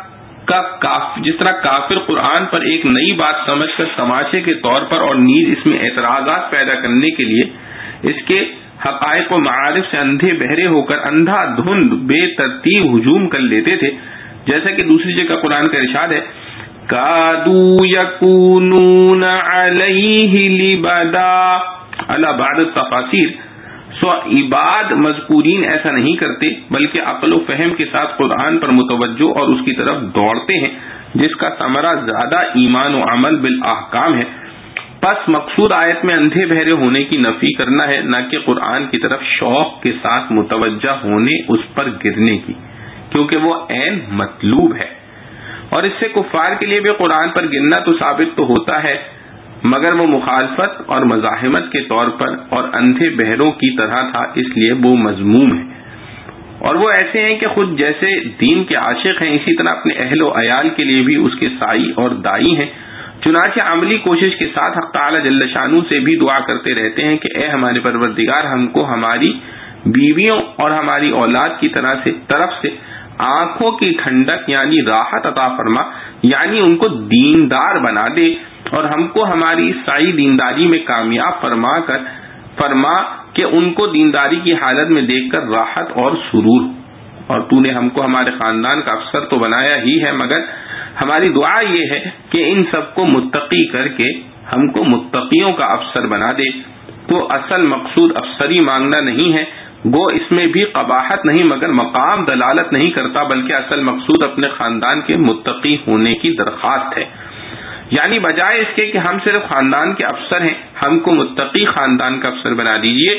طرح کافر قرآن پر ایک نئی بات سمجھ کر تماشے کے طور پر اور نیز اس میں اعتراضات پیدا کرنے کے لیے اس کے حقائق و معارف سے اندھے بہرے ہو کر اندھا دھند بے ترتیب ہجوم کر لیتے تھے، جیسا کہ دوسری جگہ قرآن کا ارشاد ہے، کادوا یکونون علیہ لبدا علی بعض التفاسیر، سو عباد مذکورین ایسا نہیں کرتے بلکہ عقل و فہم کے ساتھ قرآن پر متوجہ اور اس کی طرف دوڑتے ہیں، جس کا ثمرہ زیادہ ایمان و عمل بالاحکام ہے۔ پس مقصود آیت میں اندھے بہرے ہونے کی نفی کرنا ہے، نہ کہ قرآن کی طرف شوق کے ساتھ متوجہ ہونے اس پر گرنے کی، کیونکہ وہ عین مطلوب ہے۔ اور اس سے کفار کے لیے بھی قرآن پر گرنا تو ثابت تو ہوتا ہے، مگر وہ مخالفت اور مزاحمت کے طور پر اور اندھے بہروں کی طرح تھا، اس لیے وہ مذموم ہے۔ اور وہ ایسے ہیں کہ خود جیسے دین کے عاشق ہیں، اسی طرح اپنے اہل و عیال کے لیے بھی اس کے سائی اور دائی ہیں، چنانچہ عملی کوشش کے ساتھ حق تعالی جل شانہ سے بھی دعا کرتے رہتے ہیں کہ اے ہمارے پروردگار، ہم کو ہماری بیویوں اور ہماری اولاد کی طرف سے آنکھوں کی ٹھنڈک یعنی راحت عطا فرما، یعنی ان کو دیندار بنا دے، اور ہم کو ہماری سعی دینداری میں کامیاب فرما کہ ان کو دینداری کی حالت میں دیکھ کر راحت اور سرور ہو۔ اور تو نے ہم کو ہمارے خاندان کا افسر تو بنایا ہی ہے، مگر ہماری دعا یہ ہے کہ ان سب کو متقی کر کے ہم کو متقیوں کا افسر بنا دے۔ تو اصل مقصود افسری مانگنا نہیں ہے، گو اس میں بھی قباحت نہیں مگر مقام دلالت نہیں کرتا، بلکہ اصل مقصود اپنے خاندان کے متقی ہونے کی درخواست ہے، یعنی بجائے اس کے کہ ہم صرف خاندان کے افسر ہیں، ہم کو متقی خاندان کا افسر بنا دیجئے۔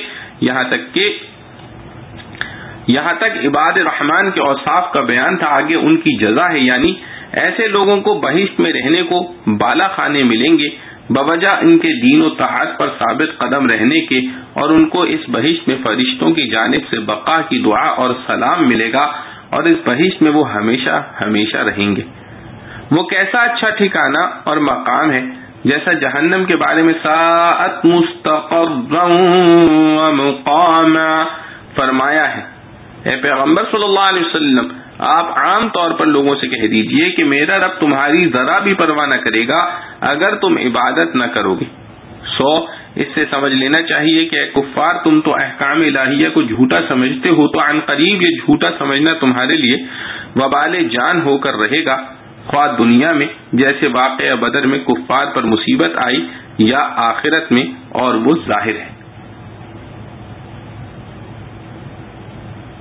یہاں تک عباد الرحمن کے اوصاف کا بیان تھا، آگے ان کی جزا ہے، یعنی ایسے لوگوں کو بہشت میں رہنے کو بالا خانے ملیں گے بوجہ ان کے دین و طاعت پر ثابت قدم رہنے کے، اور ان کو اس بہشت میں فرشتوں کی جانب سے بقا کی دعا اور سلام ملے گا، اور اس بہشت میں وہ ہمیشہ ہمیشہ رہیں گے۔ وہ کیسا اچھا ٹھکانہ اور مقام ہے، جیسا جہنم کے بارے میں ساعت مستقرا و مقاما فرمایا ہے۔ اے پیغمبر صلی اللہ علیہ وسلم، آپ عام طور پر لوگوں سے کہہ دیجئے کہ میرا رب تمہاری ذرا بھی پرواہ نہ کرے گا اگر تم عبادت نہ کرو گے۔ اس سے سمجھ لینا چاہیے کہ اے کفار، تم تو احکام الہیہ کو جھوٹا سمجھتے ہو، تو عن قریب یہ جھوٹا سمجھنا تمہارے لیے وبال جان ہو کر رہے گا، خواہ دنیا میں جیسے واقعہ بدر میں کفار پر مصیبت آئی، یا آخرت میں، اور وہ ظاہر ہے۔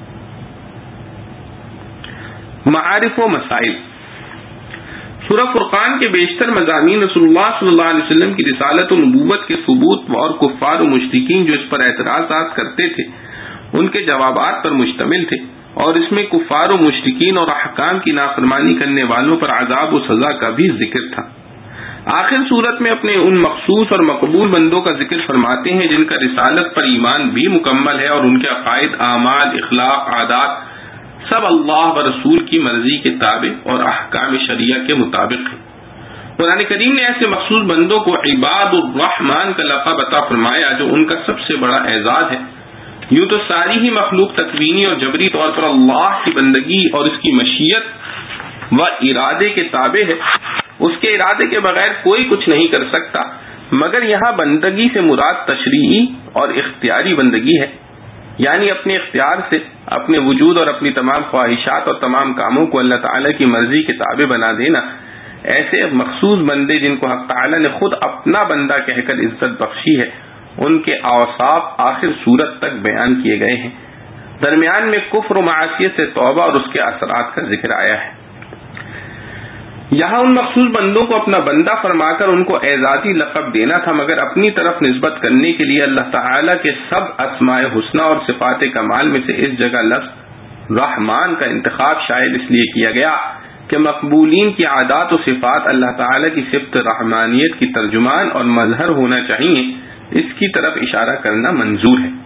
معارف و مسائل. سورہ فرقان کے بیشتر مضامین رسول اللہ صلی اللہ علیہ وسلم کی رسالت و نبوت کے ثبوت اور کفار و مشرکین جو اس پر اعتراضات کرتے تھے ان کے جوابات پر مشتمل تھے، اور اس میں کفار و مشرکین اور احکام کی نافرمانی کرنے والوں پر عذاب و سزا کا بھی ذکر تھا. آخر صورت میں اپنے ان مخصوص اور مقبول بندوں کا ذکر فرماتے ہیں جن کا رسالت پر ایمان بھی مکمل ہے اور ان کے عقائد، اعمال، اخلاق، عادات سب اللہ و رسول کی مرضی کے تابع اور احکام شریعہ کے مطابق ہیں. قرآن کریم نے ایسے مخصوص بندوں کو عباد الرحمن کا لقب عطا فرمایا جو ان کا سب سے بڑا اعزاز ہے. یوں تو ساری ہی مخلوق تکوینی اور جبری طور پر اللہ کی بندگی اور اس کی مشیت و ارادے کے تابع ہے، اس کے ارادے کے بغیر کوئی کچھ نہیں کر سکتا، مگر یہاں بندگی سے مراد تشریعی اور اختیاری بندگی ہے، یعنی اپنے اختیار سے اپنے وجود اور اپنی تمام خواہشات اور تمام کاموں کو اللہ تعالیٰ کی مرضی کے تابع بنا دینا. ایسے مخصوص بندے جن کو حق تعالیٰ نے خود اپنا بندہ کہہ کر عزت بخشی ہے، ان کے اوصاف آخر صورت تک بیان کیے گئے ہیں. درمیان میں کفر و معصیت سے توبہ اور اس کے اثرات کا ذکر آیا ہے. یہاں ان مخصوص بندوں کو اپنا بندہ فرما کر ان کو اعزازی لقب دینا تھا، مگر اپنی طرف نسبت کرنے کے لیے اللہ تعالیٰ کے سب اسماء حسنہ اور صفات کمال میں سے اس جگہ لفظ رحمان کا انتخاب شاید اس لیے کیا گیا کہ مقبولین کی عادات و صفات اللہ تعالیٰ کی صفت رحمانیت کی ترجمان اور مظہر ہونا چاہیے، اس کی طرف اشارہ کرنا منظور ہے.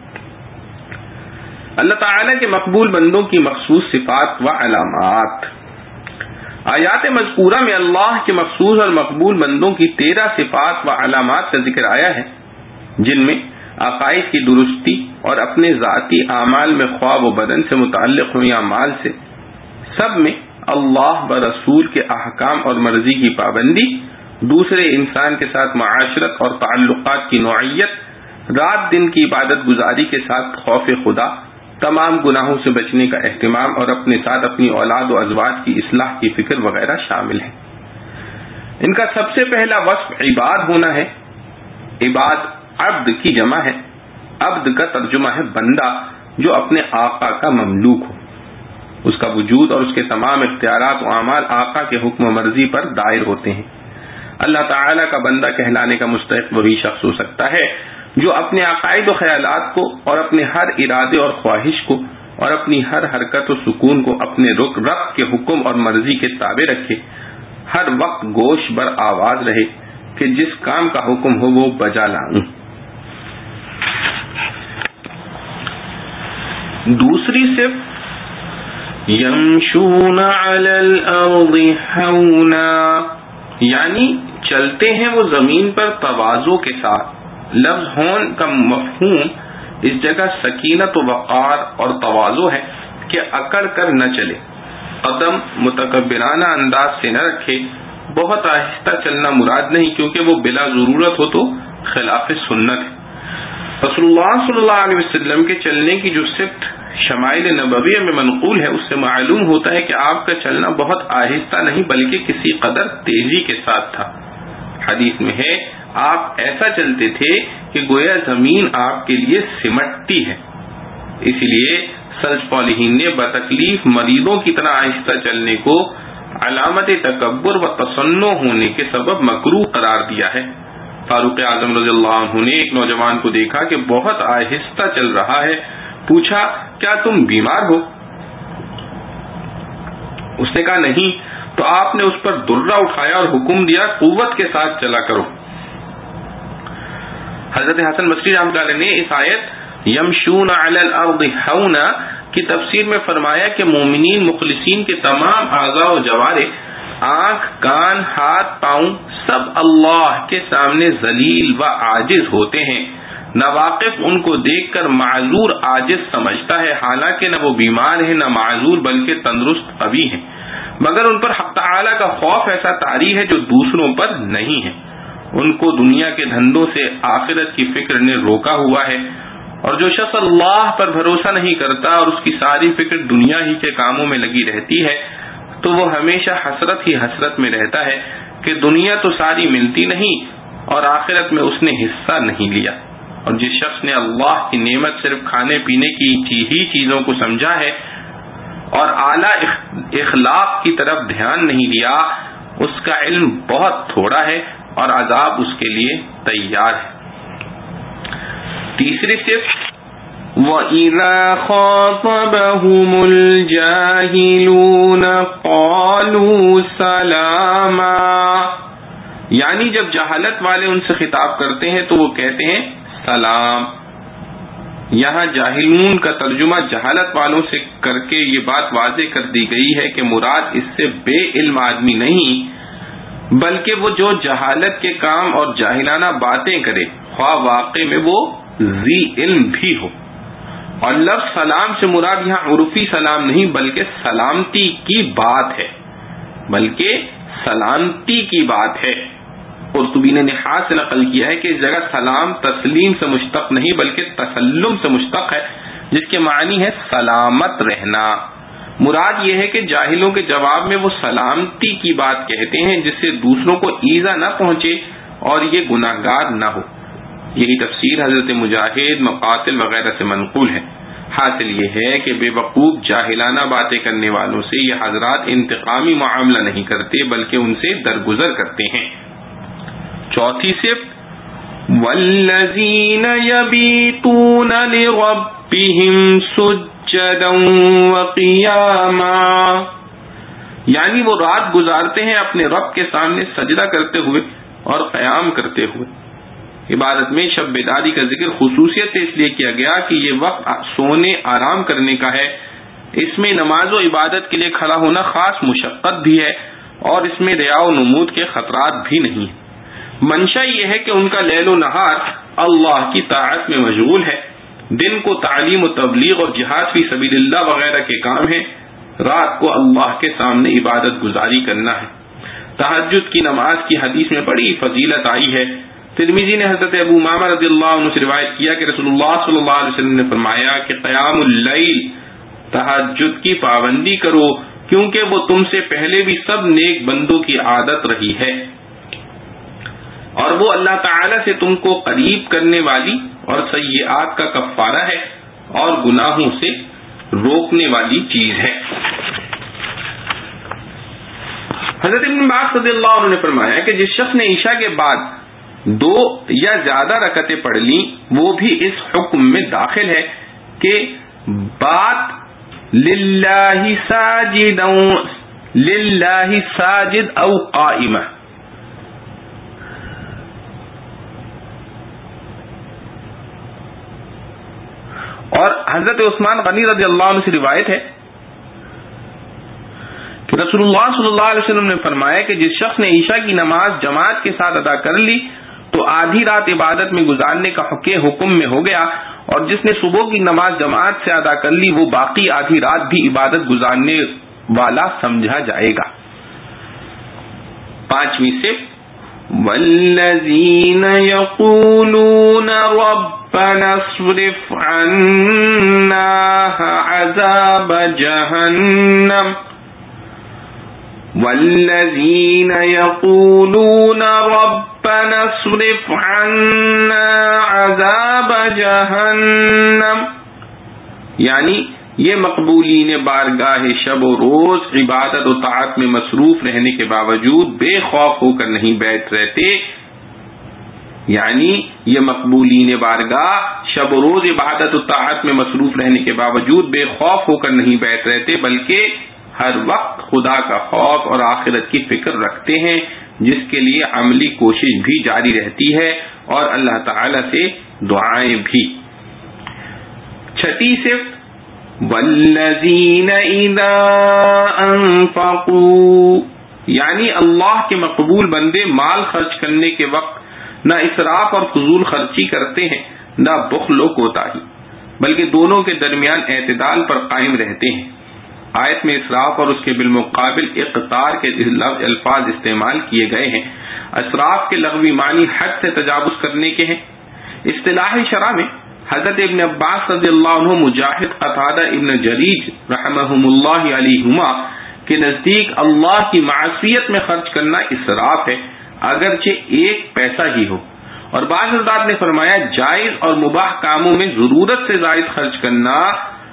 اللہ تعالیٰ کے مقبول بندوں کی مخصوص صفات و علامات. آیات مذکورہ میں اللہ کے مخصوص اور مقبول بندوں کی 13 صفات و علامات کا ذکر آیا ہے، جن میں عقائد کی درستی اور اپنے ذاتی اعمال میں خواب و بدن سے متعلق ہوں یا مال سے، سب میں اللہ و رسول کے احکام اور مرضی کی پابندی، دوسرے انسان کے ساتھ معاشرت اور تعلقات کی نوعیت، رات دن کی عبادت گزاری کے ساتھ خوف خدا، تمام گناہوں سے بچنے کا اہتمام اور اپنے ساتھ اپنی اولاد و ازواج کی اصلاح کی فکر وغیرہ شامل ہیں. ان کا سب سے پہلا وصف عباد ہونا ہے. عباد عبد کی جمع ہے. عبد کا ترجمہ ہے بندہ جو اپنے آقا کا مملوک ہو، اس کا وجود اور اس کے تمام اختیارات و اعمال آقا کے حکم و مرضی پر دائر ہوتے ہیں. اللہ تعالیٰ کا بندہ کہلانے کا مستحق وہی شخص ہو سکتا ہے جو اپنے عقائد و خیالات کو اور اپنے ہر ارادے اور خواہش کو اور اپنی ہر حرکت و سکون کو اپنے رب کے حکم اور مرضی کے تابع رکھے، ہر وقت گوش بر آواز رہے کہ جس کام کا حکم ہو وہ بجا لاؤں. دوسری صفت یمشون علی الارض ہونا، یعنی چلتے ہیں وہ زمین پر تواضع کے ساتھ. لفظ ہون کا مفہوم اس جگہ سکینت و وقار اور تواضع ہے کہ اکڑ کر نہ چلے، قدم متکبرانہ انداز سے نہ رکھے. بہت آہستہ چلنا مراد نہیں کیونکہ وہ بلا ضرورت ہو تو خلاف سنت ہے. رسول اللہ صلی اللہ علیہ وسلم کے چلنے کی جو صفت شمائل نبویہ میں منقول ہے اس سے معلوم ہوتا ہے کہ آپ کا چلنا بہت آہستہ نہیں بلکہ کسی قدر تیزی کے ساتھ تھا. حدیث میں ہے آپ ایسا چلتے تھے کہ گویا زمین آپ کے لیے سمٹتی ہے. اسی لیے سلف صالحین نے بتکلیف مریضوں کی طرح آہستہ چلنے کو علامت تکبر و تصنع ہونے کے سبب مکروہ قرار دیا ہے. فاروق اعظم رضی اللہ عنہ نے ایک نوجوان کو دیکھا کہ بہت آہستہ چل رہا ہے، پوچھا کیا تم بیمار ہو؟ اس نے کہا نہیں، تو آپ نے اس پر درہ اٹھایا اور حکم دیا قوت کے ساتھ چلا کرو. حضرت حسن بصری رحمۃ اللہ علیہ نے اس آیت یمشون علی الارض ہونا کی تفسیر میں فرمایا کہ مومنین مخلصین کے تمام اعضاء و جوارح، آنکھ، کان، ہاتھ، پاؤں سب اللہ کے سامنے ذلیل و عاجز ہوتے ہیں. ناواقف ان کو دیکھ کر معذور عاجز سمجھتا ہے، حالانکہ نہ وہ بیمار ہے نہ معذور بلکہ تندرست قوی ہیں، مگر ان پر حق تعالی کا خوف ایسا طاری ہے جو دوسروں پر نہیں ہے. ان کو دنیا کے دھندوں سے آخرت کی فکر نے روکا ہوا ہے، اور جو شخص اللہ پر بھروسہ نہیں کرتا اور اس کی ساری فکر دنیا ہی کے کاموں میں لگی رہتی ہے تو وہ ہمیشہ حسرت ہی حسرت میں رہتا ہے کہ دنیا تو ساری ملتی نہیں اور آخرت میں اس نے حصہ نہیں لیا. اور جس شخص نے اللہ کی نعمت صرف کھانے پینے کی ہی چیزوں کو سمجھا ہے اور اعلیٰ اخلاق کی طرف دھیان نہیں دیا، اس کا علم بہت تھوڑا ہے اور عذاب اس کے لیے تیار ہے۔ تیسری صفت وَإِذَا خَاطَبَهُمُ الْجَاهِلُونَ قَالُوا سَلَامًا، یعنی جب جہالت والے ان سے خطاب کرتے ہیں تو وہ کہتے ہیں سلام۔ یہاں جاہلون کا ترجمہ جہالت والوں سے کر کے یہ بات واضح کر دی گئی ہے کہ مراد اس سے بے علم آدمی نہیں، بلکہ وہ جو جہالت کے کام اور جاہلانہ باتیں کرے، خواہ واقع میں وہ ذی علم بھی ہو۔ اور لفظ سلام سے مراد یہاں عرفی سلام نہیں بلکہ سلامتی کی بات ہے، قرطبی نے نحاس سے نقل کیا ہے کہ اس جگہ سلام تسلیم سے مشتق نہیں بلکہ تسلم سے مشتق ہے، جس کے معنی ہے سلامت رہنا۔ مراد یہ ہے کہ جاہلوں کے جواب میں وہ سلامتی کی بات کہتے ہیں جس سے دوسروں کو ایذا نہ پہنچے اور یہ گناہگار نہ ہو۔ یہی تفسیر حضرت مجاہد، مقاتل وغیرہ سے منقول ہے۔ حاصل یہ ہے کہ بے وقوف جاہلانہ باتیں کرنے والوں سے یہ حضرات انتقامی معاملہ نہیں کرتے بلکہ ان سے درگزر کرتے ہیں۔ چوتھی صفت والذین یبیتون لربہم سجدا وقیاما، یعنی وہ رات گزارتے ہیں اپنے رب کے سامنے سجدہ کرتے ہوئے اور قیام کرتے ہوئے۔ عبادت میں شب بیداری کا ذکر خصوصیت سے اس لیے کیا گیا کہ یہ وقت سونے آرام کرنے کا ہے، اس میں نماز و عبادت کے لیے کھڑا ہونا خاص مشقت بھی ہے اور اس میں ریا و نمود کے خطرات بھی نہیں۔ منشا یہ ہے کہ ان کا لیل و نہار اللہ کی طاعت میں مشغول ہے، دن کو تعلیم و تبلیغ اور جہاد فی سبیل اللہ وغیرہ کے کام ہیں، رات کو اللہ کے سامنے عبادت گزاری کرنا ہے۔ تہجد کی نماز کی حدیث میں بڑی فضیلت آئی ہے۔ ترمذی نے حضرت ابو امامہ رضی اللہ عنہ سے روایت کیا کہ رسول اللہ صلی اللہ علیہ وسلم نے فرمایا کہ قیام اللیل، تہجد کی پابندی کرو کیونکہ وہ تم سے پہلے بھی سب نیک بندوں کی عادت رہی ہے، اور وہ اللہ تعالی سے تم کو قریب کرنے والی اور سیئات کا کفارہ ہے اور گناہوں سے روکنے والی چیز ہے۔ حضرت ابن عباس رضی اللہ عنہ نے فرمایا کہ جس شخص نے عشاء کے بعد 2 یا زیادہ رکعتیں پڑھ لیں وہ بھی اس حکم میں داخل ہے کہ بات للہ ساجد او قائمہ۔ اور حضرت عثمان غنی رضی اللہ عنہ سے روایت ہے کہ رسول اللہ صلی اللہ علیہ وسلم نے فرمایا کہ جس شخص نے عشاء کی نماز جماعت کے ساتھ ادا کر لی تو آدھی رات عبادت میں گزارنے کا حکم میں ہو گیا، اور جس نے صبح کی نماز جماعت سے ادا کر لی وہ باقی آدھی رات بھی عبادت گزارنے والا سمجھا جائے گا۔ پانچویں صفت والذین یقولون ربنا اصرف عنا عذاب جہنم والذین یقولون ربنا اصرف عنا عذاب جہنم، یعنی یہ مقبولین بارگاہ شب و روز عبادت و طاعت میں مصروف رہنے کے باوجود بے خوف ہو کر نہیں بیٹھ رہتے، یعنی یہ مقبولین بارگاہ شب و روز عبادت و طاعت میں مصروف رہنے کے باوجود بے خوف ہو کر نہیں بیٹھ رہتے بلکہ ہر وقت خدا کا خوف اور آخرت کی فکر رکھتے ہیں، جس کے لیے عملی کوشش بھی جاری رہتی ہے اور اللہ تعالی سے دعائیں بھی۔ چھٹی صفت والذین اذا انفقوا، یعنی اللہ کے مقبول بندے مال خرچ کرنے کے وقت نہ اسراف اور فضول خرچی کرتے ہیں نہ بخل و کوتاہی، بلکہ دونوں کے درمیان اعتدال پر قائم رہتے ہیں۔ آیت میں اسراف اور اس کے بالمقابل اقتار کے الفاظ استعمال کیے گئے ہیں۔ اسراف کے لغوی معنی حد سے تجاوز کرنے کے ہیں۔ اصطلاح شرع میں حضرت ابن عباس رضی اللہ عنہ، مجاہد، قتادہ، ابن جریج رحمہم اللہ علیہما کے نزدیک اللہ کی معصیت میں خرچ کرنا اسراف ہے، اگرچہ 1 پیسہ ہی ہو، اور بعض حضرات نے فرمایا جائز اور مباح کاموں میں ضرورت سے زائد خرچ کرنا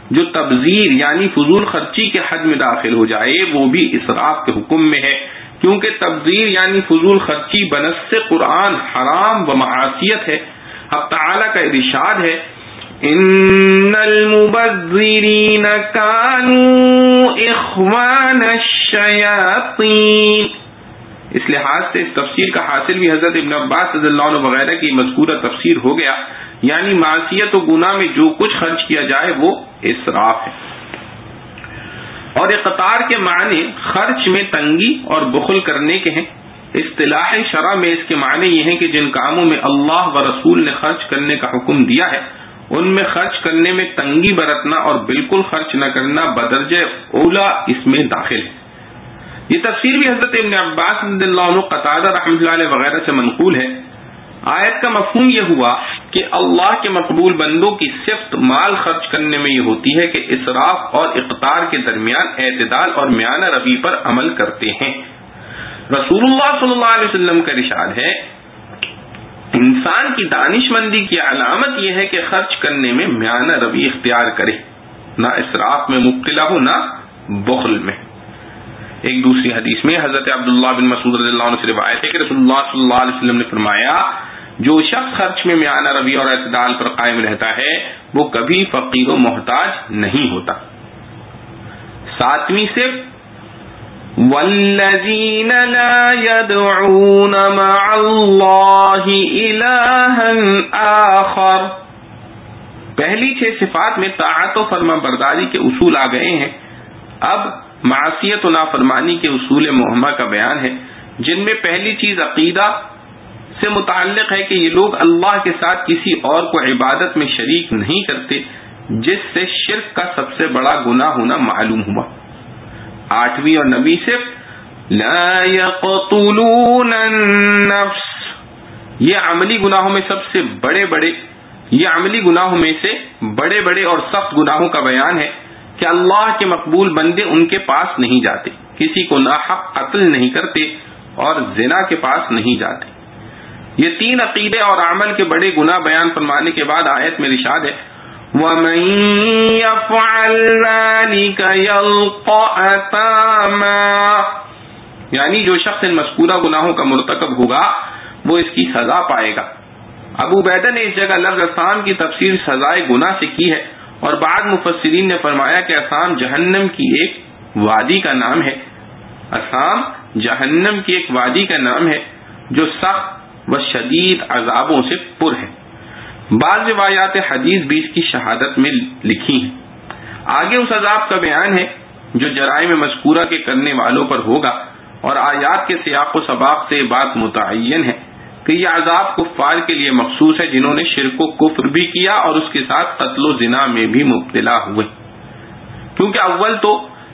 جو تبذیر یعنی فضول خرچی کے حد میں داخل ہو جائے وہ بھی اسراف کے حکم میں ہے، کیونکہ تبذیر یعنی فضول خرچی بنص قرآن حرام و معصیت ہے۔ اب تعالیٰ کا ارشاد ہے ان المبذرین کانوا اخوان الشیاطین۔ اس لحاظ سے اس تفسیر کا حاصل بھی حضرت ابن عباس رضی اللہ عنہ وغیرہ کی مذکورہ تفسیر ہو گیا، یعنی معصیت و گناہ میں جو کچھ خرچ کیا جائے وہ اسراف ہے۔ اور اقتار کے معنی خرچ میں تنگی اور بخل کرنے کے ہیں۔ اصطلاح شرع میں اس کے معنی یہ ہیں کہ جن کاموں میں اللہ و رسول نے خرچ کرنے کا حکم دیا ہے ان میں خرچ کرنے میں تنگی برتنا اور بالکل خرچ نہ کرنا بدرجہ اولا اس میں داخل ہے۔ یہ تفسیر بھی حضرت ابن عباس رضی اللہ عنہ، قتادہ رحمۃ اللہ علیہ وغیرہ سے منقول ہے۔ آیت کا مفہوم یہ ہوا کہ اللہ کے مقبول بندوں کی صفت مال خرچ کرنے میں یہ ہوتی ہے کہ اسراف اور اقتار کے درمیان اعتدال اور میانہ روی پر عمل کرتے ہیں۔ رسول اللہ صلی اللہ علیہ وسلم کا ارشاد ہے انسان کی دانش مندی کی علامت یہ ہے کہ خرچ کرنے میں میانہ روی اختیار کرے، نہ اسراف میں مبتلا ہو نہ بخل میں۔ ایک دوسری حدیث میں حضرت عبداللہ بن مسعود رضی اللہ عنہ سے روایت ہے کہ رسول اللہ صلی اللہ علیہ وسلم نے فرمایا جو شخص خرچ میں میانہ روی اور اعتدال پر قائم رہتا ہے وہ کبھی فقیر و محتاج نہیں ہوتا۔ ساتویں صفت والذین لا يدعون مع اللہ الہا آخر۔ پہلی 6 صفات میں طاعت و فرما برداری کے اصول آ گئے ہیں، اب معصیت و نافرمانی کے اصول مہمہ کا بیان ہے، جن میں پہلی چیز عقیدہ سے متعلق ہے کہ یہ لوگ اللہ کے ساتھ کسی اور کو عبادت میں شریک نہیں کرتے، جس سے شرک کا سب سے بڑا گناہ ہونا معلوم ہوا۔ 8ویں اور 9ویں صفت لا یقتلون النفس، یہ عملی گناہوں میں سے بڑے بڑے اور سخت گناہوں کا بیان ہے کہ اللہ کے مقبول بندے ان کے پاس نہیں جاتے، کسی کو ناحق قتل نہیں کرتے اور زنا کے پاس نہیں جاتے۔ یہ 3 عقیدے اور عمل کے بڑے گناہ بیان فرمانے کے بعد آیت میں ارشاد ہے وَمَن يَفْعَلْ ذَلِكَ يَلْقَ أَثَامًا، یعنی جو شخص ان مذکورہ گناہوں کا مرتکب ہوگا وہ اس کی سزا پائے گا۔ ابو عبیدہ نے اس جگہ لفظ اثام کی تفسیر سزائے گناہ سے کی ہے، اور بعض مفسرین نے فرمایا کہ اثام جہنم کی ایک وادی کا نام ہے۔ اثام جہنم کی ایک وادی کا نام ہے جو سخت و شدید عذابوں سے پر ہے۔ بعض روایات حدیث بھی اس کی شہادت میں لکھی ہیں۔ آگے اس عذاب کا بیان ہے جو جرائم مذکورہ کے کرنے والوں پر ہوگا، اور آیات کے سیاق و سباق سے بات متعین ہے کہ یہ عذاب کفار کے لیے مخصوص ہے جنہوں نے شرک و کفر بھی کیا اور اس کے ساتھ قتل و زنا میں بھی مبتلا ہوئے، کیونکہ اول تو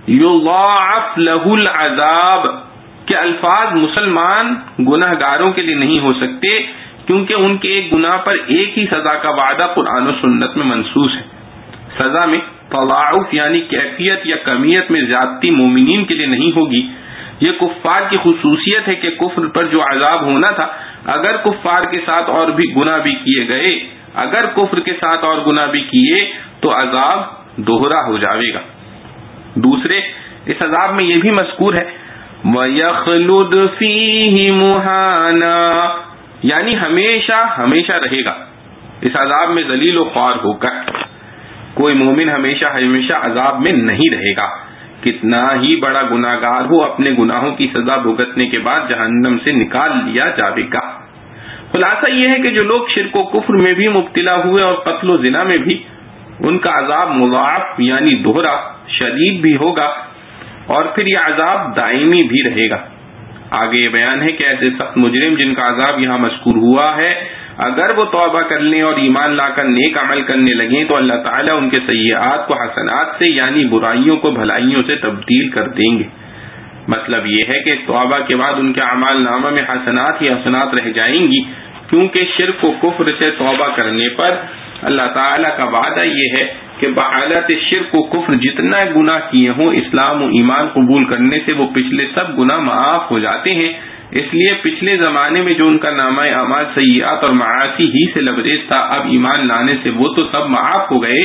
یضاعف لہ العذاب کے الفاظ مسلمان گناہ گاروں کے لیے نہیں ہو سکتے، کیونکہ ان کے ایک گناہ پر ایک ہی سزا کا وعدہ قرآن و سنت میں منصوص ہے۔ سزا میں تضاعف یعنی کیفیت یا کمیت میں زیادتی مومنین کے لیے نہیں ہوگی۔ یہ کفار کی خصوصیت ہے کہ کفر پر جو عذاب ہونا تھا، اگر کفار کے ساتھ اور بھی گناہ بھی کیے گئے، اگر کفر کے ساتھ اور گناہ بھی کیے تو عذاب دوہرا ہو جائے گا۔ دوسرے اس عذاب میں یہ بھی مذکور ہے وَيَخْلُدْ فِيهِ مُهَانًا، یعنی ہمیشہ ہمیشہ رہے گا اس عذاب میں ذلیل و خوار ہو کر۔ کوئی مومن ہمیشہ ہمیشہ عذاب میں نہیں رہے گا، کتنا ہی بڑا گناہ گار ہو، اپنے گناہوں کی سزا بھگتنے کے بعد جہنم سے نکال لیا جائے گا۔ خلاصہ یہ ہے کہ جو لوگ شرک و کفر میں بھی مبتلا ہوئے اور قتل و زنا میں بھی، ان کا عذاب مضاعف یعنی دوہرا شدید بھی ہوگا، اور پھر یہ عذاب دائمی بھی رہے گا۔ آگے یہ بیان ہے کہ ایسے سخت مجرم جن کا عذاب یہاں مذکور ہوا ہے، اگر وہ توبہ کر لیں اور ایمان لا کر نیک عمل کرنے لگیں تو اللہ تعالیٰ ان کے سیئات کو حسنات سے یعنی برائیوں کو بھلائیوں سے تبدیل کر دیں گے۔ مطلب یہ ہے کہ توبہ کے بعد ان کے اعمال نامہ میں حسنات ہی حسنات رہ جائیں گی، کیونکہ شرک و کفر سے توبہ کرنے پر اللہ تعالیٰ کا وعدہ یہ ہے کہ بحالت شرک و کفر جتنا گناہ کیے ہوں، اسلام و ایمان قبول کرنے سے وہ پچھلے سب گناہ معاف ہو جاتے ہیں۔ اس لیے پچھلے زمانے میں جو ان کا نامہ اعمال سیئات اور معاصی ہی سے لبریز تھا، اب ایمان لانے سے وہ تو سب معاف ہو گئے،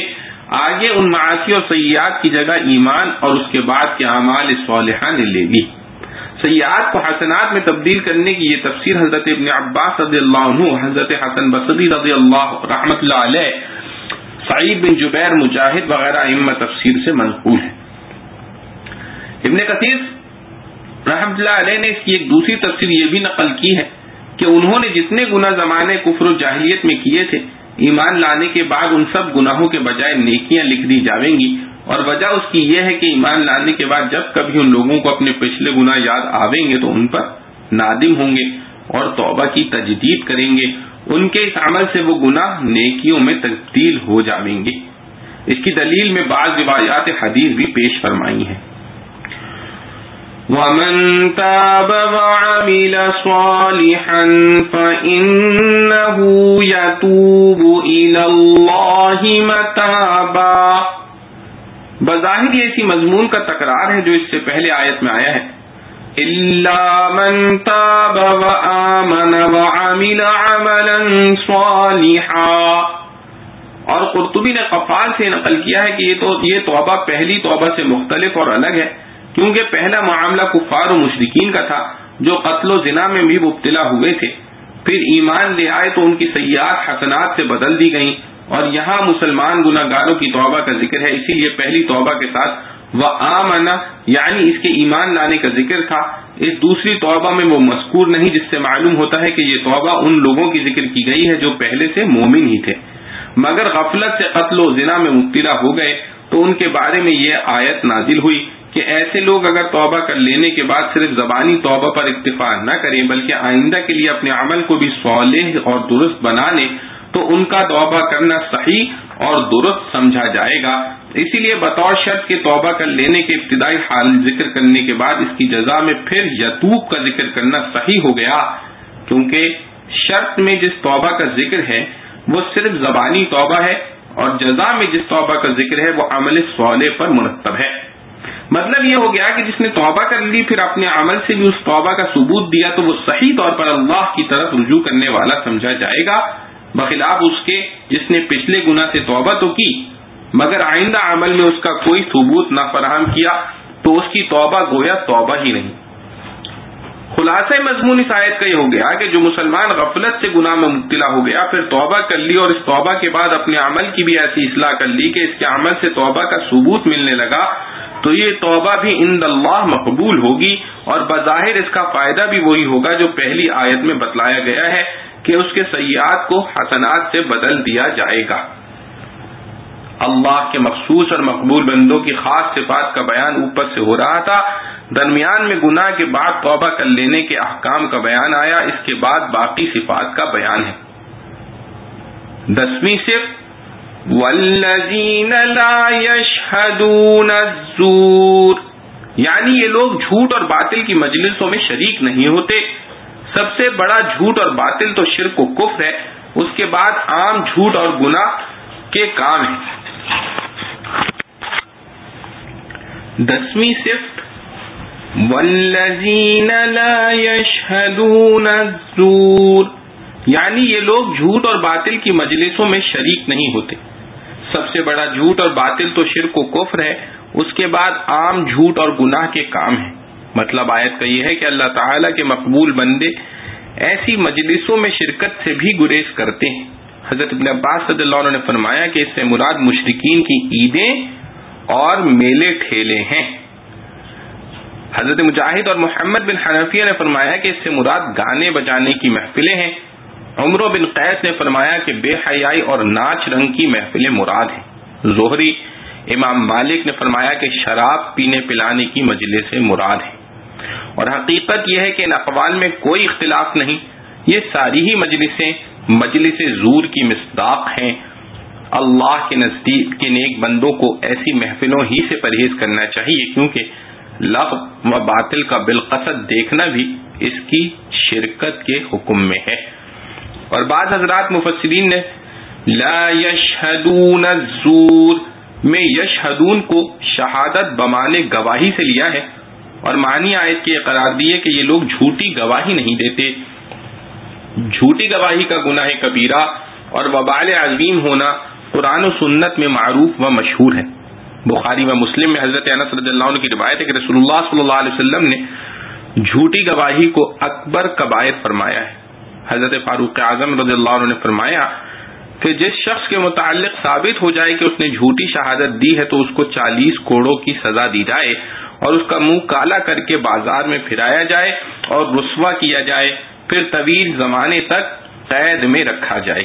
آگے ان معاصی اور سیئات کی جگہ ایمان اور اس کے بعد کے اعمال صالحہ نے لے لی۔ سیئات کو حسنات میں تبدیل کرنے کی یہ تفسیر حضرت ابن عباس رضی اللہ عنہ، حضرت حسن بصری رضی اللہ رحمۃ اللہ علیہ، سعید بن جبیر، مجاہد وغیرہ ائمہ تفسیر سے منقول ہے۔ ابن کثیر رحمۃ اللہ علیہ نے اس کی ایک دوسری تفسیر یہ بھی نقل کی ہے کہ انہوں نے جتنے گناہ زمانے کفر و جاہلیت میں کیے تھے، ایمان لانے کے بعد ان سب گناہوں کے بجائے نیکیاں لکھ دی جاویں گی، اور وجہ اس کی یہ ہے کہ ایمان لانے کے بعد جب کبھی ان لوگوں کو اپنے پچھلے گناہ یاد آویں گے تو ان پر نادم ہوں گے اور توبہ کی تجدید کریں گے، ان کے اس عمل سے وہ گناہ نیکیوں میں تبدیل ہو جاویں گے۔ اس کی دلیل میں بعض روایات حدیث بھی پیش فرمائی ہیں۔ وَمَن تَابَ وَعَمِلَ صَالِحًا فَإِنَّهُ يَتُوبُ إِلَى اللَّهِ مَتَابًا۔ بظاہر یہ اسی مضمون کا تکرار ہے جو اس سے پہلے آیت میں آیا ہے، إِلَّا مَن تَابَ وَآمَنَ وَعَمِلَ عَمَلًا صَالِحًا۔ اور قرطبی نے قفال سے نقل کیا ہے کہ یہ توبہ پہلی توبہ سے مختلف اور الگ ہے، کیونکہ پہلا معاملہ کفار و مشرکین کا تھا جو قتل و زنا میں بھی مبتلا ہوئے تھے، پھر ایمان لے آئے تو ان کی سیئات حسنات سے بدل دی گئیں، اور یہاں مسلمان گناہ گاروں کی توبہ کا ذکر ہے، اسی لیے پہلی توبہ کے ساتھ وآمن یعنی اس کے ایمان لانے کا ذکر تھا۔ اس دوسری توبہ میں وہ مذکور نہیں، جس سے معلوم ہوتا ہے کہ یہ توبہ ان لوگوں کی ذکر کی گئی ہے جو پہلے سے مومن ہی تھے، مگر غفلت سے قتل و زنا میں مبتلا ہو گئے تو ان کے بارے میں یہ آیت نازل ہوئی کہ ایسے لوگ اگر توبہ کر لینے کے بعد صرف زبانی توبہ پر اکتفا نہ کریں بلکہ آئندہ کے لیے اپنے عمل کو بھی صالح اور درست بنا لیں تو ان کا توبہ کرنا صحیح اور درست سمجھا جائے گا۔ اسی لیے بطور شرط کے توبہ کر لینے کے ابتدائی حال ذکر کرنے کے بعد اس کی جزا میں پھر یتوب کا ذکر کرنا صحیح ہو گیا، کیونکہ شرط میں جس توبہ کا ذکر ہے وہ صرف زبانی توبہ ہے اور جزا میں جس توبہ کا ذکر ہے وہ عمل صالح پر مرتب ہے۔ مطلب یہ ہو گیا کہ جس نے توبہ کر لی پھر اپنے عمل سے بھی اس توبہ کا ثبوت دیا تو وہ صحیح طور پر اللہ کی طرف رجوع کرنے والا سمجھا جائے گا، بخلاف اس کے جس نے پچھلے گناہ سے توبہ تو کی مگر آئندہ عمل میں اس کا کوئی ثبوت نہ فراہم کیا تو اس کی توبہ گویا توبہ ہی نہیں۔ خلاصہ مضمون اس آیت کا یہ ہو گیا کہ جو مسلمان غفلت سے گناہ میں مبتلا ہو گیا پھر توبہ کر لی اور اس توبہ کے بعد اپنے عمل کی بھی ایسی اصلاح کر لی کہ اس کے عمل سے توبہ کا ثبوت ملنے لگا تو یہ توبہ بھی عند اللہ مقبول ہوگی، اور بظاہر اس کا فائدہ بھی وہی ہوگا جو پہلی آیت میں بتلایا گیا ہے کہ اس کے سیئات کو حسنات سے بدل دیا جائے گا۔ اللہ کے مخصوص اور مقبول بندوں کی خاص صفات کا بیان اوپر سے ہو رہا تھا، درمیان میں گناہ کے بعد توبہ کر لینے کے احکام کا بیان آیا، اس کے بعد باقی صفات کا بیان ہے۔ 10ویں صفت وَالَّذِينَ لَا يَشْهَدُونَ الزُّورَ، یعنی یہ لوگ جھوٹ اور باطل کی مجلسوں میں شریک نہیں ہوتے۔ سب سے بڑا جھوٹ اور باطل تو شرک و کفر ہے، اس کے بعد عام جھوٹ اور گناہ کے کام ہیں۔ 10ویں صفت وَالَّذِينَ لَا يَشْهَدُونَ الزُّورَ، یعنی یہ لوگ جھوٹ اور باطل کی مجلسوں میں شریک نہیں ہوتے۔ سب سے بڑا جھوٹ اور باطل تو شرک و کفر ہے، اس کے بعد عام جھوٹ اور گناہ کے کام ہیں۔ مطلب آیت کا یہ ہے کہ اللہ تعالیٰ کے مقبول بندے ایسی مجلسوں میں شرکت سے بھی گریز کرتے ہیں۔ حضرت ابن عباس رضی اللہ عنہ نے فرمایا کہ اس سے مراد مشرکین کی عیدیں اور میلے ٹھیلے ہیں۔ حضرت مجاہد اور محمد بن حنفیہ نے فرمایا کہ اس سے مراد گانے بجانے کی محفلیں ہیں۔ عمر بن قیس نے فرمایا کہ بے حیائی اور ناچ رنگ کی محفلیں مراد ہیں۔ زہری امام مالک نے فرمایا کہ شراب پینے پلانے کی مجلسیں مراد ہیں، اور حقیقت یہ ہے کہ ان اقوال میں کوئی اختلاف نہیں، یہ ساری ہی مجلسیں مجلس زور کی مصداق ہیں۔ اللہ کے نزدیک کے نیک بندوں کو ایسی محفلوں ہی سے پرہیز کرنا چاہیے، کیونکہ لغو و باطل کا بالقصد دیکھنا بھی اس کی شرکت کے حکم میں ہے۔ اور بعض حضرات مفسرین نے لا یشہدون الزور میں یشہدون کو شہادت بمانے گواہی سے لیا ہے، اور معنی آیت کے قرار دیے کہ یہ لوگ جھوٹی گواہی نہیں دیتے۔ جھوٹی گواہی کا گناہ کبیرہ اور وبال عظیم ہونا قرآن و سنت میں معروف و مشہور ہے. بخاری و مسلم میں حضرت انس رضی اللہ عنہ کی روایت ہے کہ رسول اللہ صلی اللہ علیہ وسلم نے جھوٹی گواہی کو اکبر کبائر فرمایا ہے. حضرت فاروق اعظم رضی اللہ عنہ نے فرمایا کہ جس شخص کے متعلق ثابت ہو جائے کہ اس نے جھوٹی شہادت دی ہے تو اس کو 40 کوڑوں کی سزا دی جائے اور اس کا منہ کالا کر کے بازار میں پھرایا جائے اور رسوا کیا جائے، پھر طویل زمانے تک قید میں رکھا جائے.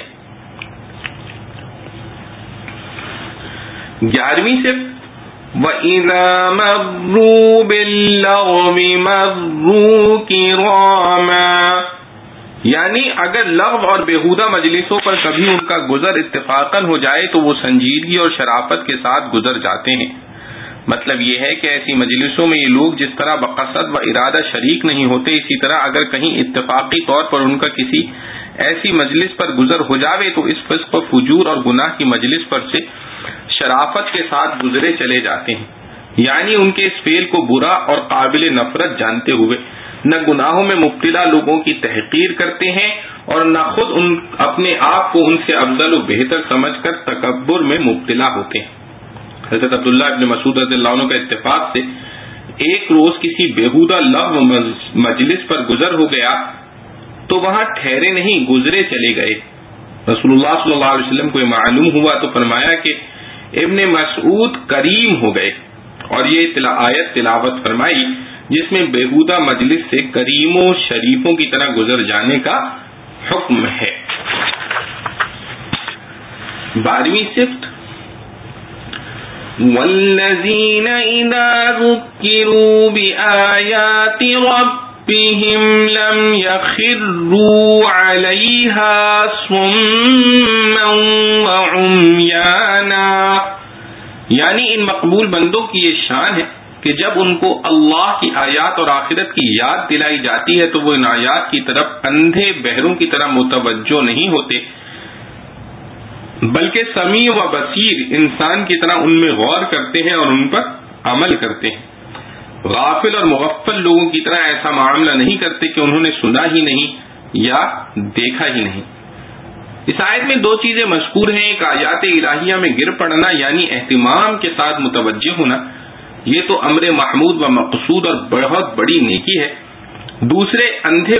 11ویں سے وَإِذَا مَرُّوا بِاللَّغْوِ مَرُّوا كِرَامًا، یعنی اگر لغو اور بیہودہ مجلسوں پر کبھی ان کا گزر اتفاقاً ہو جائے تو وہ سنجیدگی اور شرافت کے ساتھ گزر جاتے ہیں. مطلب یہ ہے کہ ایسی مجلسوں میں یہ لوگ جس طرح بقصد و ارادہ شریک نہیں ہوتے، اسی طرح اگر کہیں اتفاقی طور پر ان کا کسی ایسی مجلس پر گزر ہو جاوے تو اس فسق و فجور اور گناہ کی مجلس پر سے شرافت کے ساتھ گزرے چلے جاتے ہیں. یعنی ان کے اس فعل کو برا اور قابل نفرت جانتے ہوئے نہ گناہوں میں مبتلا لوگوں کی تحقیر کرتے ہیں اور نہ خود اپنے آپ کو ان سے افضل و بہتر سمجھ کر تکبر میں مبتلا ہوتے ہیں. حضرت عبداللہ ابن مسعود رضی اللہ عنہ کا اتفاق سے ایک روز کسی بیہودہ لغو مجلس پر گزر ہو گیا تو وہاں ٹھہرے نہیں، گزرے چلے گئے. رسول اللہ صلی اللہ علیہ وسلم کو یہ معلوم ہوا تو فرمایا کہ ابن مسعود کریم ہو گئے، اور یہ آیت تلاوت فرمائی جس میں بیہودہ مجلس سے کریموں شریفوں کی طرح گزر جانے کا حکم ہے. 12ویں صفت وَالَّذِينَ إِذَا ذُكِّرُوا بِآيَاتِ رَبِّهِمْ لَمْ يَخِرُّوا عَلَيْهَا صُمًّا وَعُمْيَانًا، یعنی ان مقبول بندوں کی یہ شان ہے کہ جب ان کو اللہ کی آیات اور آخرت کی یاد دلائی جاتی ہے تو وہ ان آیات کی طرف اندھے بہروں کی طرح متوجہ نہیں ہوتے، بلکہ سمیع و بصیر انسان کی طرح ان میں غور کرتے ہیں اور ان پر عمل کرتے ہیں. غافل اور مغفل لوگوں کی طرح ایسا معاملہ نہیں کرتے کہ انہوں نے سنا ہی نہیں یا دیکھا ہی نہیں. اس آیت میں 2 چیزیں مذکور ہیں. ایک آیات الہیہ میں گر پڑنا یعنی اہتمام کے ساتھ متوجہ ہونا، یہ تو امر محمود و مقصود اور بہت بڑی نیکی ہے. دوسرے اندھے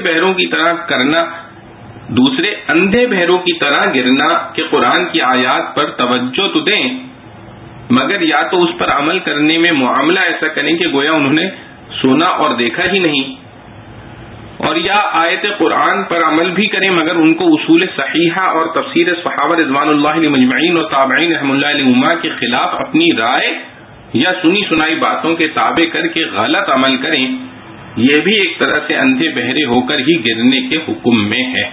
بہروں کی طرح گرنا کہ قرآن کی آیات پر توجہ تو دیں مگر یا تو اس پر عمل کرنے میں معاملہ ایسا کریں کہ گویا انہوں نے سنا اور دیکھا ہی نہیں، اور یا آیت قرآن پر عمل بھی کریں مگر ان کو اصول صحیحہ اور تفسیر صحابہ رضوان اللہ علیہم اجمعین اور تابعین رحم اللہ علیہما کے خلاف اپنی رائے یا سنی سنائی باتوں کے تابع کر کے غلط عمل کریں. یہ بھی ایک طرح سے اندھے بہرے ہو کر ہی گرنے کے حکم میں ہے.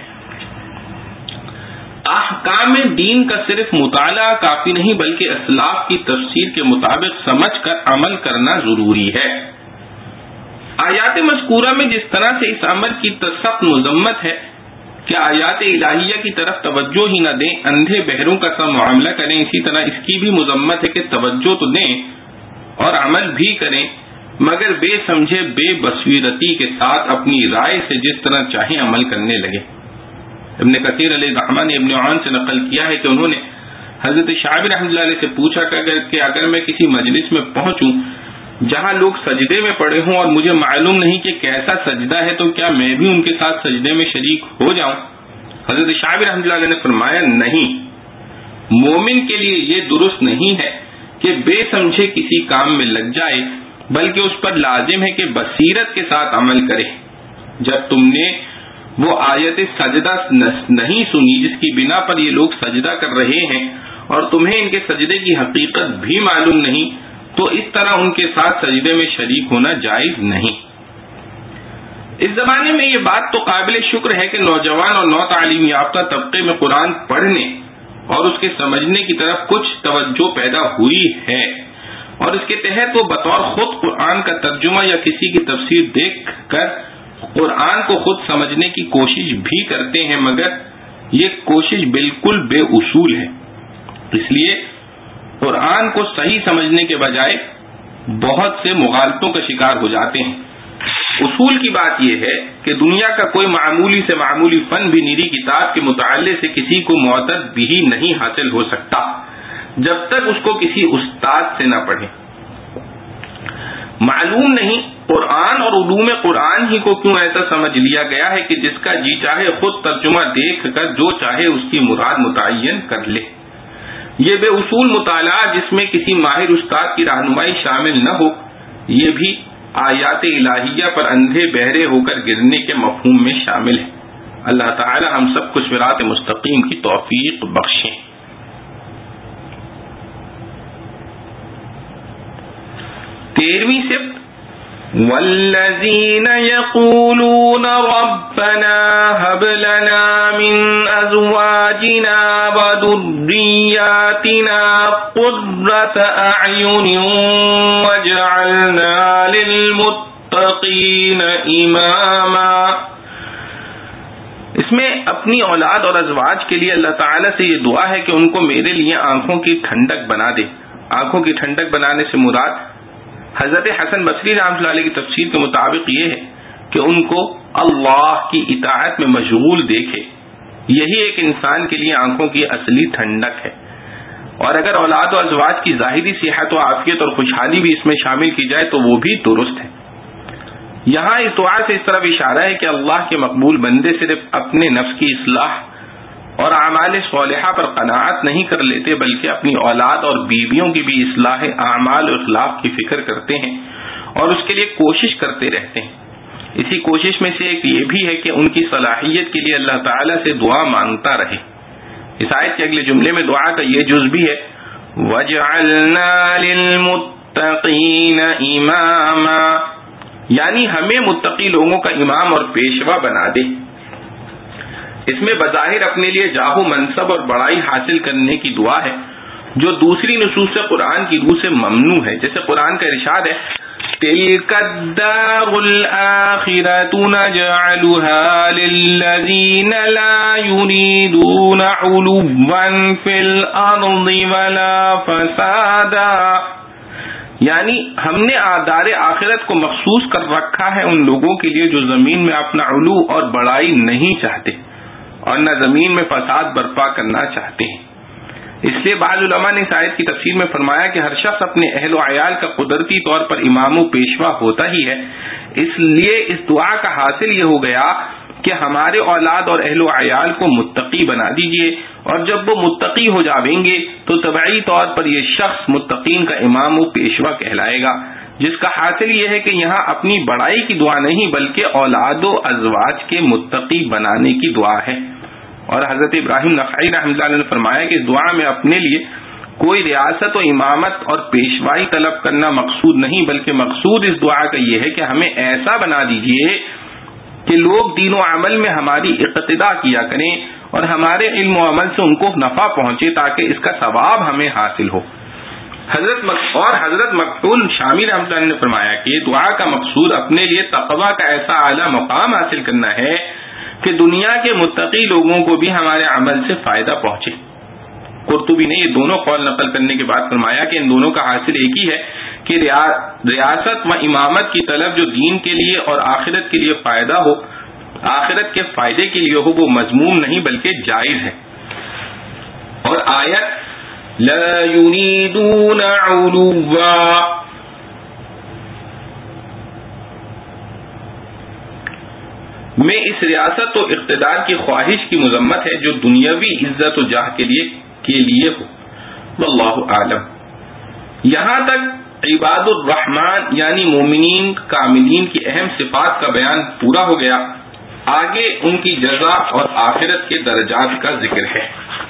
احکام دین کا صرف مطالعہ کافی نہیں بلکہ اسلاف کی تفسیر کے مطابق سمجھ کر عمل کرنا ضروری ہے. آیات مذکورہ میں جس طرح سے اس امر کی سخت مذمت ہے کہ آیات الہیہ کی طرف توجہ ہی نہ دیں، اندھے بہروں کا سا معاملہ کریں، اسی طرح اس کی بھی مذمت ہے کہ توجہ تو دیں اور عمل بھی کریں مگر بے سمجھے بے بصیرتی کے ساتھ اپنی رائے سے جس طرح چاہیں عمل کرنے لگے. ابن کثیر علیہ الرحمہ نے ابن عون سے نقل کیا ہے کہ انہوں نے حضرت شعبی رحمۃ اللہ علیہ سے پوچھا کہ اگر میں کسی مجلس میں پہنچوں جہاں لوگ سجدے میں پڑے ہوں اور مجھے معلوم نہیں کہ کیسا سجدہ ہے تو کیا میں بھی ان کے ساتھ سجدے میں شریک ہو جاؤں؟ حضرت شعبی رحمۃ اللہ علیہ نے فرمایا نہیں، مومن کے لیے یہ درست نہیں ہے کہ بے سمجھے کسی کام میں لگ جائے بلکہ اس پر لازم ہے کہ بصیرت کے ساتھ عمل کرے. جب تم نے وہ آیت سجدہ نہیں سنی جس کی بنا پر یہ لوگ سجدہ کر رہے ہیں اور تمہیں ان کے سجدے کی حقیقت بھی معلوم نہیں تو اس طرح ان کے ساتھ سجدے میں شریک ہونا جائز نہیں. اس زمانے میں یہ بات تو قابل شکر ہے کہ نوجوان اور نو تعلیم یافتہ طبقے میں قرآن پڑھنے اور اس کے سمجھنے کی طرف کچھ توجہ پیدا ہوئی ہے اور اس کے تحت وہ بطور خود قرآن کا ترجمہ یا کسی کی تفسیر دیکھ کر قرآن کو خود سمجھنے کی کوشش بھی کرتے ہیں مگر یہ کوشش بالکل بے اصول ہے. اس لیے قرآن کو صحیح سمجھنے کے بجائے بہت سے مغالطوں کا شکار ہو جاتے ہیں. اصول کی بات یہ ہے کہ دنیا کا کوئی معمولی سے معمولی فن بھی نیری کتاب کے مطالعے سے کسی کو معتد بھی نہیں حاصل ہو سکتا جب تک اس کو کسی استاد سے نہ پڑھے. معلوم نہیں قرآن اور علوم قرآن ہی کو کیوں ایسا سمجھ لیا گیا ہے کہ جس کا جی چاہے خود ترجمہ دیکھ کر جو چاہے اس کی مراد متعین کر لے. یہ بے اصول مطالعہ جس میں کسی ماہر استاد کی رہنمائی شامل نہ ہو، یہ بھی آیات الہیہ پر اندھے بہرے ہو کر گرنے کے مفہوم میں شامل ہے. اللہ تعالی ہم سب کو صراط مستقیم کی توفیق بخشے. 13ویں صفت والذین یقولون ربنا هب لنا من ازواجنا وذریاتنا قرة اعین واجعلنا للمتقین اماما. اس میں اپنی اولاد اور ازواج کے لیے اللہ تعالیٰ سے یہ دعا ہے کہ ان کو میرے لیے آنکھوں کی ٹھنڈک بنا دے. آنکھوں کی ٹھنڈک بنانے سے مراد حضرت حسن بصری رحمۃ اللہ علیہ کی تفسیر کے مطابق یہ ہے کہ ان کو اللہ کی اطاعت میں مشغول دیکھے. یہی ایک انسان کے لیے آنکھوں کی اصلی ٹھنڈک ہے. اور اگر اولاد و ازواج کی ظاہری صحت و عافیت اور خوشحالی بھی اس میں شامل کی جائے تو وہ بھی درست ہے. یہاں اس دعا سے اس طرف اشارہ ہے کہ اللہ کے مقبول بندے صرف اپنے نفس کی اصلاح اور اعمال صالحہ پر قناعت نہیں کر لیتے بلکہ اپنی اولاد اور بیویوں کی بھی اصلاح اعمال و اخلاق کی فکر کرتے ہیں اور اس کے لیے کوشش کرتے رہتے ہیں. اسی کوشش میں سے ایک یہ بھی ہے کہ ان کی صلاحیت کے لیے اللہ تعالیٰ سے دعا مانگتا رہے. اس آیت کے اگلے جملے میں دعا کا یہ جز بھی ہے وَجْعَلْنَا لِلْمُتَّقِينَ إِمَامًا، یعنی ہمیں متقی لوگوں کا امام اور پیشوا بنا دے. اس میں بظاہر اپنے لیے جاہ و منصب اور بڑائی حاصل کرنے کی دعا ہے جو دوسری نصوص قرآن کی روح سے ممنوع ہے. جیسے قرآن کا ارشاد ہے تِلْكَ الدَّارُ الْآخِرَةُ نَجْعَلُهَا لِلَّذِينَ لَا يُرِيدُونَ عُلُوًّا فِي الْأَرْضِ وَلَا فَسَادًا، یعنی ہم نے دار آخرت کو مخصوص کر رکھا ہے ان لوگوں کے لیے جو زمین میں اپنا علو اور بڑائی نہیں چاہتے اور نہ زمین میں فساد برپا کرنا چاہتے ہیں. اس لیے بعض علماء نے اس آیت کی تفسیر میں فرمایا کہ ہر شخص اپنے اہل و عیال کا قدرتی طور پر امام و پیشوا ہوتا ہی ہے. اس لیے اس دعا کا حاصل یہ ہو گیا کہ ہمارے اولاد اور اہل و عیال کو متقی بنا دیجئے، اور جب وہ متقی ہو جائیں گے تو طبعی طور پر یہ شخص متقین کا امام و پیشوا کہلائے گا، جس کا حاصل یہ ہے کہ یہاں اپنی بڑائی کی دعا نہیں بلکہ اولاد و ازواج کے متقی بنانے کی دعا ہے. اور حضرت ابراہیم نخعی رحمۃ اللہ علیہ نے فرمایا کہ اس دعا میں اپنے لیے کوئی ریاست و امامت اور پیشوائی طلب کرنا مقصود نہیں بلکہ مقصود اس دعا کا یہ ہے کہ ہمیں ایسا بنا دیجئے کہ لوگ دین و عمل میں ہماری اقتداء کیا کریں اور ہمارے علم و عمل سے ان کو نفع پہنچے تاکہ اس کا ثواب ہمیں حاصل ہو. حضرت مقبول شامی رحمۃ اللہ نے فرمایا کہ دعا کا مقصود اپنے لیے تقویٰ کا ایسا اعلیٰ مقام حاصل کرنا ہے کہ دنیا کے متقی لوگوں کو بھی ہمارے عمل سے فائدہ پہنچے. قرطبی نے یہ دونوں قول نقل کرنے کے بعد فرمایا کہ ان دونوں کا حاصل ایک ہی ہے کہ ریاست و امامت کی طلب جو دین کے لیے اور آخرت کے لیے فائدہ ہو، آخرت کے فائدے کے لیے ہو، وہ مذموم نہیں بلکہ جائز ہے. اور آیت لا يريدون علوا، میں اس ریاست و اقتدار کی خواہش کی مذمت ہے جو دنیاوی عزت و جاہ کے لیے ہو. واللہ اعلم. یہاں تک عباد الرحمن یعنی مومنین کاملین کی اہم صفات کا بیان پورا ہو گیا. آگے ان کی جزا اور آخرت کے درجات کا ذکر ہے.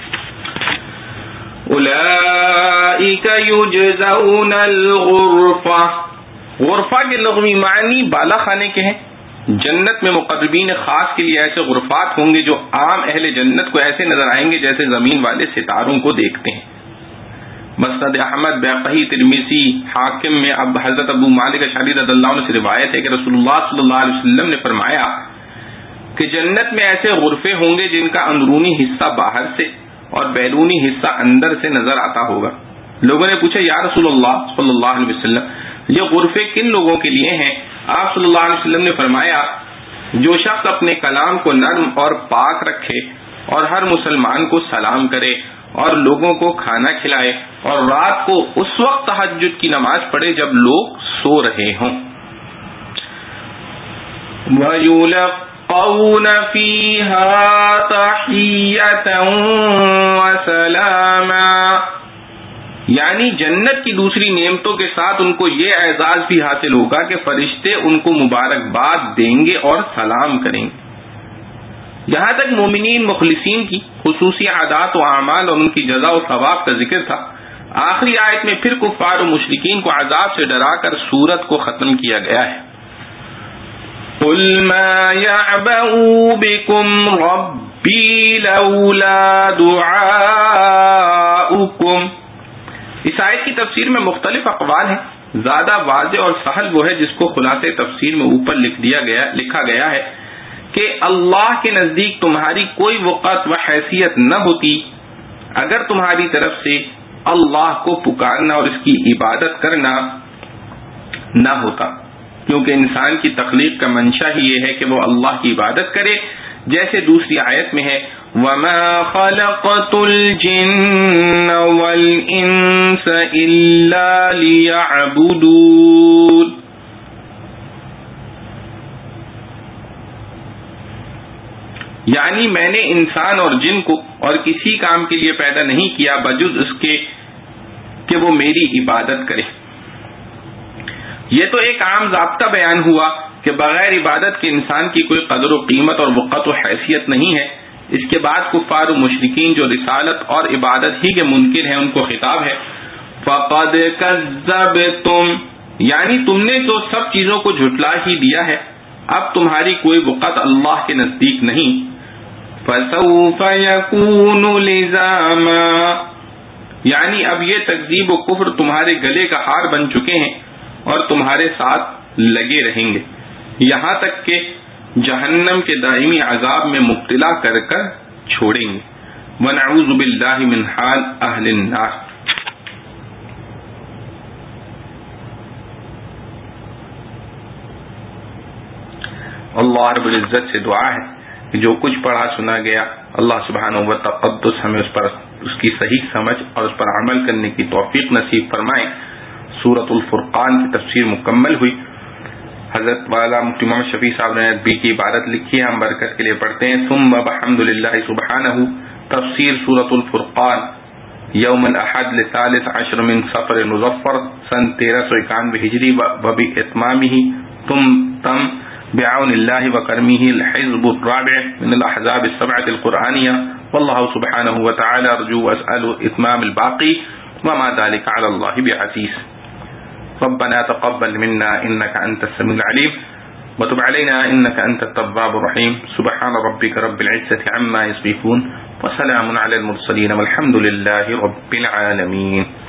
اولئک یجزون الغرفہ، غرفہ کے لغوی معنی بالا خانے کے ہیں. جنت میں مقربین خاص کے لیے ایسے غرفات ہوں گے جو عام اہل جنت کو ایسے نظر آئیں گے جیسے زمین والے ستاروں کو دیکھتے ہیں. مسند احمد، بیہقی، ترمذی، حاکم میں اب حضرت ابو مالک اشعری رضی اللہ عنہ سے روایت ہے کہ رسول اللہ صلی اللہ علیہ وسلم نے فرمایا کہ جنت میں ایسے غرفے ہوں گے جن کا اندرونی حصہ باہر سے اور بیرونی حصہ اندر سے نظر آتا ہوگا. لوگوں نے پوچھا یا رسول اللہ صلی اللہ علیہ وسلم یہ غرفے کن لوگوں کے لیے ہیں؟ آپ صلی اللہ علیہ وسلم نے فرمایا جو شخص اپنے کلام کو نرم اور پاک رکھے اور ہر مسلمان کو سلام کرے اور لوگوں کو کھانا کھلائے اور رات کو اس وقت تہجد کی نماز پڑھے جب لوگ سو رہے ہوں. وَيُلَقَّوْنَ فِيهَا تَحِيَّةً وَسَلَامًا، یعنی جنت کی دوسری نعمتوں کے ساتھ ان کو یہ اعزاز بھی حاصل ہوگا کہ فرشتے ان کو مبارکباد دیں گے اور سلام کریں گے. یہاں تک مومنین مخلصین کی خصوصی عادات و اعمال اور ان کی جزا و ثواب کا ذکر تھا. آخری آیت میں پھر کفار و مشرکین کو عذاب سے ڈرا کر سورت کو ختم کیا گیا ہے. قُلْ مَا يَعْبَأُ بِكُمْ رَبِّي لَوْلَا دُعَاؤُكُمْ. اس آیت کی تفسیر میں مختلف اقوال ہیں. زیادہ واضح اور سہل وہ ہے جس کو خلاصے تفسیر میں اوپر لکھا گیا ہے کہ اللہ کے نزدیک تمہاری کوئی وقت و حیثیت نہ ہوتی اگر تمہاری طرف سے اللہ کو پکارنا اور اس کی عبادت کرنا نہ ہوتا، کیونکہ انسان کی تخلیق کا منشا ہی یہ ہے کہ وہ اللہ کی عبادت کرے، جیسے دوسری آیت میں ہے وَمَا خَلَقْتُ الْجِنَّ وَالْإِنسَ إِلَّا لِيَعْبُدُونِ. یعنی میں نے انسان اور جن کو اور کسی کام کے لیے پیدا نہیں کیا بجز اس کے کہ وہ میری عبادت کرے. یہ تو ایک عام ضابطہ بیان ہوا کہ بغیر عبادت کے انسان کی کوئی قدر و قیمت اور وقت و حیثیت نہیں ہے. اس کے بعد کفار و مشرکین جو رسالت اور عبادت ہی کے منکر ہیں ان کو خطاب ہے فَقَدْ كَذَّبْتُمْ، یعنی تم نے تو سب چیزوں کو جھٹلا ہی دیا ہے، اب تمہاری کوئی وقت اللہ کے نزدیک نہیں. فَسَوْفَ يَكُونُ لِزَامًا، یعنی اب یہ تکذیب و کفر تمہارے گلے کا ہار بن چکے ہیں اور تمہارے ساتھ لگے رہیں گے یہاں تک کہ جہنم کے دائمی عذاب میں مبتلا کر کر چھوڑیں گے. وَنَعُوذُ بِاللَّهِ مِنْ حَالِ أَهْلِ النَّارِ. اللہ رب العزت سے دعا ہے کہ جو کچھ پڑھا سنا گیا اللہ سبحانہ و تقدس ہمیں اس کی صحیح سمجھ اور اس پر عمل کرنے کی توفیق نصیب فرمائے. سورۃ الفرقان کی تفسیر مکمل ہوئی. حضرت والا مفتی محمد شفیع صاحب نے عربی کی عبارت لکھی ہے، ہم برکت کے لیے پڑھتے ہیں. ثم بحمد للہ سبحانہ تفسیر سورۃ الفرقان یوم الاحد لثالث عشر من صفر مظفر سن 1391 ہجری وباتمامہ تم بعون اللہ وکرمہ الحزب الرابع من الاحزاب السبعة القرآنیہ واللہ سبحانہ وتعالی ارجو واسأل اتمام الباقی وما ذلك على الله بعزیز. ربنا تقبل منا انك انت السميع العليم وتب علينا انك انت التواب الرحيم. سبحان ربك رب العزة عما يصفون وسلام على المرسلين والحمد لله رب العالمين.